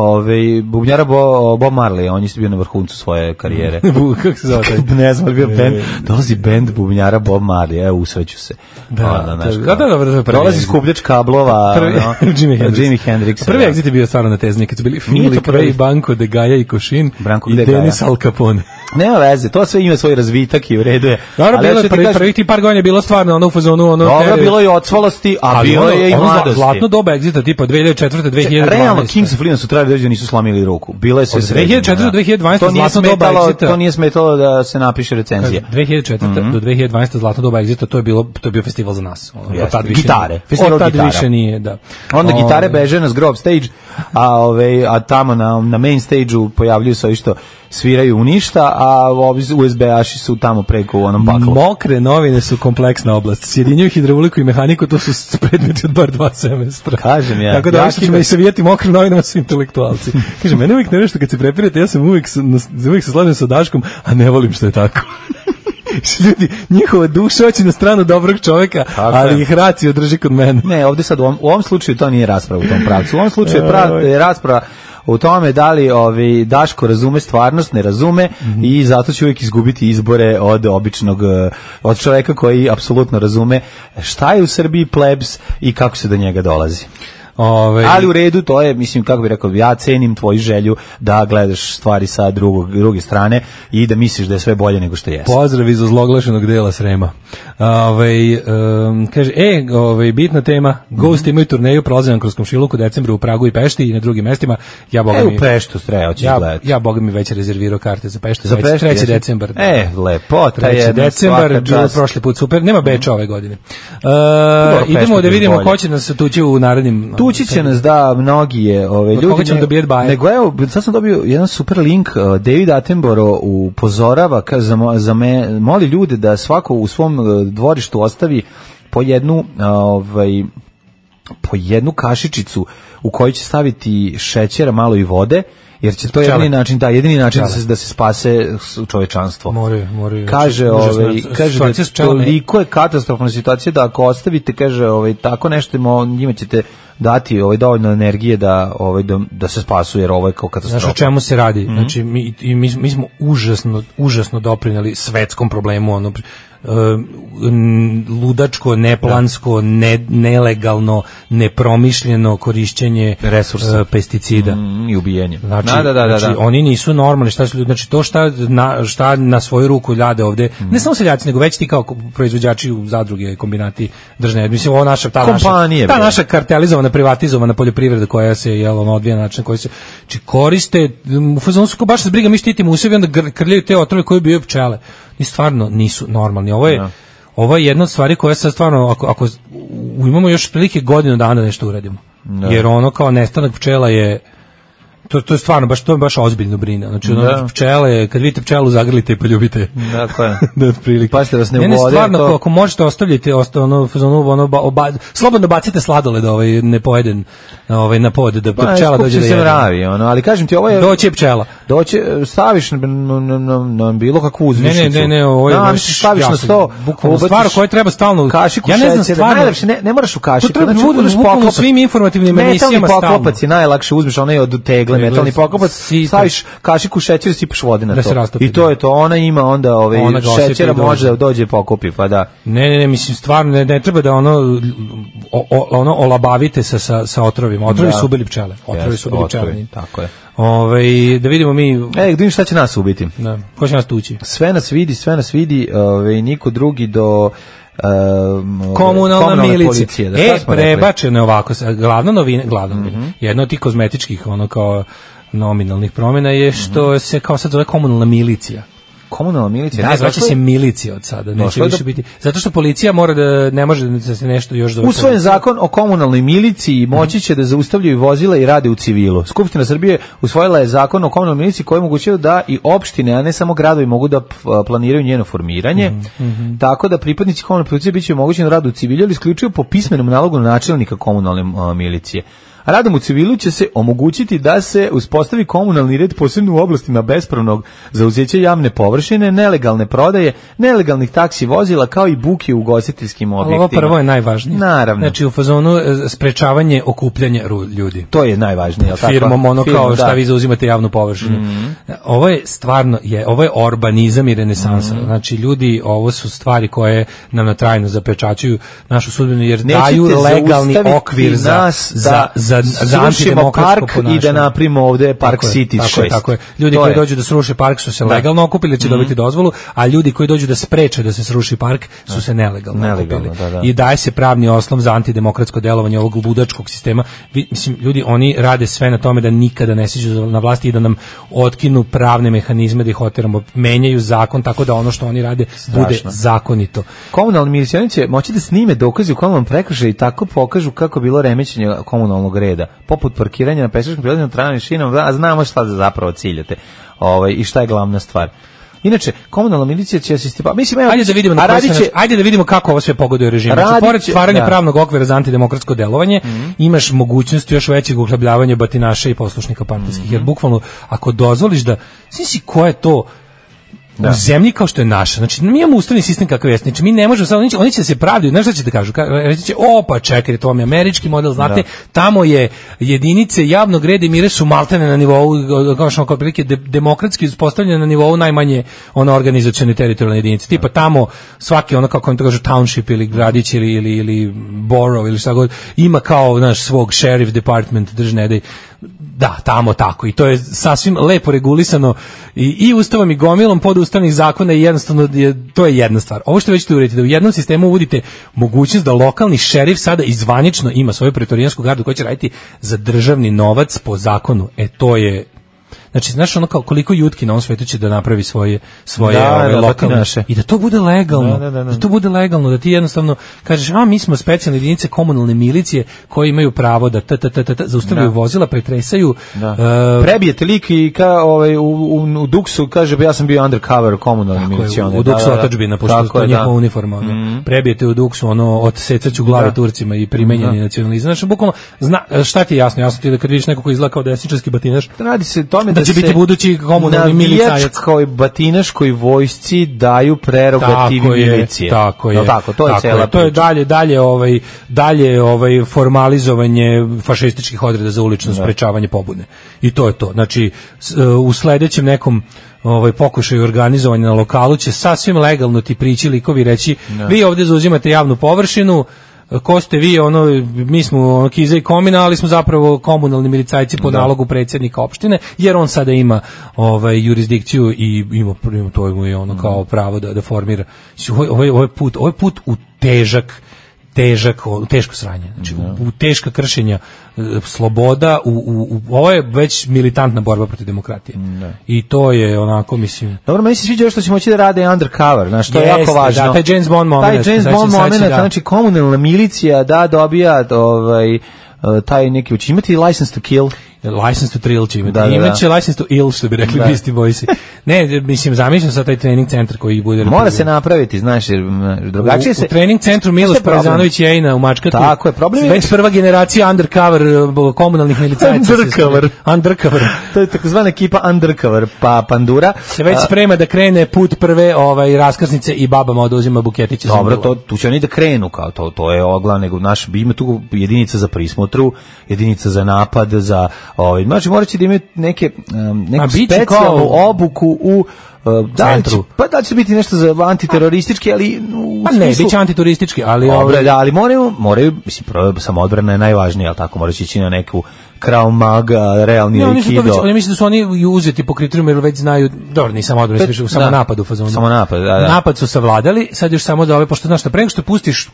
Bob Marley, on je bio na vrhuncu svoje karijere. Kako se zove taj? Ne znam, bio bend, dolazi bend bubnjara Bob Marley, usreću se. Da, dolazi skupljač kablova, Jimi Hendrix. Prvi Exit je bio stvarno na tezni, kad su bili Philip Ray, Banco de Gaia i Košin i Denis Al Capone. Nema veze, to sve ima svoj razvitak i u redu je. Naravno, prvih ti par godina je bilo stvarno ono u fazonu. Dobro, bilo je i odsvalosti, a bilo je i mladosti. Zlatno doba Exita, tipa 2004. 2012. Realno, Kings of Leon su trebali dođe, nisu slomili ruku. Bilo je sve sređeno. 2004. 2012. Zlatno doba Exita. To nije smetalo da se napiše recenzija. 2004. do 2012. Zlatno doba Exita, to je bio festival za nas. Gitare. Od tad više nije, da. Onda gitare beže na Zgrob stage, a tamo na main stage-u pojavljuju se ovi što sviraju u ništa, a USB-aši su tamo preko u onom paklu. Mokre novine su kompleksna oblast. Sjedinjuju hidrauliku i mehaniku, to su predmeti od bar 2 semestra. Kažem ja. Tako da ćemo i savijeti mokrim novinama su intelektualci. Kažem, mene uvijek nešto kad se prepirate, ja sam uvijek se slažem sa Daškom, a ne volim što je tako. Ljudi, njihova duša hoće na stranu dobrog čovjeka, ali ih racija drži kod mene. Ne, ovdje sad u ovom slučaju to nije rasprava u tom pravcu. U ovom slučaju je rasprava u tome da li Daško razume stvarnost, ne razume i zato će uvijek izgubiti izbore od čovjeka koji apsolutno razume šta je u Srbiji plebs i kako se do njega dolazi. Ali u redu, to je, mislim, kako bih rekao, ja cenim tvoju želju da gledaš stvari sa druge strane i da misliš da je sve bolje nego što jeste. Pozdrav iz ozloglašenog dela Srema. Kaže, bitna tema, Ghost imaju turneju, prolazim kroz Komšiluk u decembru u Pragu i Pešti i na drugim mestima. U Peštu hoćeš gledati. Ja, boga mi već rezervirao karte za Peštu. 3. decembar. Lepota je. 3. decembar, prošli put super. Nema Beča ove godine. Idemo da vidimo ko će nas tući u narednim... Tući će nas da mnogi je ljudi. Koga ćemo dobijeti baje? Nego evo, sad sam dobio jedan super link, David Attenborough upozorava, moli ljude da svako u svom dvorištu ostavi po jednu kašičicu u kojoj će staviti šećera, malo i vode, jer će to jedini način da se spase čovečanstvo. Moraju. Kaže da toliko je katastrofalna situacija da ako ostavite, kaže, tako nešto, njima ćete dati dovoljno energije da se spasu, jer ovo je kao katastrofa. Znaš o čemu se radi? Znači, mi smo užasno doprinjeli svetskom problemu, ludačko, neplansko, nelegalno, nepromišljeno korišćenje resursa, pesticida i ubijenje. Znači, oni nisu normalni. Znači, to šta na svoju ruku rade ovde, ne samo seljaci, nego već ti kao proizvođači u zadruge, kombinati državne. Mislim, ovo ta naša kartelizovana, privatizovana poljoprivreda koja se odvija na način koji se koriste, u fazonu su baš se briga, mi štitimo u sebi, onda krljaju te otrove koje ubijaju pčele. I stvarno nisu normalni. Ovo je jedna od stvari koja sad stvarno, ako imamo još prilike godinu dana nešto uradimo. Jer ono kao nestanak pčela je to je stvarno baš ozbiljno brine. Znači pčele, kad vidite pčelu zagrlite i poljubite. Dakle. Da otprilike. Pazite vas ne uvode. Ne, stvarno, ako možete ostavljate slobodno bacite sladoled ne pojeden na pod da pčela dođe da jede. Mravi, ali kažem ti, ovo je doći pčela. Staviš na bilo kakvu uzvišicu. Ne, ovo je baš staviš na sto. Bukvalno stvar koju treba stalno. Kašiku ja ne znam stvarno. Ne moraš u kašiku. To treba bukvalno svim informativnim emisijama stalno. Poklopac je najlakše, uzmeš onaj od tegle, metalni poklopac, staviš kašiku šećera i sipaš vode na to. I to je to, ona ima onda šećera, može da dođe pokopi, pa da. Ne, mislim stvarno ne treba da olabavite se sa otrovima. Otrovi su ubili pčele. Tako je. Da vidimo mi. Da vidim šta će nas ubiti. Da. Ko će nas tući? Sve nas vidi, niko drugi do komunalna milicija. Prebačeno je ovako. Glavna novina, jedna od tih kozmetičkih kao nominalnih promjena je što se kao sad zove komunalna milicija. Komunalna milicija? Da, zvaće se milicija od sada. Neće više biti. Zato što policija ne može da se nešto još zove. Usvojen zakon o komunalnoj miliciji moći će da zaustavljaju vozila i rade u civilu. Skupština Srbije usvojila je zakon o komunalnoj miliciji koji omogućava da i opštine, a ne samo gradovi, mogu da planiraju njeno formiranje. Tako da pripadnici komunalne policije biće omogućeni da rade u civilu ili isključivo po pismenom nalogu načelnika komunalne milicije. Radom u civilu će se omogućiti da se uspostavi komunalni red posebno u oblastima bespravnog zauzeća javne površine, nelegalne prodaje, nelegalnih taksi vozila, kao i buke u ugostiteljskim objektima. Ovo prvo je najvažnije. Naravno. Znači u fazonu sprečavanje okupljanja ljudi. To je najvažnije. Firmom kao šta vi zauzimate javnu površinu. Ovo je stvarno, ovo je urbanizam i renesansa. Znači ljudi, ovo su stvari koje nam trajno zapečaćuju našu sudbinu, jer daju legalni okvir za srušimo park i da napravimo ovde Park City 6. Tako je. Ljudi koji dođu da sruše park su se legalno okupili, će dobiti dozvolu, a ljudi koji dođu da spreče da se sruši park su se nelegalno okupili. I daje se pravni osnov za antidemokratsko delovanje ovog ludačkog sistema. Mislim, ljudi, oni rade sve na tome da nikada ne siđu na vlasti i da nam otkinu pravne mehanizme, da ih oteramo, menjaju zakon tako da ono što oni rade bude zakonito. Komunalni milicioneri će moći da snime dokaze u komunalnom prekršaju i tako pokažu kako bilo remećenje komunalnog reda, poput parkiranja na pešačkim prijelazima, tramvajnim šinama, a znamo šta zapravo ciljate i šta je glavna stvar. Inače, komunalna milicija će asistirati. Mislim, ajde da vidimo kako ovo sve pogoduje režimu. Znači, pored stvaranja pravnog okvira za antidemokratsko delovanje, imaš mogućnost još većeg uhlebljavanja batinaša i poslušnika partijskih. Jer bukvalno, ako dozvoliš da, znači, ko je to u zemlji kao što je naša. Znači, mi imamo ustavni sistem kakav je. Znači, mi ne možemo sad, oni će se pravdati, znaš šta će da kažu? Reći će, pa čekaj, to vam je američki model, znate, tamo je jedinice javnog reda i mira su maltene na nivou, kao što kao prilike, demokratski uspostavljene na nivou najmanje organizacione teritorijalne jedinice. Tipa tamo svaki kako im to kažu township ili gradić ili borough ili šta god, ima kao naš svog sheriff department držne da, tamo tako. I to je sasvim lepo regulisano i ustavom i gomilom podustavnih zakona i jednostavno to je jedna stvar. Ovo što već ćete uraditi, da u jednom sistemu uvodite mogućnost da lokalni šerif sada izvanično ima svoju pretorijansku gardu koja će raditi za državni novac po zakonu. To je Znači, znaš ono kao koliko jutki na ovom svetu će da napravi svoje lokalne i da to bude legalno. Da to bude legalno, da ti jednostavno kažeš, mi smo specijalne jedinice komunalne milicije koji imaju pravo da zaustavljaju vozila, pretresaju. Prebijete lik i u Duksu kaže, ja sam bio undercover komunalni milicioner. U Duksu otadžbina, pošto to je njihova uniforma. Prebijete u Duksu, odsecaću glave Turcima i primenjeni nacionalizam. Znači, bukvalno, šta ti je jasno? Jasno ti da kad vidiš nekog koji izgleda kao desničarski batinaš, radi se tome da će biti budući komunalni milicajac. Navijačkoj batinaškoj vojsci daju prerogativi milicije. Tako je. To je cela. To je dalje formalizovanje fašističkih odreda za ulično sprečavanje pobune. I to je to. Znači, u sledećem nekom pokušaju organizovanja na lokalu će sasvim legalno ti prići likovi reći, vi ovdje zauzimate javnu površinu, ko ste vi, mi smo Kiza i Komina, ali smo zapravo komunalni milicajci po nalogu predsjednika opštine, jer on sada ima jurisdikciju i ima to je ono kao pravo da formira. Ovaj put u teško sranje, znači u teška kršenja sloboda, ovo je već militantna borba protiv demokratije. I to je onako, mislim... Dobro, meni se sviđa što će moći da rade undercover, znači to je jako važno. Da, taj James Bond moment. Znači komunalna milicija dobija taj neki, će imati license to kill. License to thrill će imati. Imaće license to ill, što bi rekli Beastie Boysi. Ne, mislim, zamišljam sad taj trening centar koji bude... Mora se napraviti, znaš, drugačije se... U trening centru Miloš Parezanović Jejina u Mačkatu. Tako je, problem je... Već prva generacija undercover komunalnih milicajaca. Undercover. To je takozvana ekipa undercover pandura. Se već sprema da krene put prve raskrsnice i babama oduzima buketiće. Dobro, tu će oni da krenu, kao to je ogla, nego naš, ima tu jedinica za prismotru, jedinica za napad, za... Znači, morat će da imaju neku specijalnu obuku u centru. Da li će biti nešto za antiteroristički, ali u smislu... ne, bit će antiteroristički, ali... ali moraju, mislim, samoodbrana je najvažnija, ali tako, morat će ići na neku Krav Maga, realni aikido. Oni misle da su oni uzeti po kriterijima jer već znaju, dobro, ni samo odbrane, u samo napadu fazonu. Samo napad, da. Napad su savladali, sad još samo da pošto znaš šta, pre nego što pustiš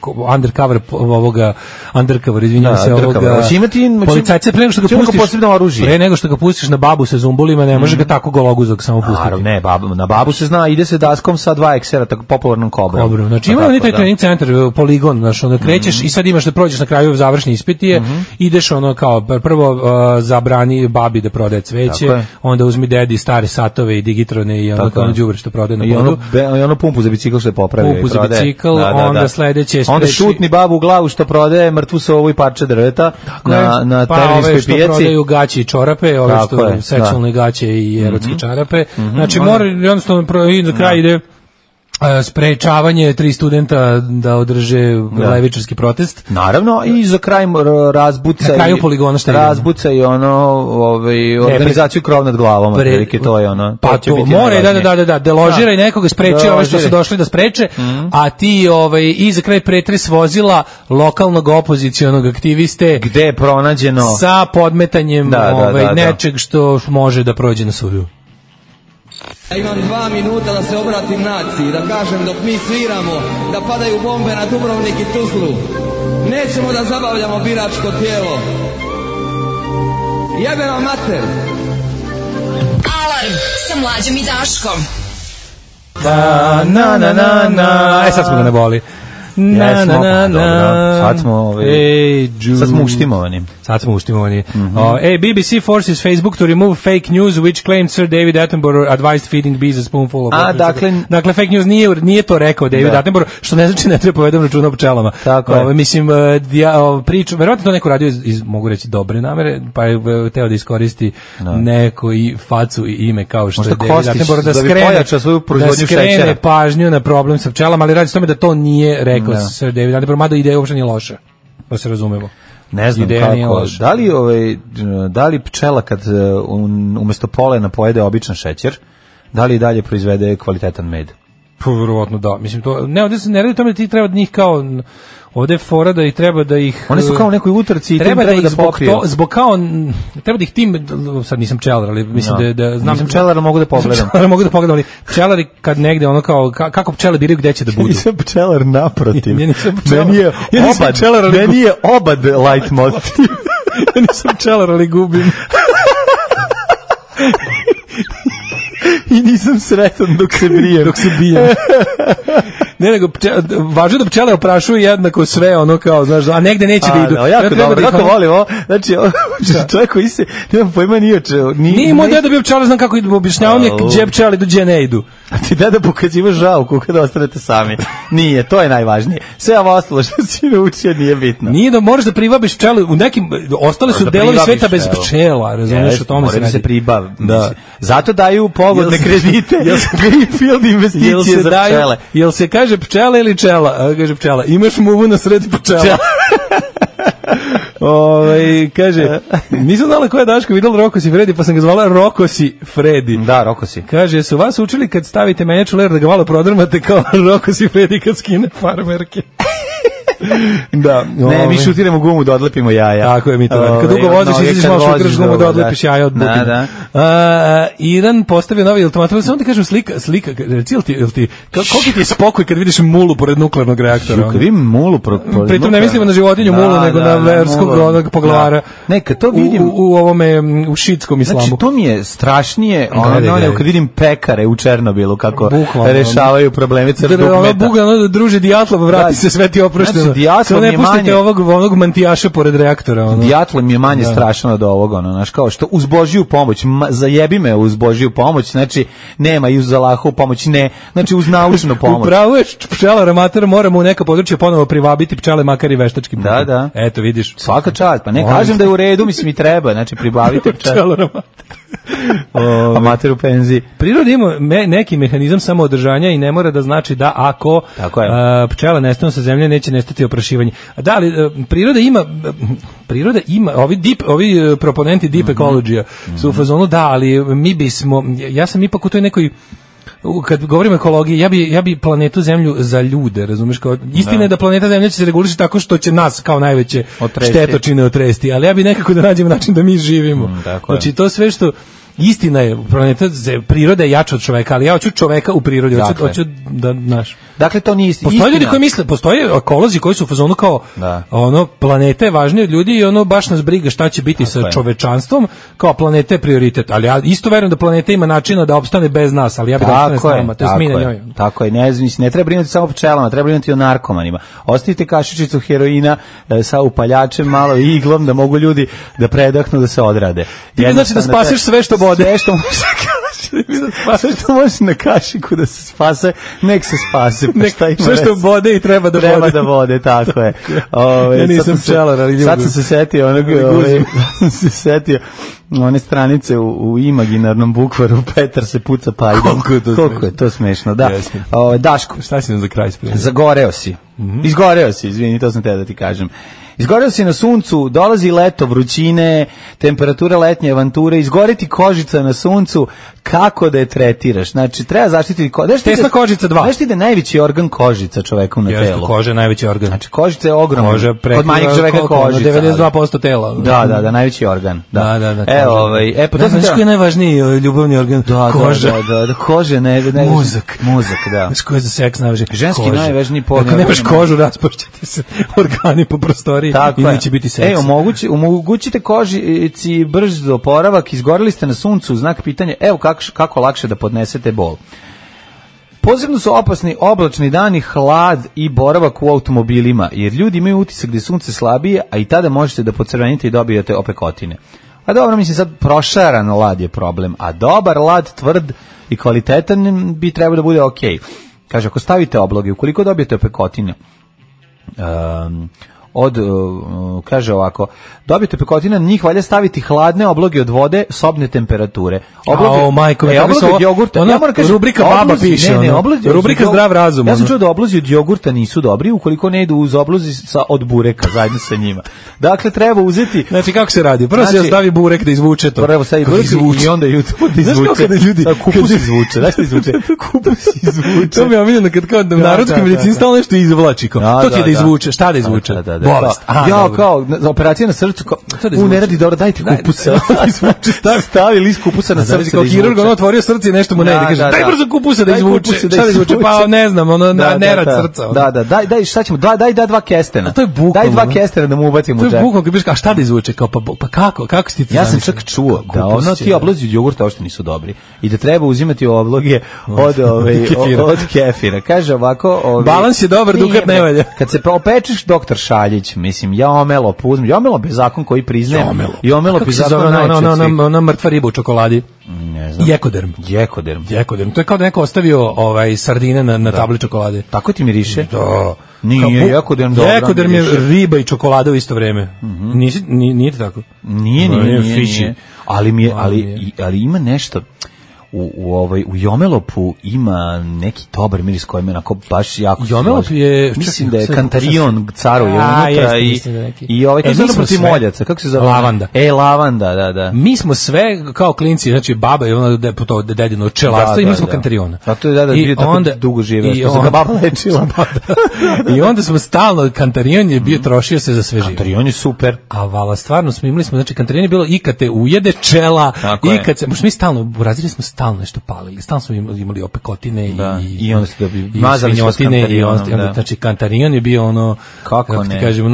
policajca, pre nego što ga pustiš, pre nego što ga pustiš na babu sa zumbulima, ne može ga tako gologuzog samo pustiti. Naravno, ne, na babu se zna, ide se daskom sa 2 eksera, tako popularnom kobrom. Znači ima oni taj trening centar, poligon, znaš, onda krećeš i sad imaš da prođeš na kraju završni ispit je, ideš kao prvo zabrani babi da prodaje cveće, onda uzmi dedi stare satove i digitrone i ono đubre što prodaje na podu. I ono pumpu za bicikl što je popravio. Pumpu za bicikl, onda sledeće... Onda šutni babu u glavu što prodaje mrtvu sovu i parče drveta na terenskoj pijaci. Pa ove što prodaju gaće i čorape, ove što seksualne gaće i erotske čarape. Znači mora jednostavno za kraj ide sprečavanje 3 studenta da održe levičarski protest. Naravno, i za kraj razbuca i organizaciju krov nad glavom, otprilike to je ono. Pa to mora, deložira i nekoga spreči ove što su došli da spreče, a ti i za kraj pretres vozila lokalnog opozicionog aktiviste gde je pronađeno sa podmetanjem nečeg što može da prođe na sudu. Ja imam 2 minuta da se obratim naciji, da kažem dok mi sviramo, da padaju bombe na Dubrovnik i Tuzlu. Nećemo da zabavljamo biračko tijelo. Jebe vam mater! Alarm sa Mlađom i Daškom. Sad smo ga ne boli. Sad smo uštimovani. BBC forces Facebook to remove fake news which claimed Sir David Attenborough advised feeding bees a spoonful of water. Dakle, fake news nije to rekao David Attenborough, što ne znači ne treba povedati računa o pčelama. Mislim, priču, verovatno to neko radio mogu reći dobre namere, pa je teo da iskoristi neko i facu i ime kao što je David Attenborough da skrene pažnju na problem sa pčelama, ali radi se tome da to nije rekao Sir David Attenborough, mada ideja uopšte nije loša, da se razumemo. Ne znam kako, da li pčela kad umjesto polena pojede običan šećer, da li dalje proizvede kvalitetan med? Verovatno da, mislim to, ovdje se ne radi o tome da ti treba da njih kao, ovdje je fora da ih treba da ih... One su kao u nekoj utrci i treba da pokriju. Zbog kao, treba da ih tim, sad nisam pčelar, ali mislim da znam... Nisam pčelar, ali mogu da pogledam. Ali pčelari kad negde ono kao, kako pčele biraju gde će da budu? Nisam pčelar, naprotiv. Meni je obad light motiv. Ja nisam pčelar, ali gubim. Nisam sretan dok se brijem. Dok se bijem. Ne, nego, važno da pčele oprašuju jednako sve, ono kao, znaš, a negde neće da idu. Jako dobro, kako volim ovo. Znači, čovjek koji se, nema pojma nije imao da bio pčela, znam kako idu, objašnjavam je gdje pčele idu, gdje ne idu. A ti da pokazivaš žalku kada ostanete sami. Nije, to je najvažnije. Sve ovo ostalo što si naučio nije bitno. Nije da moraš da pribaviš pčele, u nekim, ostale su delovi sveta bez pčela, razumiješ, o tome se radi. Se pribav. Zato daju pogodne kredite, greenfield investicije za pčele. Jel se kaže pčela ili čela? Kaže pčela. Imaš muvu na sredi pčela. Kaže, nisam znala ko je Daško vidjela Rokosi Fredi, pa sam ga zvala Rokosi Fredi. Da, Rokosi. Kaže, su vas učili kad stavite menjač u ler da ga malo prodrmate kao Rokosi Fredi kad skine farmerke? Da, ne, mi šutiramo gumu da odlepimo jaja. Tako je, mi to radimo. Kad dugo voziš, izađeš malo šutiraš gumu da odlepiš jaja od bukina. Iran postavio novi automat, samo ti kažem slika, reci, jel ti, koliko ti je spokoj kad vidiš mulu pored nuklearnog reaktora? Kad vidim mulu pored pritom ne mislimo na životinju mulu, nego na verskog onog poglavara. Neka to vidim u ovome, u šitskom islamu. Znači, to mi je strašnije, ono kad vidim pekare u Černobilu, kako rešavaju probleme crnog meta. Ono druže Dijatlov, vrati se, sve ti oprošteno. Dijatlom ne pustite ovog mantijaša pored reaktora. Dijatlom je manje strašno od ovoga, znaš, kao što uz Božiju pomoć, zajebi me uz Božiju pomoć, znači nema i uz Allahovu pomoć, ne, znači uz naučnu pomoć. Upravo je pčelar amater, moramo u neka područja ponovo privabiti pčele, makar i veštačkim putem. Da. Eto, vidiš. Svaka čast, pa ne kažem da je u redu, mislim i treba, znači pribavite pčelar amater. Amater u penziji. Priroda ima neki mehanizam samoodržanja i ne mora da znači da ako pčela nestanu sa zemlje neće nestati oprašivanje. Da, ali priroda ima ovi proponenti deep ecologija su u fazonu da, ali mi bismo, ja sam ipak u toj nekoj, kad govorimo o ekologiji, ja bi planetu Zemlju za ljude, razumeš, kao istina je da planeta Zemlja će se regulisati tako što će nas kao najveće štetočine otresti, ali ja bi nekako da nađemo način da mi živimo. Znači to sve što istina je, priroda je jača od čoveka, ali ja hoću čoveka u prirodi, hoću da, znaš. Dakle, to nije istina. Postoje ljudi koji misle, postoje ekolozi koji su u fazonu kao, ono, planeta je važnija od ljudi i ono, baš nas briga šta će biti sa čovečanstvom, kao planeta je prioritet, ali ja isto verujem da planeta ima načina da opstane bez nas, ali ja bih da opstane s nama, to je smina njoj. Tako je, ne treba brinuti samo o pčelama, treba brinuti o narkomanima. Ostavite kašičicu heroina sa upaljačem, malo iglom, da mogu ljudi da predahnu, da se odrade. Znači da spasiš sve što bode. Sve što možeš na kašiku da se spase, nek se spase. Sve što bode i treba da vode, tako je. Ja nisam pčelar, ali ljubim. Sad sam se setio one stranice u imaginarnom bukvaru, Petar se puca pajdom. Koliko je to smešno, da. Daško. Šta si nam za kraj spremio? Zagoreo si. Izgoreo si, izvini, to sam te da ti kažem. Izgoreo si na suncu, dolazi leto, vrućine, temperatura letnje avanture, izgoreti kožica na suncu, kako da je tretiraš? Znači, treba zaštititi kožica. Tesna kožica 2. Znaš ti da je najveći organ kožica čoveku na telu? Koža je najveći organ. Znači, kožica je ogromna. Kod manjeg čoveka kožica. 92% tela. Da, najveći organ. Da. Pa to znaš koji je najvažniji ljubavni organ? Koža. Da, kože, Mozak, da. Znaš koji je za seks najvažniji? Ženski najvažniji polni. Ako nemaš kožu, raspašćete se organi po prostoriji i neće biti seks. Omogućite kožici brz oporavak, izgoreli ste na suncu, znak pitanja, evo kako lakše da podnesete bol. Posebno su opasni oblačni dani, hlad i boravak u automobilima, jer ljudi imaju utisak da je sunce slabije, a i tada možete da pocrvenite i dobijete opekotine. A dobro, mislim sad prošaran lad je problem, a dobar lad, tvrd i kvalitetan bi trebao da bude okej. Kaže, ako stavite obloge, ukoliko dobijete opekotine, kaže ovako, dobijete pekotine, na njih valja staviti hladne obloge od vode, sobne temperature. Majko, obloge od jogurta. Rubrika baba piše. Rubrika zdrav razum. Ja sam čuo da oblozi od jogurta nisu dobri, ukoliko ne idu uz oblozi od bureka, zajedno sa njima. Dakle, treba uzeti... Znači, kako se radi? Prvo se stavi burek da izvuče to. Prvo stavi burek i onda YouTube da izvuče. Kupus izvuče. Znaš što izvuče? Kupus izvuče. To mi je omiljeno kad kao narodski medicin stalno nešto izvlači. To ti je da izvuče. Šta da izvuče? Bolest. Kao operacija na srcu, ne radi dobro, dajte kupusa. Stavi list kupusa na srce. Kao hirurg, on otvorio srce i nešto mu ne ide. Kaže, daj brzo kupusa da izvuče. Šta da izvuče? Pa ne znam, nerad srca. Da, daj, šta ćemo? Daj 2 kestena. To je bukvalno. Daj 2 kestena da mu ubacimo u džep. To je bukvalno, kad biš, a šta da izvuče? Kao, pa kako si ti? Ja sam čak čuo da ti oblozi od jogurta uopšte nisu dobri i da treba uzimati obloge od kefira. Kaže ovako... Balans je dobar, dukat ne valja. Kad se opečeš, doktor Šaljić, mislim, Jomelop, uzmi. Jomelop je zakon koji priznaje. Jomelop je zakon najčešćih. Ona mrtva riba u čokoladi. Ne znam. Jekoderm. To je kao da neko ostavio sardine na tabli čokolade. Tako ti miriše? Da. Nije, jekoderm dobro. Jekoderm je riba i čokolada u isto vreme. Nije tako? Nije. Ali ima nešto... U Jomelopu ima neki dobar miris koji me onako baš jako... Jomelop je... Mislim da je Kantarion caruje unutra i ovaj... Kako se zove protiv moljaca? Kako se zove? Lavanda. Lavanda, da. Mi smo sve kao klinci, znači baba je ona dedino čelarstvo i mi smo Kantariona. Zato je bio tako dugo živeo, što se ga baba lečila. I onda smo stalno, Kantarion je bio, trošio se za sve živo. Kantarion je super. A vala, stvarno smo imali, znači Kantarion je bilo i kad te ujede čela, i kad se... Mi stalno, urazili smo stalno nešto palili. Stalno smo imali opekotine i onda ste mazali i onda znači Kantarion je bio ono, kako ne, kažemo,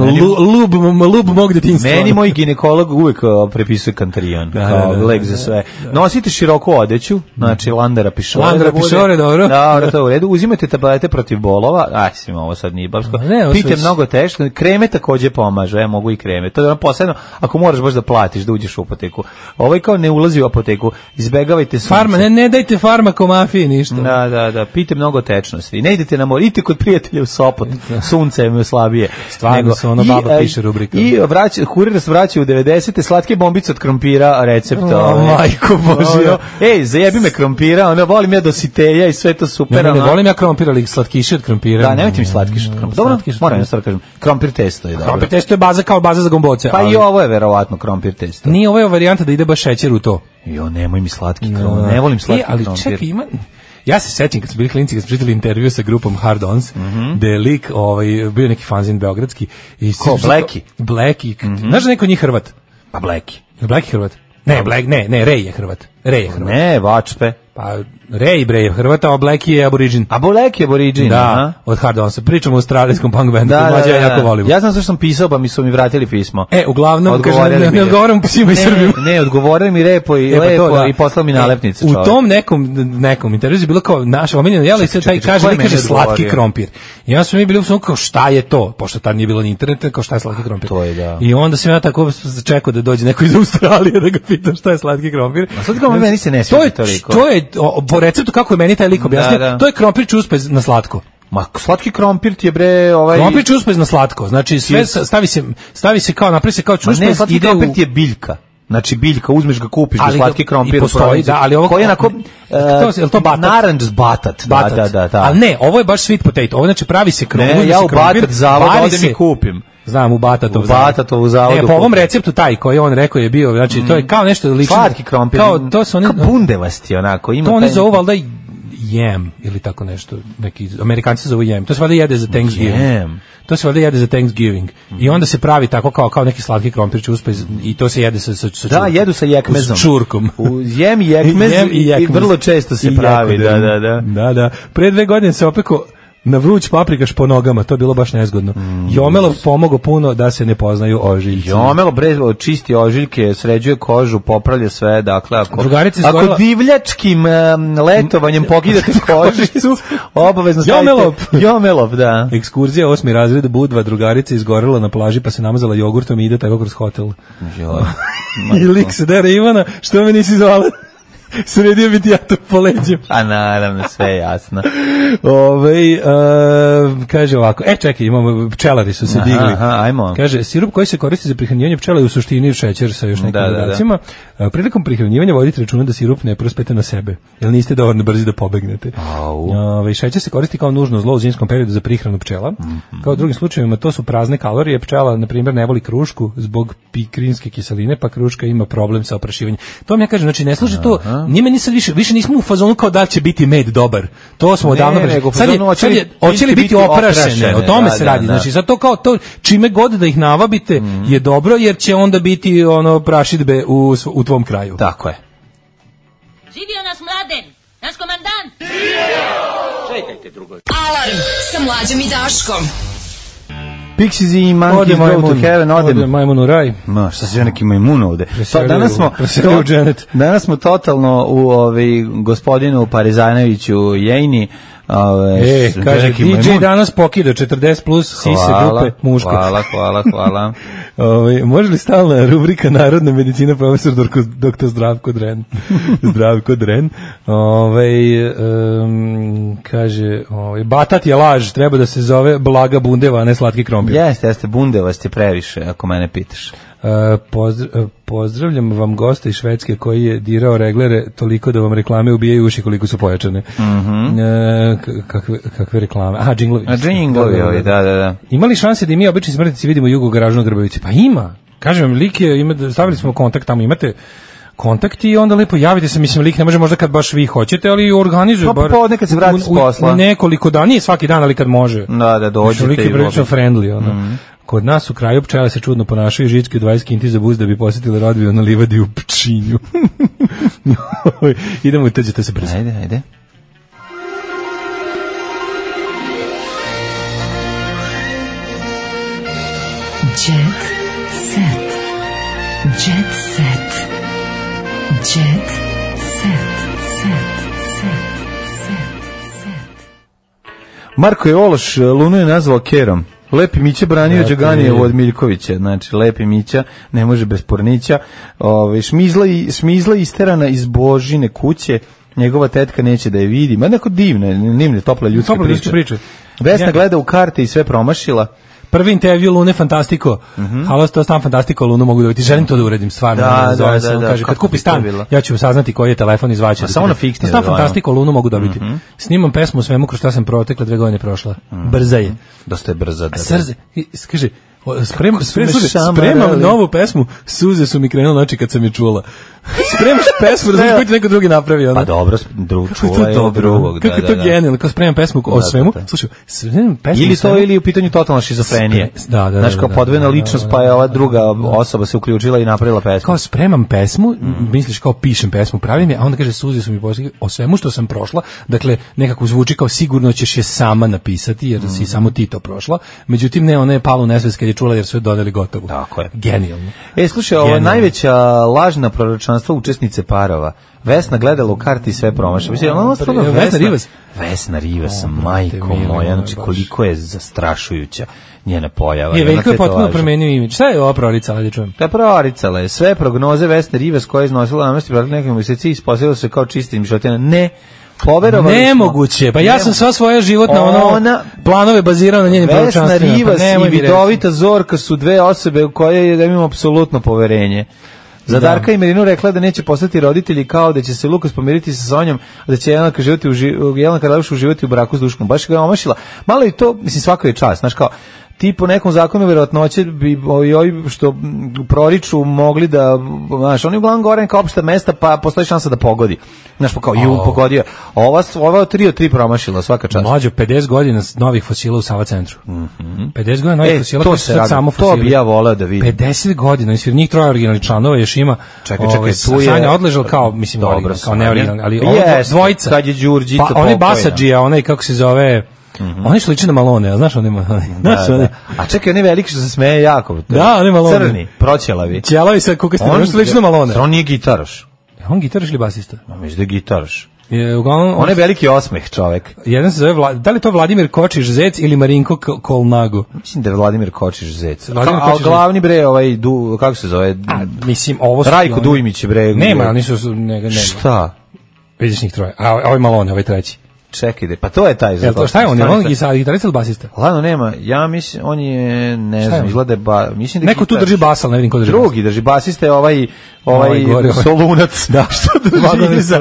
lub mog detinjstva. Meni moj ginekolog uvek prepisuje Kantarion kao lek za sve. Nosite široku odeću, znači Landera pišore, dobro. Da, to u redu. Uzimate tablete protiv bolova. Ovo sad nije babsko. Pijte mnogo teško. Kreme takođe pomažu, mogu i kreme. To je posebno ako moraš baš da platiš da uđeš u apoteku. Ovaj kao ne ulazi u apoteku. Izbegavajte sunce. Ne dajte farmakomafiji ništa. Da, pijte mnogo tečnosti. Ne idete na more, idite kod prijatelja u Sopot. Sunce je slabije. Stvarno se ono baba piše rubrika. I kurir nas vraća u 90-te slatke bombice od krompira, recept. Majko Božja. Zajebi me krompira, volim ja dositeja i sve to super. Ne volim ja krompir, ali slatkiše od krompira. Da, nemojte mi slatkiš od krompira. Dobro, moram sad kažem. Krompir testo je dobro. Krompir testo je baza za gomboce. Pa i ovo je verovatno krompir testo. Nije, ovo je varijanta da ide baš šećer u to. Nemoj mi slatki krompir. Ne volim slatki krompir. Ali čekaj, ja se sećam kad smo bili klinci, kad smo čitali intervju sa grupom Hard Ons, da je lik bio neki fanzin beogradski. Blackie. Znaš da neko njih Hrvat? Pa Blackie. Blackie Hrvat? Ne, Rej je Hrvat. Ne, Vačpe. Pa Ray Bre je Hrvata, a Blackie je aboriđin. A Blackie je aboriđin, da, od Hard Onsa. Pričamo o australijskom punk bandu, ja jako volim. Ja znam zašto sam pisao, pa mi su mi vratili pismo. Uglavnom, ne odgovaram psima i Srbima. Ne, odgovorili mi lepo i poslao mi nalepnice. U tom nekom intervju je bilo kao naša omiljena, jel, i sad taj kaže slatki krompir. I onda smo mi bili u svom kao šta je to, pošto tad nije bilo ni interneta, kao šta je slatki krompir. To je, da. I onda sam ja tako čekao da dođe neko iz Australije da ga pitam šta je slatki krompir. A slatki krompir meni se ne sviđa toliko. To je po receptu kako je meni taj lik objasnio, to je krompir čuspez na slatko. Ma slatki krompir ti je krompir čuspez na slatko. Znači sve stavi se kao napravi se kao čuspez, slatki krompir ti je biljka. Znači biljka, uzmeš ga, kupiš ga slatki krompir. Postoji, da, ali ovo koji je onako to batat? Narandž batat. Da. Ali ne, ovo je baš sweet potato. Ovo znači pravi se krompir. Ne, ja u batat zavod odem i kupim. Znam, u Batatovu zavodu. Ne, po ovom receptu taj koji on rekao je bio, znači to je kao nešto lično. Slatki krompir. To su oni bundevasti onako, ima. To oni zovu valjda jam ili tako nešto, neki Amerikanci zovu jam. To se valjda jede za Thanksgiving. To se valjda jede za Thanksgiving. I onda se pravi tako kao neki slatki krompir čuspez i to se jede sa da, jedu sa jekmezom. S čurkom. Jem i jekmez i vrlo često se pravi. Da. Pre 2 godine se opeko na vruć paprikaš po nogama, to je bilo baš nezgodno. Jomelov pomogao puno da se ne poznaju ožiljci. Jomelov čisti ožiljke, sređuje kožu, popravlja sve, dakle, ako divljačkim letovanjem pokidate kožicu, obavezno stavite Jomelov, da. Ekskurzija 8. razred, Budva, drugarica izgorela na plaži pa se namazala jogurtom i ide tako kroz hotel. I lik se dere Ivana, što me nisi zvala? Sredio bi ti ja to po leđima. A naravno, sve jasno. Kaže ovako, čekaj, imamo, pčelari su se digli. Ajmo. Kaže, sirup koji se koristi za prihranjivanje pčela je u suštini šećer sa još nekim dodacima. Prilikom prihranjivanja vodite računa da sirup ne prospete na sebe, jer niste dovoljno brzi da pobegnete. Šećer se koristi kao nužno zlo u zimskom periodu za prihranu pčela. Kao u drugim slučajevima, to su prazne kalorije. Pčela, na primjer, ne voli krušku zbog pikrinske kiseline, pa kruška ima problem sa oprašivanjem. To vam ja kažem, znači ne služi to njime nisam više nismo u fazonu kao da će biti med dobar. To smo odavno sad hoće li biti oprašene, o tome se radi. Znači sad to kao to čime god da ih navabite je dobro jer će onda biti ono prašidbe u tvom kraju. Tako je. Živio nas Mladen, naš komandant. Čekajte drugo. Alarm sa Mlađom i Daškom. Pixies i Monkeys Go to Heaven, ode majmun u raj. Ma, šta se ja neki majmun ovde? Danas smo totalno u gospodinu Parizanoviću Jejni. Kaže, DJ danas pokida 40 plus, sise, dupe, muško. Hvala. Može li stalna rubrika Narodna medicina, profesor dr. Zdravko Dren? Zdravko Dren. Kaže, batat je laž, treba da se zove Blaga Bundeva, a ne Slatki krompir. Jeste, Bundeva ste previše, ako mene pitaš. Pozdravljam vam gosta iz Švedske koji je dirao reglere toliko da vam reklame ubijaju uši koliko su pojačane. Kakve reklame? Aha, džinglovi. Džinglovi, da. Ima li šanse da i mi obični smrtnici vidimo Jugo u garažu na Grbavici? Pa ima. Kažem vam, lik je, stavili smo kontakt tamo, imate kontakt i onda lepo javite se, mislim, lik ne može možda kad baš vi hoćete, ali organizuje bar nekad se vrati s posla. Nekoliko dana, nije svaki dan, ali kad može. Da, dođete. Lik je prilično friendly, ono. Kod nas u kraju pčele se čudno ponašaju, žičke u 20 kinti za buz da bi posjetili rodbiju na livadi u Pčinju. Idemo i teđete se brzo. Ajde. Jet set. Jet set. Jet set. Marko je Ološ Lunu je nazvao Kerom. Lepi Mića branio Đaganijevu od Miljkovića, znači Lepi Mića ne može bez Pornića. Šmizla isterana iz Božine kuće, njegova tetka neće da je vidi. Ma neko divne, tople ljudske priče. Vesna gleda u karte i sve promašila. Prvi intervju Lune Fantastiko. Halo, to stan Fantastiko, Lunu mogu da vidjeti. Želim to da uradim, stvarno. Da. Kaže, kad kupi stan, ja ću saznati koji je telefon i zvaću. Samo na fiksni. Stan Fantastiko, Lunu mogu dobiti. Snimam pesmu o svemu kroz šta sam protekla 2 godine prošla. Brza je. Dosta je brza. Srze. Kaže, spremam novu pesmu, suze su mi krenule oči kad sam je čula. Spremaš pesmu, da znaš koji ti neko drugi napravio. Pa dobro, čula je od drugog. Kako je to genijalno, kao spremam pesmu o svemu. Slušaj, spremam pesmu ili to ili u pitanju totalna šizofrenije. Znaš, kao podvojena ličnost, pa je ova druga osoba se uključila i napravila pesmu. Kao spremam pesmu, misliš kao pišem pesmu, pravim je, a onda kaže suze su mi posle o svemu što sam prošla, dakle nekako zvuči kao sigurno ćeš je sama napisati, jer si samo ti to prošla, međutim ne, ona je pala u nesvest kad je čula jer su je dodali gotovu. Tako je. Genijalno. Slušaj, ovo je najveća lažna proročanstva učesnice parova. Vesna gledala u karti i sve promaša. Vesna Rivas, majko moja, znači koliko je zastrašujuća njena pojava. Veljko je potpuno promenio imidž. Šta je ova proricala, da čujem? To je proricala je. Sve prognoze Vesne Rivas koje je iznosila namesti protiv nekog mjeseci ispostavilo se kao čistim životina. Ne, poverovali smo. Nemoguće, pa ja sam sva svoja životna planove bazirao na njenim proročanstvima. Vesna Rivas i vidovita Zorka su dve osobe u koje imamo apsolutno poverenje. Za Darka i Mirinu rekla da neće postati roditelji, kao da će se Lukas pomiriti sa Sonjom, da će Jelena Karleuša uživati u braku s Duškom. Baš ga je omašila. Malo i to, mislim, svako je čast, znaš, kao ti po nekom zakonu verovatnoće bi ovi što proriču mogli da, znaš, oni uglavnom govore kao opšta mesta, pa postoji šansa da pogodi. Znaš, pa kao pogodio. Ova 3 od 3 promašila, svaka čast. Mlađo, 50 godina novih fosila u Sava centru. 50 godina novih fosila, to se radi. Samo fosili. To bi ja voleo da vidim. 50 godina, mislim, njih 3 originalnih članova još ima. Čekaj, tu je Sanja odležal kao, mislim, dobro, kao neoriginalni, ali dvojica. Kad je Đurđica pokojna. Pa onaj Basadžija, onaj kako se zove, oni su liči na Malone, a znaš oni Malone? A čekaj, oni veliki što se smeje jako. Da, oni Malone. Crni, proćelavi. Ćelavi sa kukastima, oni su liči na Malone. On nije gitaraš. On gitaraš ili basista? Mislim da je gitaraš. On je veliki osmeh čovek. Jedan se zove, da li to Vladimir Kočiš Zec ili Marinko Kolnago? Mislim da je Vladimir Kočiš Zec. A glavni bre, kako se zove? Mislim, ovo su... Rajko Dujmić bre. Nema, oni su... Šta? Vidiš njih 3. A ovaj Malone, ovaj treći. Čekaj, pa to je taj za to. Šta je on? Je on gitarista ili basista? Ladno, nema. Ja mislim, on je, ne znam, izgleda mislim da neko tu drži bas, ali ne vidim ko drži. Drugi drži basista je ovaj Solunac. Da, što drži?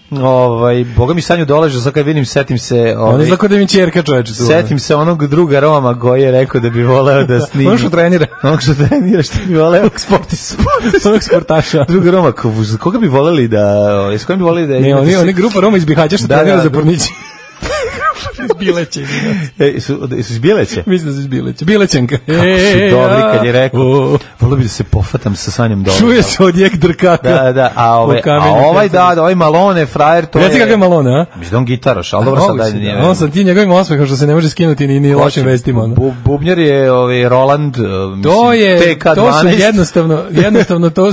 Boga mi Sanju dolaže, sad kad vidim, setim se... On je znako da mi ćerka, čoveče. Setim se onog druga Roma koji je rekao da bi voleo da snimi. Ono što trenira. Ono što trenira, što bi voleo. Onog sportaša. Druga Roma, koga bi voleli da... S kojim bi voleli da... Ne, oni grupa Roma iz Bihaća što trenira za Pornići. Iz Bileće. Su iz Bileće? Mislim da su iz Bileće. Bilećenka. Kako su dobri kad je rekao. Volio bi da se pofatam sa Sanjom Dolom. Čuje se od jek drkaka. Da. A ovaj Malone, frajer, to je... Reci kakav Malone, a? Mislim da on gitaraš, ali dobro sad da nije. On sam ti njegovim osmehom što se ne može skinuti ni lošim vestima. Bubnjar je Roland, TK12. To su jednostavno to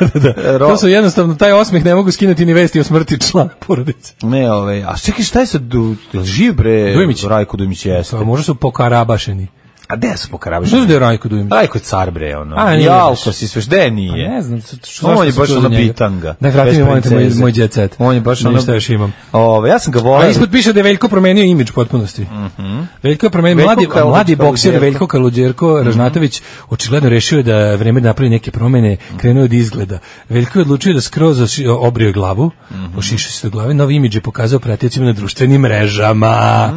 su jednostavno taj osmeh ne mogu skinuti ni vesti o smrti člana porodice. Ne, a čekaj, šta je sad živ bre Rajko Dujmić jeste? Možda su pokarabašeni. A gde su pokarabašeni? Što je Rajko Dujmić? Rajko je car bre, ono. Jalko si sve, gde nije? Ne znam. On je baš ono bitanga. Da, vrati mi moj jet set. On je baš ono... Šta još imam? Ja sam ga volao. A ispod piše da je Veljko promenio imidž potpunosti. Veljko je promenio, mladi bokser Veljko Kaluđerko Ražnatović očigledno rešio da vreme da napravi neke promene, krenuo od izgleda. Veljko je odlučio da skroz obrio glavu, ošišao se do glave, novi imidž je pokazao pratiocima na društvenim mrežama.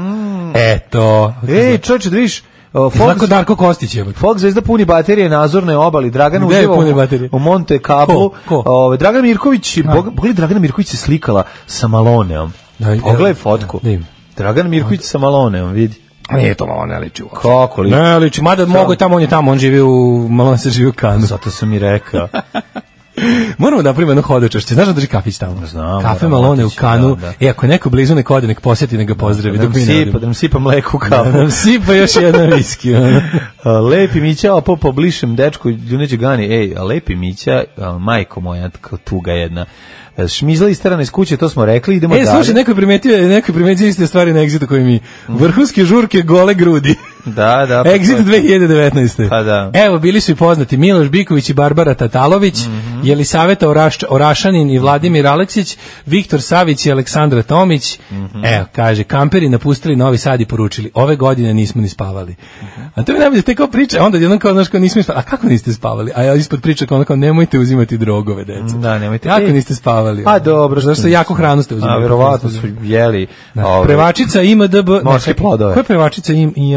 Eto. Čovječe, da vidiš, Tako Darko Kostić je. Fox zvezda puni baterije na Azornoj obali. Dragan uživa u Monte Carlo. Dragan Mirković, pogledaj, Dragana Mirković se slikala sa Maloneom. Pogledaj fotku. Dragan Mirković sa Maloneom, vidi. Nije to malo ne liči uopšte. Kako liči? Ne liči, mada mogu tamo, on je tamo, on živi u, Malone se živi u Kanu. Zato sam i rekao. Moramo da primimo jedno hodočašće. Znaš da drži kafić tamo? Znam. Kafe Malone u Kanu. Ako je neko blizu nek ode, nek posjeti, nek ga pozdravi. Da nam sipa mleko u kafu. Da nam sipa još jedan viski. Lepi Mića, po blišem dečku, Ljuneđe Gani, Lepi Mića, majko moja, tuga jedna. Šmizla isterana iz kuće, to smo rekli, idemo dalje. Slušaj, neko je primetio iste stvari na Exitu koji mi vrhunske žurke, gole grudi. Da. Exit 2019. Pa da. Evo, bili su i poznati Miloš Biković i Barbara Tatalović, Jelisaveta Orašanin i Vladimir Aleksić, Viktor Savić i Aleksandra Tomić. Evo, kaže, kamperi napustili Novi Sad i poručili, ove godine nismo ni spavali. A to mi najbolje, te kao priča, onda jednom kao, znaš, kao nismo ni spavali. A kako niste spavali? A ja ispod priča kao, nemojte uzimati drogove, deca. Da, nemojte. Kako niste spavali? A dobro, zašto jako hranu ste uzimali? A verovatno su jeli. Prevačica IMDB. Morske plodove. Koja je prevačica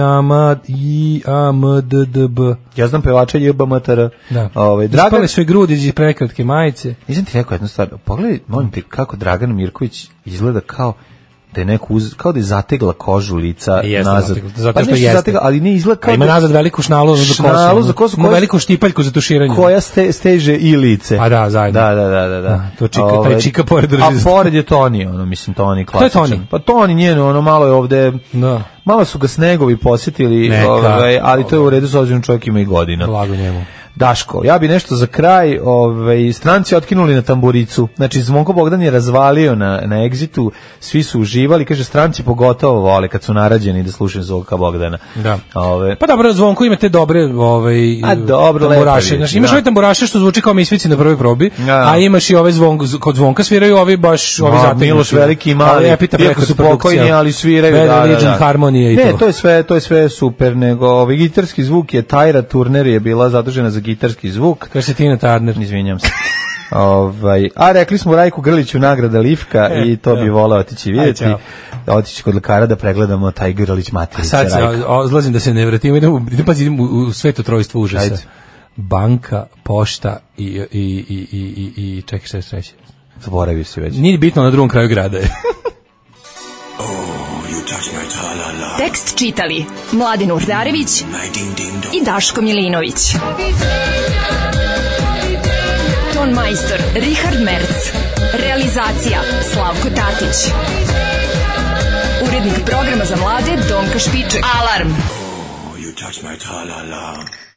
IMDB? Ja znam pevača JBMTR. Da. Ispale su i grudi iz prekratke majice. Nisam ti rekao jednu stvar. Pogledaj, molim te, kako Dragan Mirković izgleda kao da je neko kao da je zategla kožu lica nazad. Zato što jeste. Zategla, ali ne izgleda kao ima nazad veliku šnalu za kosu. Ima veliku štipaljku za tuširanje. Koja steže i lice. A da, zajedno. Da. To taj čika pored drži. A pored je Toni, mislim Toni klasičan. To je Toni. Pa Toni njeno, malo je ovde... Da. Malo su ga snegovi posjetili, ali to je u redu, s obzirom čovjek ima i godina. Blago njemu. Daško, ja bi nešto za kraj, stranci otkinuli na tamburicu, znači Zvonko Bogdan je razvalio na Exitu, svi su uživali, kaže stranci pogotovo vole kad su narađeni da slušaju Zvonka Bogdana. Da. Pa dobro, Zvonko ima te dobre tamburaše, znači imaš ove tamburaše što zvuči kao misvici na prvoj probi, a imaš i ove kod Zvonka sviraju ovi baš ovi zategnuti. Miloš Veliki i Mali, iako su pokojni, ali sviraju. Da. Harmonije i to. Ne, to je sve super, nego gitarski zvuk je Tajra Turner je bila zadužena za gitarski zvuk. Kaže se Tina Turner. Izvinjam se. A rekli smo Rajku Grliću nagrada Livka i to bi voleo otići vidjeti. Otići kod lekara da pregledamo taj Grlić materice. A sad odlazim da se ne vratimo, idem u sveto trojstvo užasa. Ajde. Banka, pošta i čekaj šta je treće. Zaboravio si već. Nije bitno, na drugom kraju grada je. Tekst čitali Mladin Urdarević i Daško Milinović. Ton majstor Richard Merc. Realizacija Slavko Tatić. Urednik programa za mlade Donka Špiček. Alarm! Oh, you touch my tra-la-la.